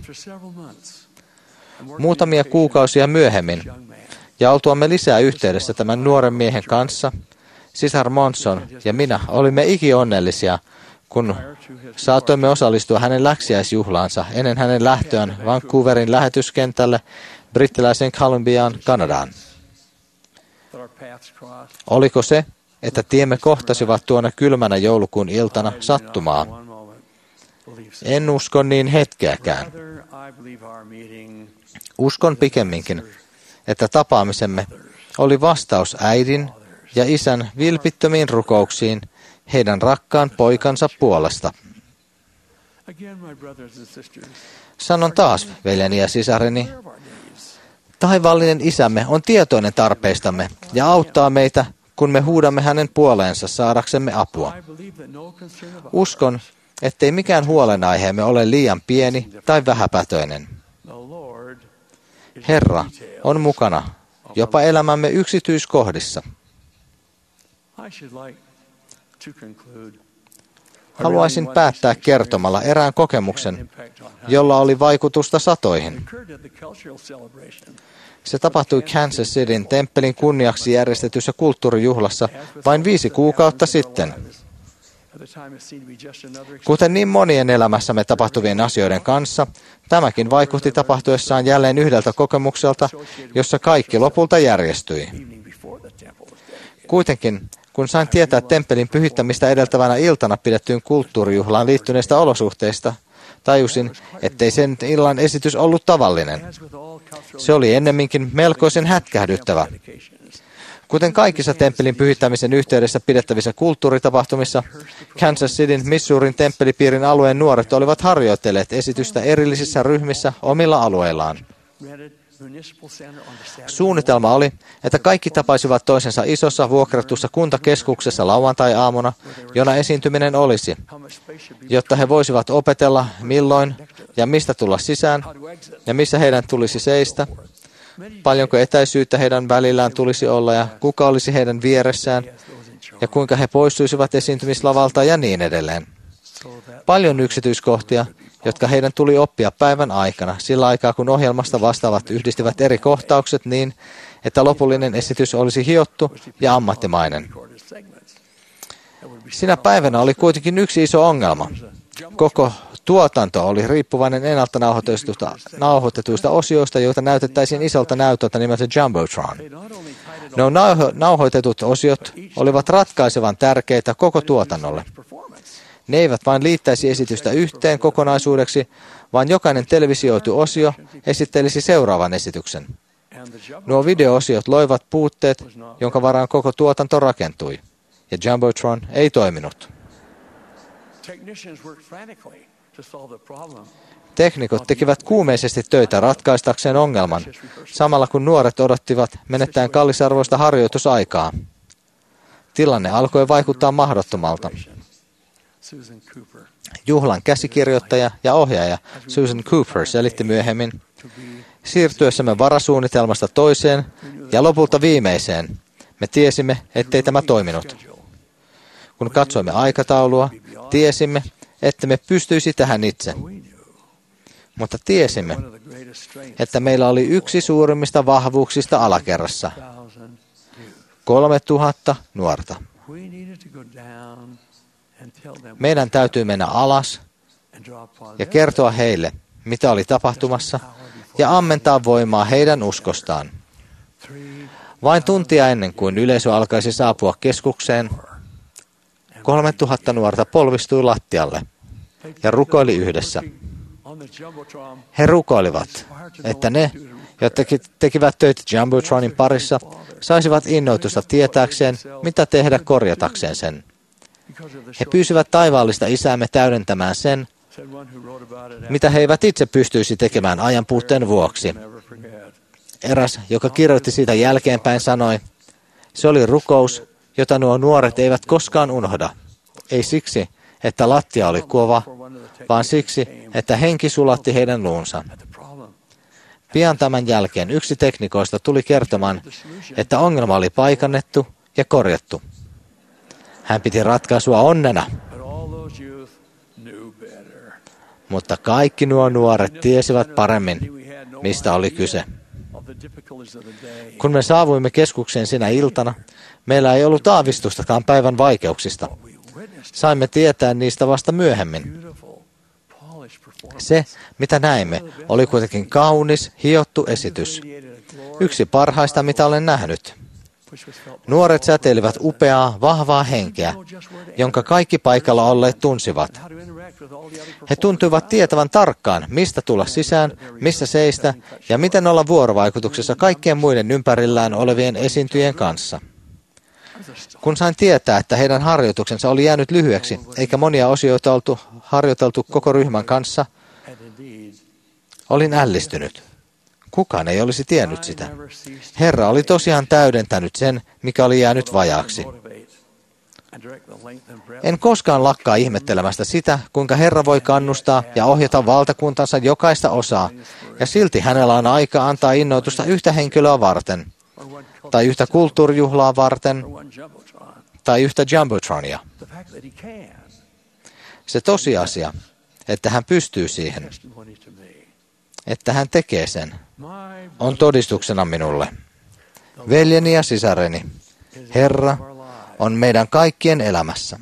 Muutamia kuukausia myöhemmin, ja oltuamme lisää yhteydessä tämän nuoren miehen kanssa, sisar Monson ja minä olimme ikionnellisia, kun saatoimme osallistua hänen läksiäisjuhlaansa ennen hänen lähtöään Vancouverin lähetyskentälle brittiläiseen Columbiaan, Kanadaan. Oliko se, että tiemme kohtasivat tuona kylmänä joulukuun iltana sattumaa? En usko niin hetkeäkään. Uskon pikemminkin, että tapaamisemme oli vastaus äidin ja isän vilpittömiin rukouksiin heidän rakkaan poikansa puolesta. Sanon taas, veljeni ja sisareni, taivaallinen isämme on tietoinen tarpeistamme ja auttaa meitä, kun me huudamme hänen puoleensa saadaksemme apua. Uskon, ettei mikään huolenaiheemme ole liian pieni tai vähäpätöinen. Herra on mukana jopa elämämme yksityiskohdissa. Haluaisin päättää kertomalla erään kokemuksen, jolla oli vaikutusta satoihin. Se tapahtui Kansas Cityn temppelin kunniaksi järjestetyssä kulttuurijuhlassa vain viisi kuukautta sitten. Kuten niin monien elämässämme tapahtuvien asioiden kanssa, tämäkin vaikutti tapahtuessaan jälleen yhdeltä kokemukselta, jossa kaikki lopulta järjestyi. Kuitenkin, kun sain tietää temppelin pyhittämistä edeltävänä iltana pidettyyn kulttuurijuhlaan liittyneistä olosuhteista, tajusin, ettei sen illan esitys ollut tavallinen. Se oli ennemminkin melkoisen hätkähdyttävä. Kuten kaikissa temppelin pyhittämisen yhteydessä pidettävissä kulttuuritapahtumissa, Kansas Cityn Missourin temppelipiirin alueen nuoret olivat harjoitelleet esitystä erillisissä ryhmissä omilla alueillaan. Suunnitelma oli, että kaikki tapaisivat toisensa isossa vuokratussa kuntakeskuksessa lauantai-aamuna, jona esiintyminen olisi, jotta he voisivat opetella, milloin ja mistä tulla sisään ja missä heidän tulisi seistä, paljonko etäisyyttä heidän välillään tulisi olla ja kuka olisi heidän vieressään ja kuinka he poistuisivat esiintymislavalta ja niin edelleen. Paljon yksityiskohtia, jotka heidän tuli oppia päivän aikana, sillä aikaa kun ohjelmasta vastaavat yhdistivät eri kohtaukset niin, että lopullinen esitys olisi hiottu ja ammattimainen. Sinä päivänä oli kuitenkin yksi iso ongelma. Koko tuotanto oli riippuvainen ennalta nauhoitetuista, nauhoitetuista osioista, joita näytettäisiin isolta näytöltä nimeltä Jumbotron. Nuo nauho, nauhoitetut osiot olivat ratkaisevan tärkeitä koko tuotannolle. Ne eivät vain liittäisi esitystä yhteen kokonaisuudeksi, vaan jokainen televisioitu osio esittelisi seuraavan esityksen. Nuo video-osiot loivat puutteet, jonka varaan koko tuotanto rakentui, ja Jumbotron ei toiminut. Teknikot tekivät kuumeisesti töitä ratkaistakseen ongelman, samalla kun nuoret odottivat menettäen kallisarvoista harjoitusaikaa. Tilanne alkoi vaikuttaa mahdottomalta. Juhlan käsikirjoittaja ja ohjaaja Susan Cooper selitti myöhemmin, siirtyessämme varasuunnitelmasta toiseen ja lopulta viimeiseen, me tiesimme, ettei tämä toiminut. Kun katsoimme aikataulua, tiesimme, että me pystyisi tähän itse. Mutta tiesimme, että meillä oli yksi suurimmista vahvuuksista alakerrassa. Kolme tuhatta nuorta. Meidän täytyy mennä alas ja kertoa heille, mitä oli tapahtumassa, ja ammentaa voimaa heidän uskostaan. Vain tuntia ennen kuin yleisö alkaisi saapua keskukseen, kolme tuhatta nuorta polvistui lattialle ja rukoili yhdessä. He rukoilivat, että ne, jotka tekivät töitä Jumbotronin parissa, saisivat innoitusta tietääkseen, mitä tehdä korjatakseen sen. He pyysivät taivaallista isäämme täydentämään sen, mitä he eivät itse pystyisi tekemään ajan puutteen vuoksi. Eräs, joka kirjoitti siitä jälkeenpäin, sanoi, se oli rukous, jota nuo nuoret eivät koskaan unohda. Ei siksi, että lattia oli kova, vaan siksi, että henki sulatti heidän luunsa. Pian tämän jälkeen yksi teknikoista tuli kertomaan, että ongelma oli paikannettu ja korjattu. Hän piti ratkaisua onnena. Mutta kaikki nuo nuoret tiesivät paremmin, mistä oli kyse. Kun me saavuimme keskukseen sinä iltana, meillä ei ollut aavistustakaan päivän vaikeuksista. Saimme tietää niistä vasta myöhemmin. Se, mitä näimme, oli kuitenkin kaunis, hiottu esitys. Yksi parhaista, mitä olen nähnyt. Nuoret säteilivät upeaa, vahvaa henkeä, jonka kaikki paikalla olleet tunsivat. He tuntuivat tietävän tarkkaan, mistä tulla sisään, missä seistä ja miten olla vuorovaikutuksessa kaikkien muiden ympärillään olevien esiintyjien kanssa. Kun sain tietää, että heidän harjoituksensa oli jäänyt lyhyeksi, eikä monia osioita oltu harjoiteltu koko ryhmän kanssa, olin ällistynyt. Kukaan ei olisi tiennyt sitä. Herra oli tosiaan täydentänyt sen, mikä oli jäänyt vajaaksi. En koskaan lakkaa ihmettelemästä sitä, kuinka Herra voi kannustaa ja ohjata valtakuntansa jokaista osaa, ja silti hänellä on aika antaa innoitusta yhtä henkilöä varten, tai yhtä kulttuurijuhlaa varten, tai yhtä jumbotronia. Se tosiasia, että hän pystyy siihen, että hän tekee sen, on todistuksena minulle. Veljeni ja sisareni, Herra on meidän kaikkien elämässä.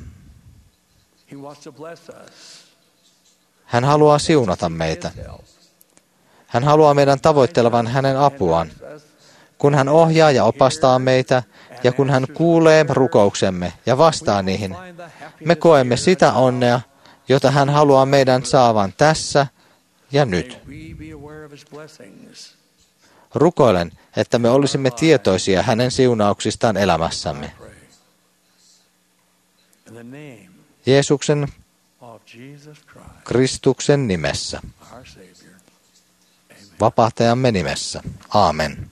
Hän haluaa siunata meitä. Hän haluaa meidän tavoittelevan hänen apuaan. Kun hän ohjaa ja opastaa meitä, ja kun hän kuulee rukouksemme ja vastaa niihin, me koemme sitä onnea, jota hän haluaa meidän saavan tässä ja nyt. Rukoilen, että me olisimme tietoisia hänen siunauksistaan elämässämme. Jeesuksen, Kristuksen nimessä. Vapahtajamme nimessä. Aamen.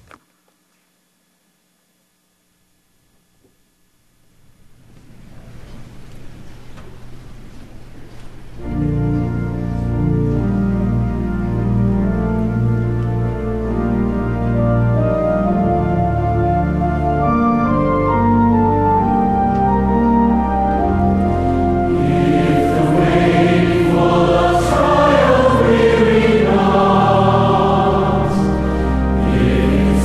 If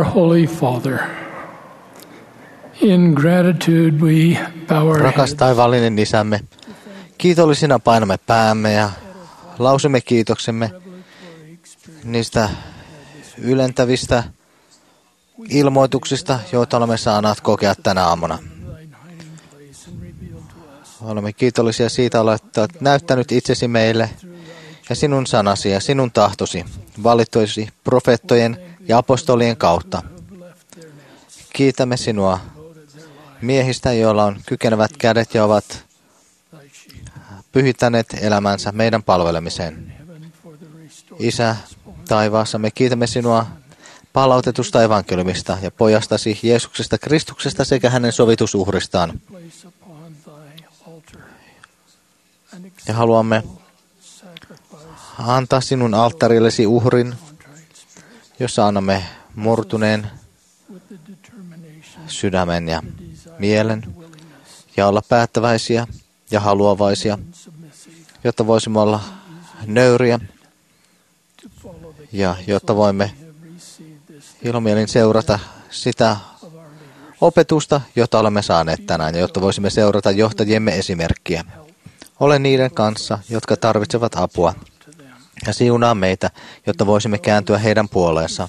Holy Father, in gratitude we bow our Rakas taivaallinen Isämme, kiitollisina painamme päämme ja lausumme kiitoksemme niistä ylentävistä ilmoituksista, joita olemme saaneet kokea tänä aamuna. Olemme kiitollisia siitä, että olet näyttänyt itsesi meille ja sinun sanasi ja sinun tahtosi valittuisi profeettojen ja apostolien kautta. Kiitämme sinua miehistä, joilla on kykenevät kädet ja ovat pyhittäneet elämänsä meidän palvelemiseen. Isä taivaassa, me kiitämme sinua palautetusta evankeliumista ja pojastasi Jeesuksesta Kristuksesta sekä hänen sovitusuhristaan. Ja haluamme antaa sinun alttarillesi uhrin, jossa annamme murtuneen sydämen ja mielen ja olla päättäväisiä ja haluavaisia, jotta voisimme olla nöyriä ja jotta voimme ilomielin seurata sitä opetusta, jota olemme saaneet tänään, ja jotta voisimme seurata johtajiemme esimerkkiä. Ole niiden kanssa, jotka tarvitsevat apua, ja siunaa meitä, jotta voisimme kääntyä heidän puoleensa.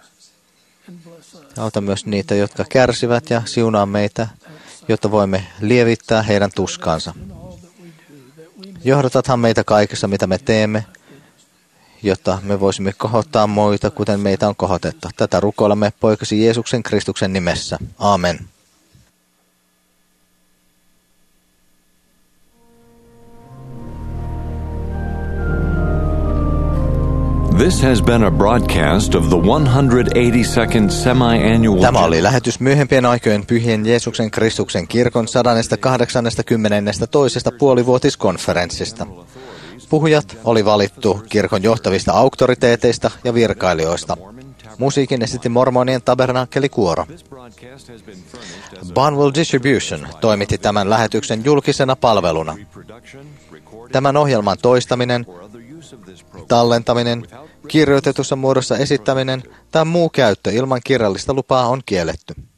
Auta myös niitä, jotka kärsivät, ja siunaa meitä, jotta voimme lievittää heidän tuskaansa. Johdatathan meitä kaikessa, mitä me teemme, jotta me voisimme kohottaa muita, kuten meitä on kohotettu. Tätä rukoilemme poikasi Jeesuksen Kristuksen nimessä. Aamen. This has been a broadcast of the one hundred eighty-second semi-annual... Tämä oli lähetys myöhempien aikojen Pyhien Jeesuksen Kristuksen kirkon sata kahdeksankymmentäkaksi puolivuotiskonferenssista. Puhujat oli valittu kirkon johtavista auktoriteeteista ja virkailijoista. Musiikin esitti mormonien tabernaakelikuoro. Barnwell Distribution toimitti tämän lähetyksen julkisena palveluna. Tämän ohjelman toistaminen, tallentaminen, kirjoitetussa muodossa esittäminen tai muu käyttö ilman kirjallista lupaa on kielletty.